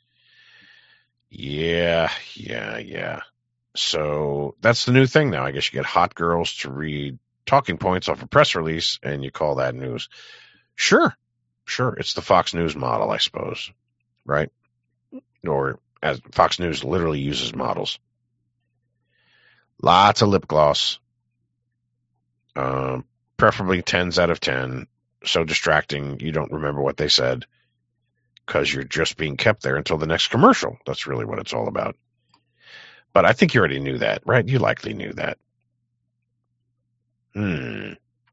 Yeah. So that's the new thing now. I guess you get hot girls to read talking points off a press release, and you call that news. Sure. It's the Fox News model, I suppose, right? Or as Fox News literally uses models. Lots of lip gloss. Preferably 10s out of 10. So distracting, you don't remember what they said because you're just being kept there until the next commercial. That's really what it's all about. But I think you already knew that, right? You likely knew that. PBS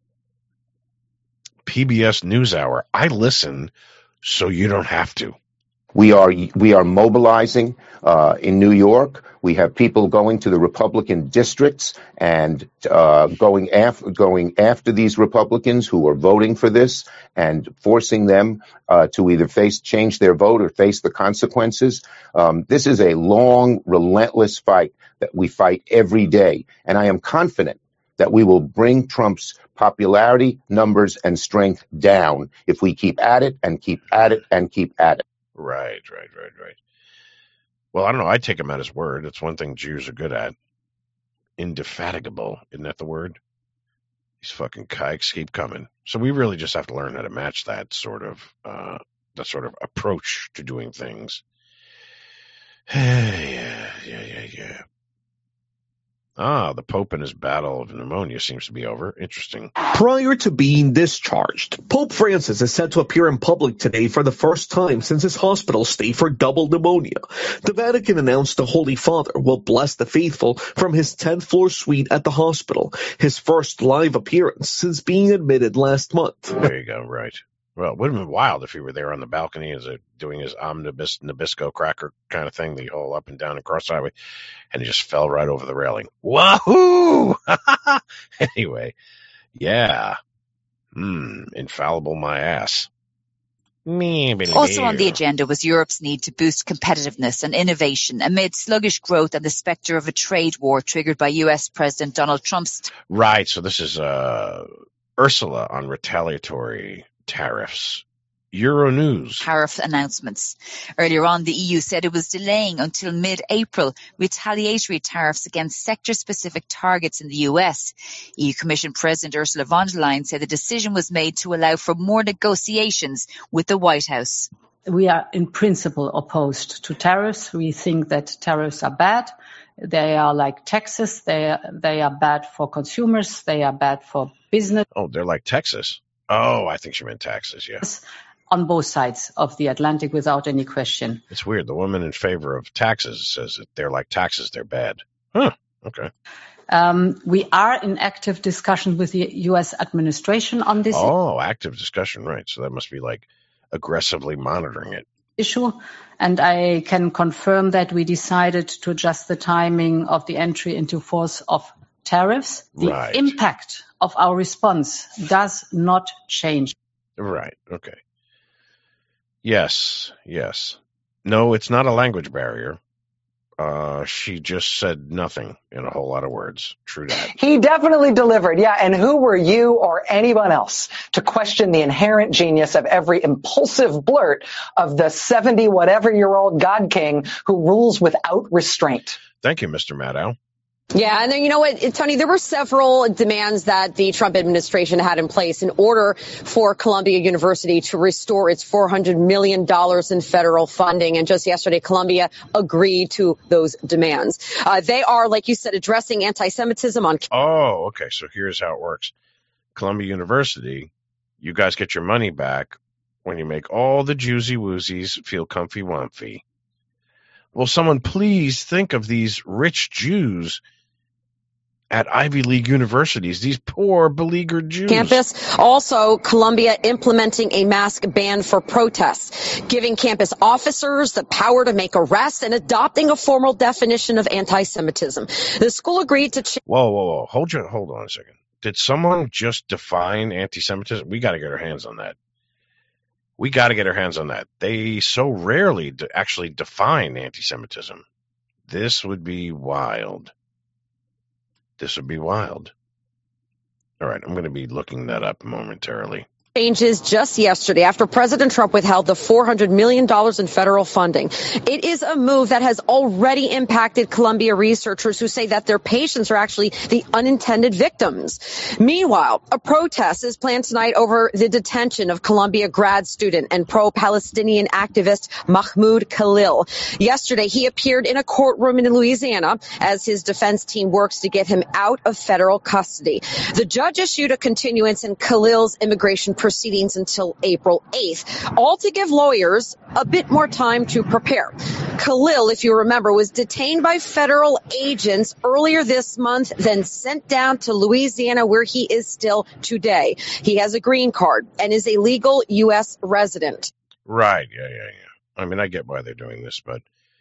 NewsHour. I listen so you don't have to. We are mobilizing in New York. We have people going to the Republican districts and going after these Republicans who are voting for this and forcing them to either change their vote or face the consequences. This is a long, relentless fight that we fight every day, and I am confident that we will bring Trump's popularity, numbers, and strength down if we keep at it and keep at it and keep at it. Right. Well, I don't know. I take him at his word. It's one thing Jews are good at. Indefatigable. Isn't that the word? These fucking kikes keep coming. So we really just have to learn how to match that sort of approach to doing things. Yeah. The Pope and his battle of pneumonia seems to be over. Interesting. Prior to being discharged, Pope Francis is set to appear in public today for the first time since his hospital stay for double pneumonia. The Vatican announced the Holy Father will bless the faithful from his 10th floor suite at the hospital, his first live appearance since being admitted last month. There you go, right. Well, it would have been wild if he were there on the balcony as doing his omnibus Nabisco cracker kind of thing, the whole up and down and cross highway, and he just fell right over the railing. Wahoo! Anyway, yeah. Infallible my ass. Also on the agenda was Europe's need to boost competitiveness and innovation amid sluggish growth and the specter of a trade war triggered by U.S. President Donald Trump's... Right, so this is Ursula on retaliatory tariffs. Euronews. Tariff announcements. Earlier on, the EU said it was delaying until mid-April retaliatory tariffs against sector-specific targets in the US. EU Commission President Ursula von der Leyen said the decision was made to allow for more negotiations with the White House. We are in principle opposed to tariffs. We think that tariffs are bad. They are like taxes. They are bad for consumers. They are bad for business. Oh, they're like Texas. Oh, I think she meant taxes, yeah. On both sides of the Atlantic without any question. It's weird. The woman in favor of taxes says that they're like taxes, they're bad. Huh, okay. We are in active discussion with the U.S. administration on this. Oh, active discussion, right. So that must be like aggressively monitoring it. Issue. And I can confirm that we decided to adjust the timing of the entry into force of tariffs. The impact of our response does not change. Right. Okay. Yes. No, it's not a language barrier. She just said nothing in a whole lot of words. True that. He definitely delivered. Yeah. And who were you or anyone else to question the inherent genius of every impulsive blurt of the 70-whatever-year-old God King who rules without restraint? Thank you, Mr. Maddow. Yeah, and then you know what, Tony, there were several demands that the Trump administration had in place in order for Columbia University to restore its $400 million in federal funding. And just yesterday, Columbia agreed to those demands. They are, like you said, addressing anti-Semitism on... Oh, okay. So here's how it works. Columbia University, you guys get your money back when you make all the Jewsy woozies feel comfy-wumpy. Will someone please think of these rich Jews at Ivy League universities, these poor beleaguered Jews. Campus. Also, Columbia implementing a mask ban for protests, giving campus officers the power to make arrests and adopting a formal definition of anti-Semitism. The school agreed to... Whoa. Hold on a second. Did someone just define anti-Semitism? We got to get our hands on that. They so rarely actually define anti-Semitism. This would be wild. All right, I'm going to be looking that up momentarily. Changes just yesterday after President Trump withheld the $400 million in federal funding. It is a move that has already impacted Columbia researchers who say that their patients are actually the unintended victims. Meanwhile, a protest is planned tonight over the detention of Columbia grad student and pro-Palestinian activist Mahmoud Khalil. Yesterday, he appeared in a courtroom in Louisiana as his defense team works to get him out of federal custody. The judge issued a continuance in Khalil's immigration proceedings until April 8th, all to give lawyers a bit more time to prepare. Khalil, if you remember, was detained by federal agents earlier this month, then sent down to Louisiana, where he is still today. He has a green card and is a legal U.S. resident. Right, yeah. I mean, I get why they're doing this, but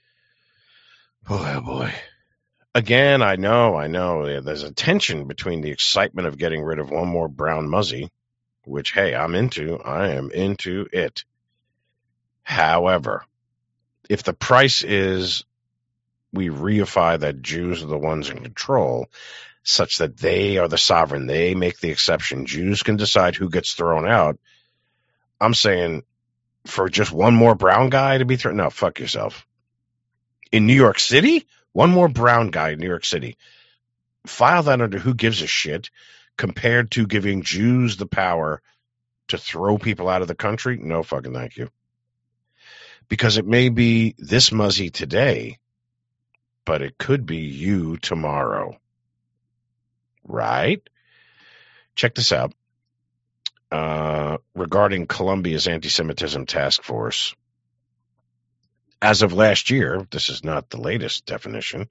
boy. Again, I know. There's a tension between the excitement of getting rid of one more brown muzzy, which, hey, I am into it. However, if the price is we reify that Jews are the ones in control, such that they are the sovereign, they make the exception, Jews can decide who gets thrown out, I'm saying for just one more brown guy to be thrown, no, fuck yourself. In New York City? One more brown guy in New York City. File that under who gives a shit compared to giving Jews the power to throw people out of the country? No fucking thank you. Because it may be this muzzy today, but it could be you tomorrow. Right? Check this out. Regarding Colombia's anti-Semitism task force. As of last year, this is not the latest definition,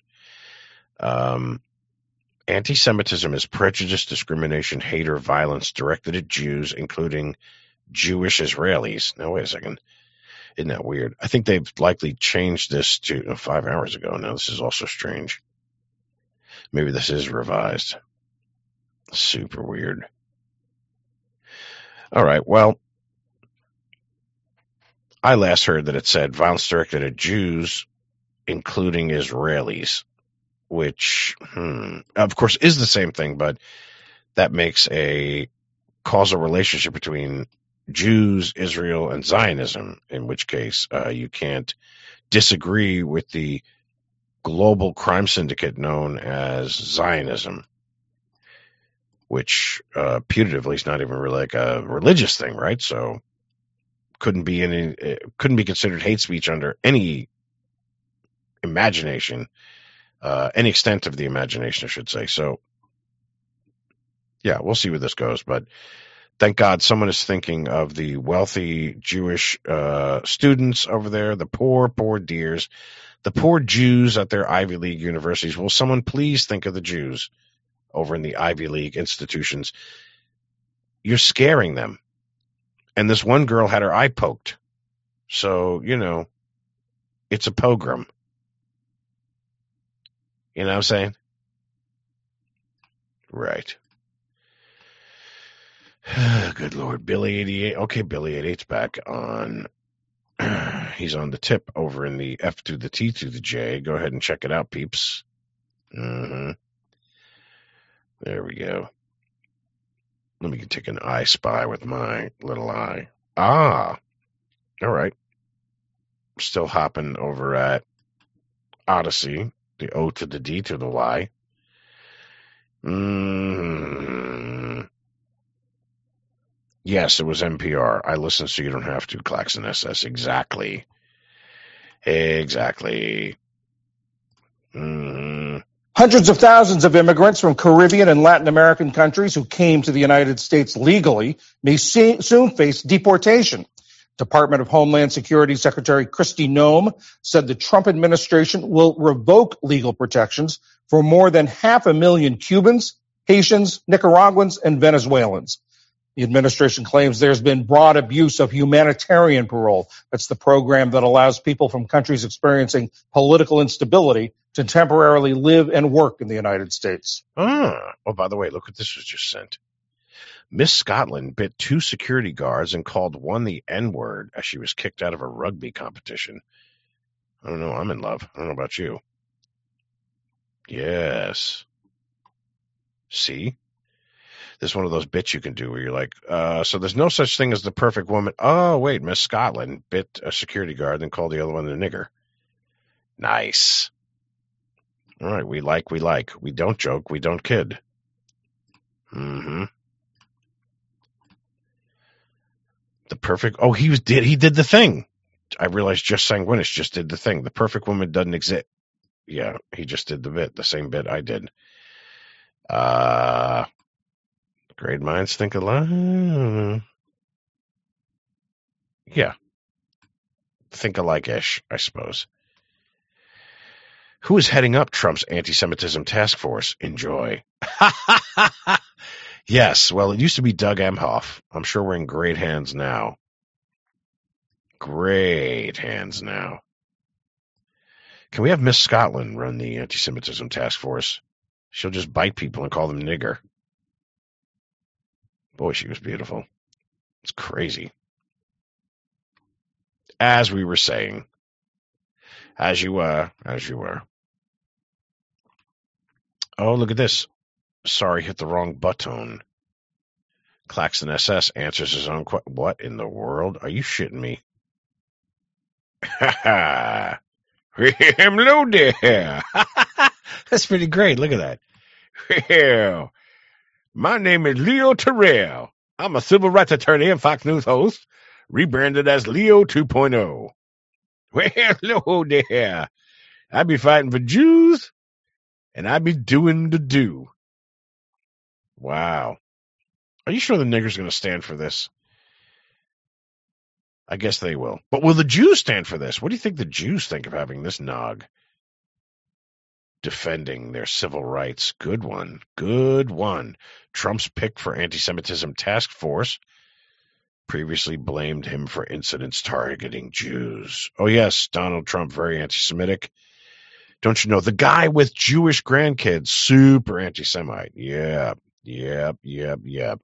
anti-Semitism is prejudice, discrimination, hate, or violence directed at Jews, including Jewish Israelis. Now, wait a second. Isn't that weird? I think they've likely changed this to 5 hours ago. Now, this is also strange. Maybe this is revised. Super weird. All right, well, I last heard that it said violence directed at Jews, including Israelis, which, of course, is the same thing, but that makes a causal relationship between Jews, Israel, and Zionism, in which case you can't disagree with the global crime syndicate known as Zionism, which putatively is not even really like a religious thing, right? So couldn't be considered hate speech under any imagination, any extent of the imagination, I should say. So, yeah, we'll see where this goes. But thank God someone is thinking of the wealthy Jewish students over there, the poor, poor dears, the poor Jews at their Ivy League universities. Will someone please think of the Jews over in the Ivy League institutions? You're scaring them. And this one girl had her eye poked. So, it's a pogrom. You know what I'm saying? Right. Good Lord. Billy 88. Okay, Billy 88's back on. He's on the tip over in the F to the T to the J. Go ahead and check it out, peeps. There we go. Let me take an I Spy with my little eye. All right. Still hopping over at Odyssey, the O to the D to the Y. Yes, it was NPR. I listened so you don't have to, Claxon SS. Exactly. Hundreds of thousands of immigrants from Caribbean and Latin American countries who came to the United States legally may soon face deportation. Department of Homeland Security Secretary Kristi Noem said the Trump administration will revoke legal protections for more than 500,000 Cubans, Haitians, Nicaraguans, and Venezuelans. The administration claims there's been broad abuse of humanitarian parole. That's the program that allows people from countries experiencing political instability to temporarily live and work in the United States. Oh, by the way, look what this was just sent. Miss Scotland bit 2 security guards and called one the N-word as she was kicked out of a rugby competition. I don't know. I'm in love. I don't know about you. Yes. See? This is one of those bits you can do where you're like, so there's no such thing as the perfect woman. Oh, wait, Miss Scotland bit a security guard and called the other one the nigger. Nice. All right, we like. We don't joke, we don't kid. The perfect, he did the thing. I realized just Sanguinis just did the thing. The perfect woman doesn't exist. Yeah, he just did the same bit I did. Great minds think alike. Yeah. Think alike-ish, I suppose. Who is heading up Trump's anti-Semitism task force? Enjoy. Yes, well, it used to be Doug Emhoff. I'm sure we're in great hands now. Great hands now. Can we have Miss Scotland run the anti-Semitism task force? She'll just bite people and call them nigger. Boy, she was beautiful. It's crazy. As we were saying. As you were. Oh, look at this. Sorry, hit the wrong button. Claxon SS answers his own question. What in the world? Are you shitting me? Hello there. That's pretty great. Look at that. Well, my name is Leo Terrell. I'm a civil rights attorney and Fox News host, rebranded as Leo 2.0. Well, hello there. I be fighting for Jews, and I be doing the do. Wow. Are you sure the niggers are going to stand for this? I guess they will. But will the Jews stand for this? What do you think the Jews think of having this nog defending their civil rights? Good one. Good one. Trump's pick for anti-Semitism task force previously blamed him for incidents targeting Jews. Oh, yes, Donald Trump, very anti-Semitic. Don't you know, the guy with Jewish grandkids, super anti-Semite. Yep. The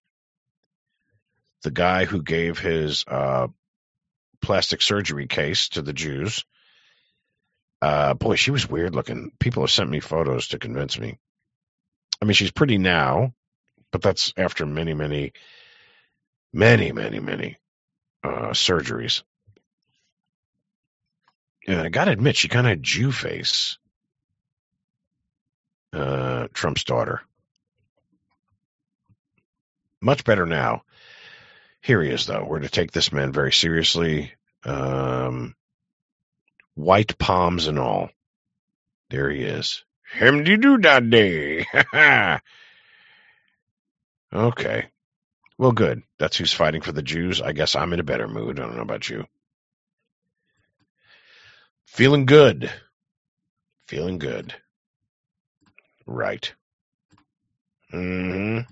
guy who gave his plastic surgery case to the Jews. Boy, she was weird looking. People have sent me photos to convince me. I mean, she's pretty now, but that's after many surgeries. And I gotta admit, she kind of had Jew face. Trump's daughter. Much better now. Here he is, though. We're to take this man very seriously. White palms and all. There he is. Him-de-doo-da-day. Okay. Well, good. That's who's fighting for the Jews. I guess I'm in a better mood. I don't know about you. Feeling good. Feeling good. Right. Mm-hmm.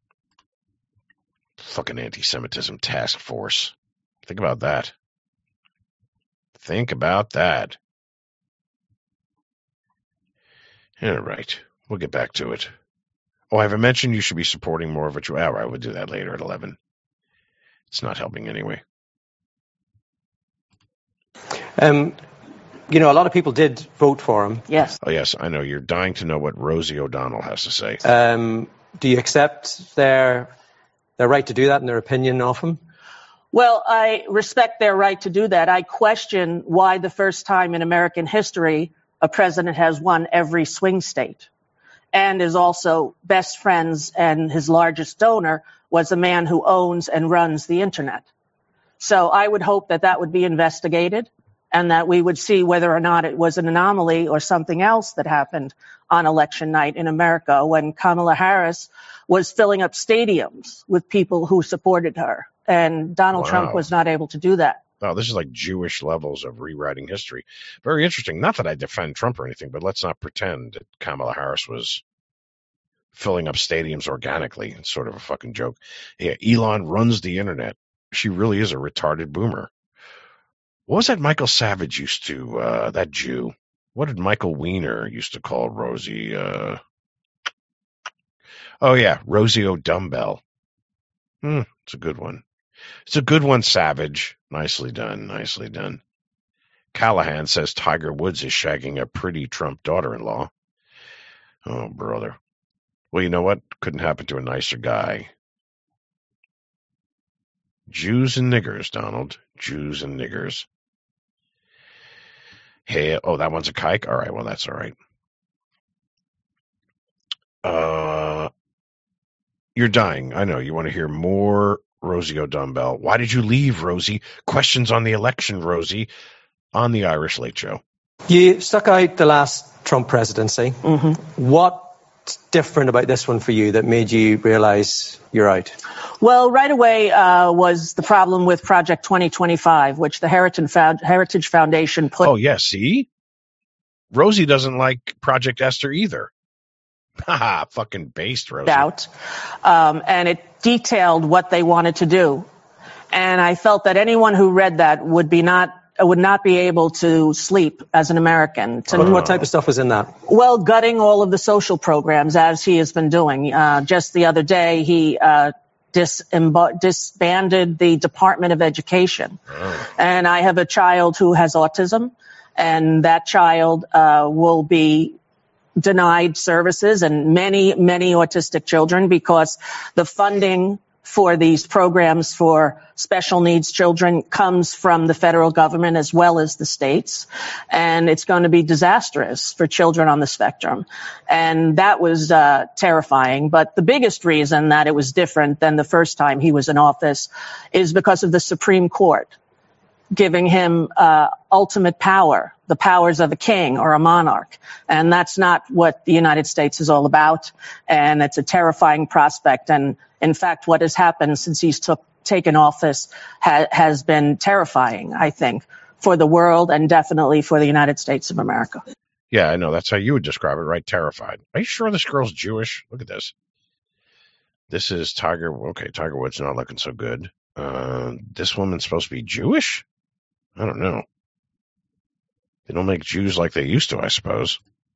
Fucking anti-Semitism task force. Think about that. Think about that. All right. We'll get back to it. Oh, I haven't mentioned you should be supporting more of a... All right, we'll do that later at 11. It's not helping anyway. You know, a lot of people did vote for him. Yes. Oh, yes, I know. You're dying to know what Rosie O'Donnell has to say. Do you accept their right to do that and their opinion of him? Well, I respect their right to do that. I question why the first time in American history a president has won every swing state and is also best friends, and his largest donor was a man who owns and runs the internet. So I would hope that that would be investigated and that we would see whether or not it was an anomaly or something else that happened on election night in America when Kamala Harris was filling up stadiums with people who supported her. And Donald Trump was not able to do that. Oh, this is like Jewish levels of rewriting history. Very interesting. Not that I defend Trump or anything, but let's not pretend that Kamala Harris was filling up stadiums organically. It's sort of a fucking joke. Yeah, Elon runs the internet. She really is a retarded boomer. What was that Michael Savage used to, that Jew? What did Michael Weiner used to call Rosie? Oh, yeah, Rosie O'Dumbbell. It's a good one. It's a good one, Savage. Nicely done. Nicely done. Callahan says Tiger Woods is shagging a pretty Trump daughter-in-law. Oh, brother. Well, you know what? Couldn't happen to a nicer guy. Jews and niggers, Donald. Jews and niggers. Hey, oh, that one's a kike? All right, well, that's all right. You're dying. I know. You want to hear more Rosie O'Dumbbell. Why did you leave, Rosie? Questions on the election, Rosie, on the Irish Late Show. You stuck out the last Trump presidency. Mm-hmm. What's different about this one for you that made you realize you're out? Well, right away was the problem with Project 2025, which the Heritage Foundation put. Oh, yeah, see? Rosie doesn't like Project Esther either. Haha, fucking based, Rosie. Out, and it detailed what they wanted to do. And I felt that anyone who read that would not be able to sleep as an American. What type of stuff was in that? Well, gutting all of the social programs, as he has been doing. Just the other day, he disbanded the Department of Education. And I have a child who has autism, and that child will be denied services, and many autistic children, because the funding for these programs for special needs children comes from the federal government as well as the states. And it's going to be disastrous for children on the spectrum. And that was terrifying. But the biggest reason that it was different than the first time he was in office is because of the Supreme Court giving him ultimate power, the powers of a king or a monarch. And that's not what the United States is all about. And it's a terrifying prospect. And in fact, what has happened since he's taken office has been terrifying, I think, for the world and definitely for the United States of America. Yeah, I know. That's how you would describe it, right? Terrified. Are you sure this girl's Jewish? Look at this. This is Tiger. Okay, Tiger Woods not looking so good. This woman's supposed to be Jewish? I don't know. They don't make Jews like they used to, I suppose.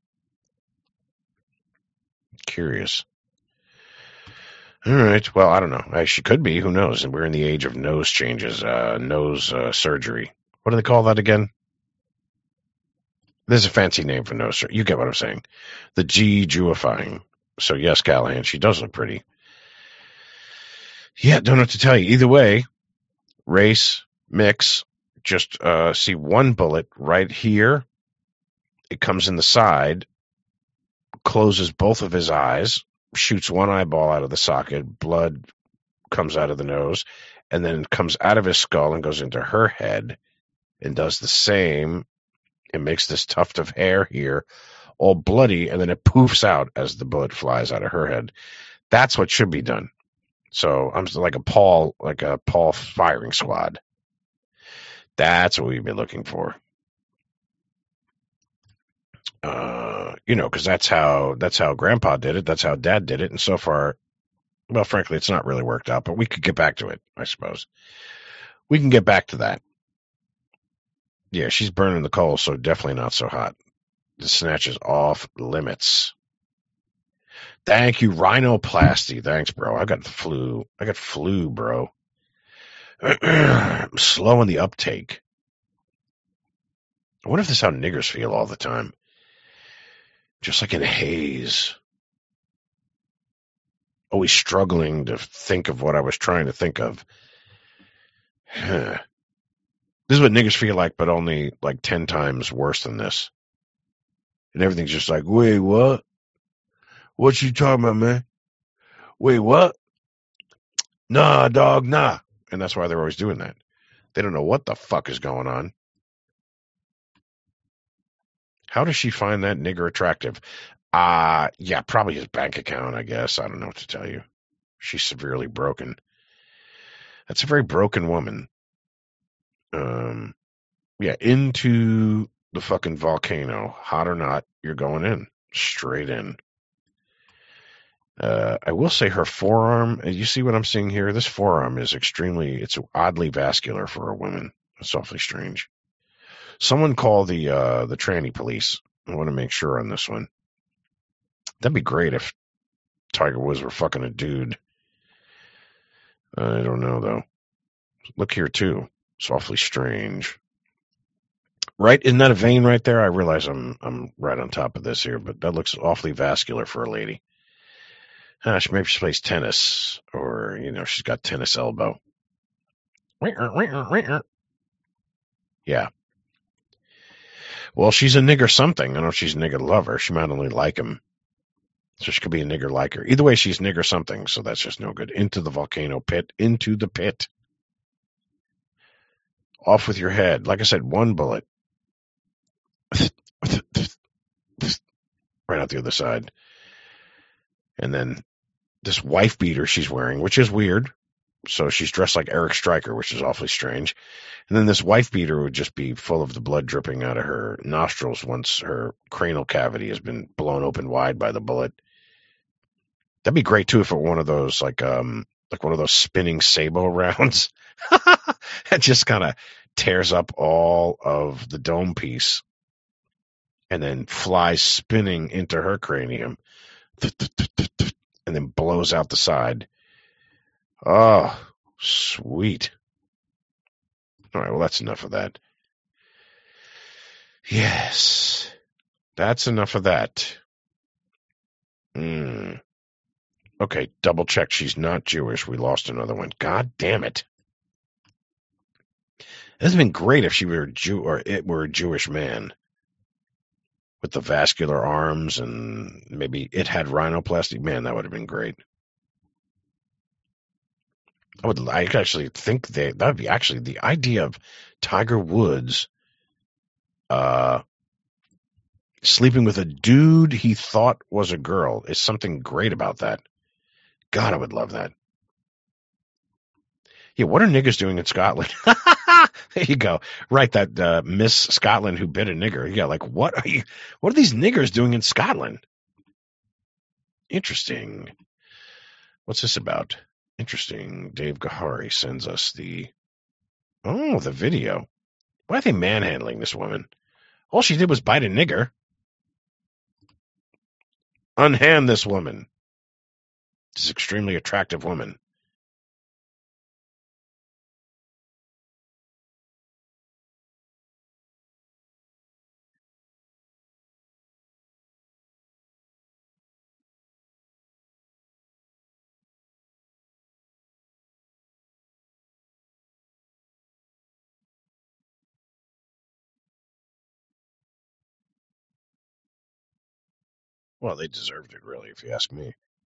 Curious. All right. Well, I don't know. She could be. Who knows? We're in the age of nose changes, nose surgery. What do they call that again? There's a fancy name for nose surgery. You get what I'm saying. The Jewifying. So, yes, Callahan, she does look pretty. Yeah, don't know what to tell you. Either way, race, mix, just see one bullet right here. It comes in the side, closes both of his eyes, shoots one eyeball out of the socket, blood comes out of the nose, and then comes out of his skull and goes into her head and does the same. It makes this tuft of hair here all bloody, and then it poofs out as the bullet flies out of her head. That's what should be done. So I'm like a Paul firing squad. That's what we've been looking for. Because that's how Grandpa did it. That's how Dad did it. And so far, well, frankly, it's not really worked out. But we could get back to it, I suppose. We can get back to that. Yeah, she's burning the coals, so definitely not so hot. The snatch is off limits. Thank you, Rhinoplasty. Thanks, bro. I got flu, bro. I'm slow in the uptake. I wonder if this is how niggers feel all the time. Just like in a haze. Always struggling to think of what I was trying to think of. This is what niggers feel like, but only like 10 times worse than this. And everything's just like, wait, what? What you talking about, man? Wait, what? Nah, dog, nah. And that's why they're always doing that. They don't know what the fuck is going on. How does she find that nigger attractive? Yeah, probably his bank account, I guess. I don't know what to tell you. She's severely broken. That's a very broken woman. Yeah, into the fucking volcano. Hot or not, you're going in. Straight in. I will say her forearm, you see what I'm seeing here? This forearm is it's oddly vascular for a woman. It's awfully strange. Someone call the tranny police. I want to make sure on this one. That'd be great if Tiger Woods were fucking a dude. I don't know, though. Look here, too. It's awfully strange. Right? Isn't that a vein right there? I realize I'm right on top of this here, but that looks awfully vascular for a lady. Maybe she plays tennis, or, she's got tennis elbow. Yeah. Well, she's a nigger something. I don't know if she's a nigger lover. She might only like him. So she could be a nigger liker. Either way, she's nigger something, so that's just no good. Into the volcano pit. Into the pit. Off with your head. Like I said, one bullet. Right out the other side. And then this wife beater she's wearing, which is weird. So she's dressed like Eric Stryker, which is awfully strange. And then this wife beater would just be full of the blood dripping out of her nostrils once her cranial cavity has been blown open wide by the bullet. That'd be great too if it were one of those like one of those spinning sabot rounds. It just kind of tears up all of the dome piece and then flies spinning into her cranium and then blows out the side. Oh, sweet. All right, well, that's enough of that. Yes, that's enough of that. Okay, double check. She's not Jewish. We lost another one. God damn it. It would have been great if she were a Jew or it were a Jewish man with the vascular arms and maybe it had rhinoplasty. Man, that would have been great. I actually think that would be actually the idea of Tiger Woods sleeping with a dude he thought was a girl is something great about that. God, I would love that. Yeah, what are niggas doing in Scotland? There you go. Right, that Miss Scotland who bit a nigger. Yeah, like what are these niggers doing in Scotland? Interesting. What's this about? Interesting. Dave Gahari sends us the video. Why are they manhandling this woman? All she did was bite a nigger. Unhand this woman. This extremely attractive woman. Well, they deserved it, really, if you ask me.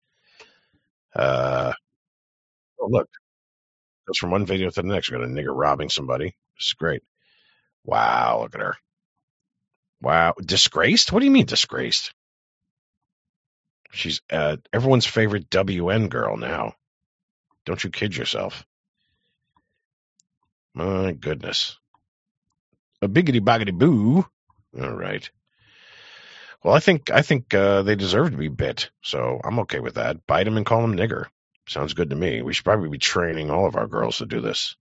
Oh, look. Goes from one video to the next. We got a nigger robbing somebody. This is great. Wow, look at her. Wow. Disgraced? What do you mean disgraced? She's everyone's favorite WN girl now. Don't you kid yourself. My goodness. A biggity boggity boo. All right. Well, I think they deserve to be bit, so I'm okay with that. Bite them and call them nigger. Sounds good to me. We should probably be training all of our girls to do this.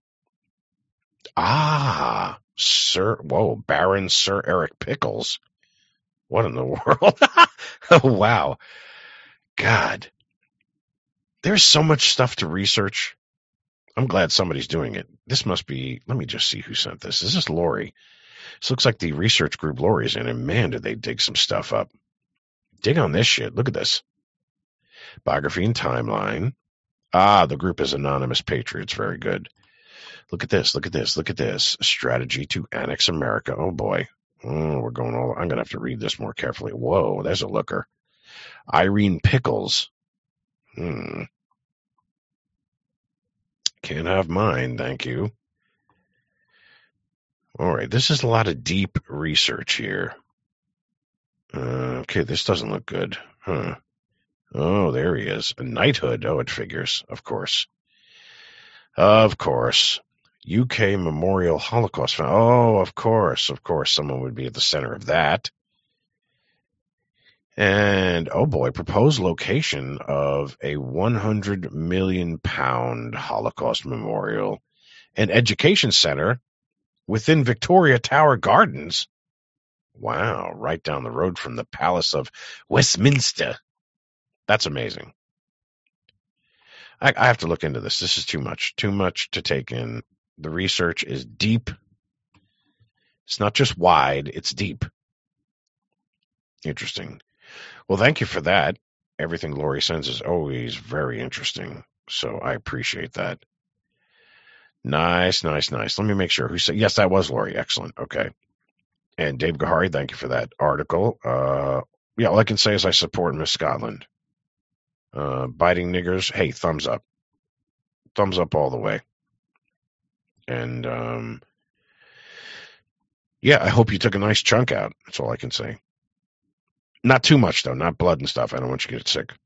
Ah, Baron Sir Eric Pickles. What in the world? Oh, wow. God. There's so much stuff to research. I'm glad somebody's doing it. This must be, let me just see who sent this. Is this Lori? This looks like the research group Lori's in, and man, did they dig some stuff up. Dig on this shit. Look at this. Biography and timeline. The group is Anonymous Patriots. Very good. Look at this. Look at this. Look at this. Strategy to annex America. Oh, boy. We're going all. I'm going to have to read this more carefully. Whoa, there's a looker. Irene Pickles. Can't have mine, thank you. All right, this is a lot of deep research here. Okay, this doesn't look good. Huh. Oh, there he is. A knighthood. Oh, it figures. Of course. Of course. UK Memorial Holocaust Fund. Oh, of course. Of course. Someone would be at the center of that. And, oh boy, proposed location of a £100 million Holocaust Memorial and Education Center within Victoria Tower Gardens. Wow, right down the road from the Palace of Westminster. That's amazing. I have to look into this. This is too much to take in. The research is deep. It's not just wide, it's deep. Interesting. Well, thank you for that. Everything Lori sends is always very interesting, so I appreciate that. Nice. Let me make sure. Who said? Yes, that was Lori. Excellent. Okay. And Dave Gahari, thank you for that article. Yeah, all I can say is I support Miss Scotland. Biting niggers, hey, thumbs up. Thumbs up all the way. And, yeah, I hope you took a nice chunk out. That's all I can say. Not too much, though. Not blood and stuff. I don't want you to get sick.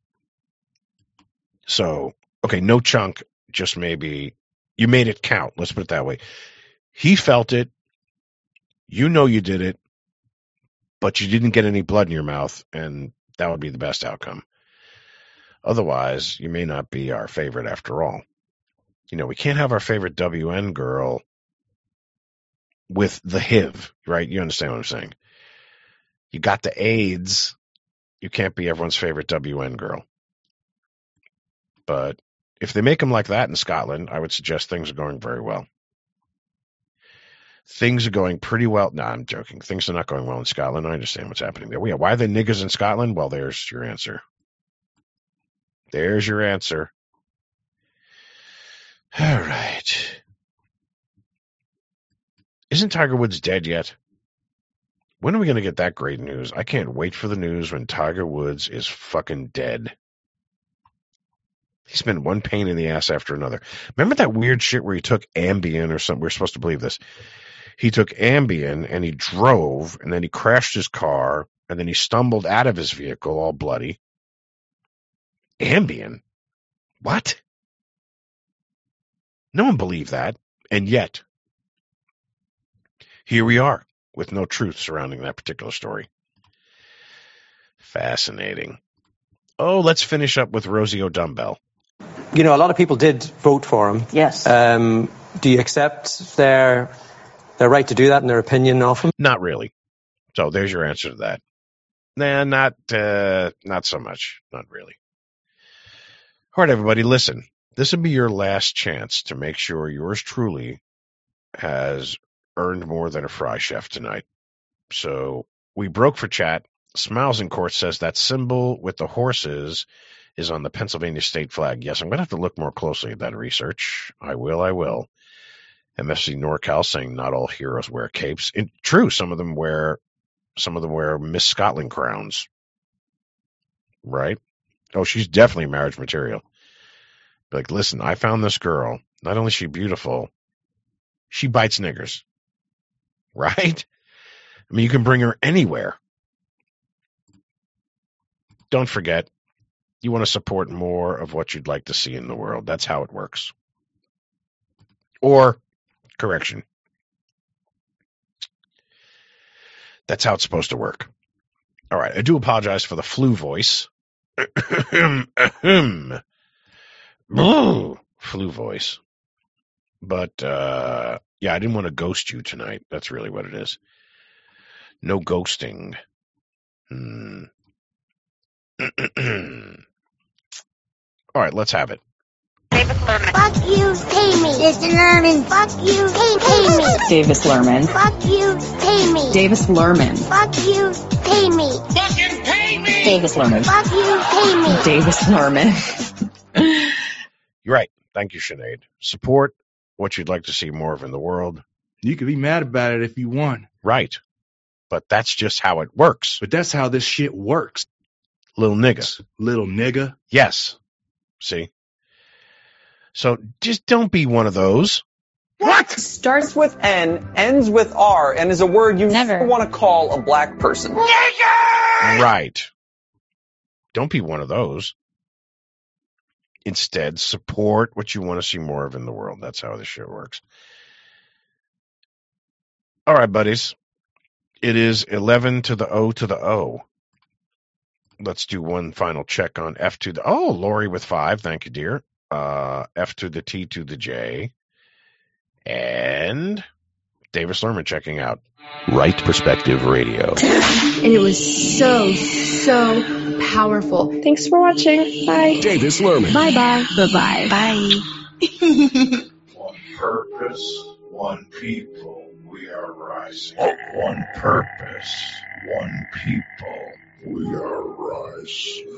So, okay, no chunk, just maybe you made it count. Let's put it that way. He felt it. You know you did it, but you didn't get any blood in your mouth, and that would be the best outcome. Otherwise, you may not be our favorite after all. You know, we can't have our favorite WN girl with the HIV, right? You understand what I'm saying? You got the AIDS. You can't be everyone's favorite WN girl. But if they make them like that in Scotland, I would suggest things are going very well. Things are going pretty well. No, I'm joking. Things are not going well in Scotland. I understand what's happening there. Why are there niggers in Scotland? Well, there's your answer. There's your answer. All right. Isn't Tiger Woods dead yet? When are we going to get that great news? I can't wait for the news when Tiger Woods is fucking dead. He's been one pain in the ass after another. Remember that weird shit where he took Ambien or something? We're supposed to believe this. He took Ambien and he drove, and then he crashed his car, and then he stumbled out of his vehicle all bloody. Ambien? What? No one believed that. And yet, here we are with no truth surrounding that particular story. Fascinating. Oh, let's finish up with Rosie O'Donnell. You know, a lot of people did vote for him. Yes. Do you accept their right to do that and their opinion of him? Not really. So there's your answer to that. Nah, not so much. Not really. All right, everybody, listen. This will be your last chance to make sure yours truly has earned more than a fry chef tonight. So we broke for chat. Smiles in Court says that symbol with the horses is on the Pennsylvania state flag. Yes, I'm going to have to look more closely at that research. I will. MFC NorCal saying not all heroes wear capes. True, some of them wear Miss Scotland crowns. Right? Oh, she's definitely marriage material. Like, listen, I found this girl. Not only is she beautiful, she bites niggers. Right? I mean, you can bring her anywhere. Don't forget, you want to support more of what you'd like to see in the world. That's how it works. Or, correction. That's how it's supposed to work. All right, I do apologize for the flu voice. Flu voice. But, yeah, I didn't want to ghost you tonight. That's really what it is. No ghosting. All right, let's have it. Fuck you, pay me. Davis Lerman. Fuck you, pay me. Davis Lerman. Fuck you, pay me. Davis Lerman. Fuck you, pay me. Fucking pay me. Davis Lerman. Fuck you, pay me. Davis Lerman. You're right. Thank you, Sinead. Support what you'd like to see more of in the world. You can be mad about it if you want. Right. But that's just how it works. But that's how this shit works. Little nigga. Little nigga. Yes. See? So just don't be one of those. What? Starts with N, ends with R, and is a word you never want to call a black person. Nigger! Right. Don't be one of those. Instead, support what you want to see more of in the world. That's how this shit works. All right, buddies. It is 11 to the O to the O. Let's do one final check on F to the... Oh, Lori with 5. Thank you, dear. F to the T to the J. And Davis Lerman checking out. Right Perspective Radio. And it was so powerful. Thanks for watching. Bye. Davis Lerman. Bye-bye. Bye-bye. Bye. One purpose, one people. We are rising. One purpose, one people. We are rising.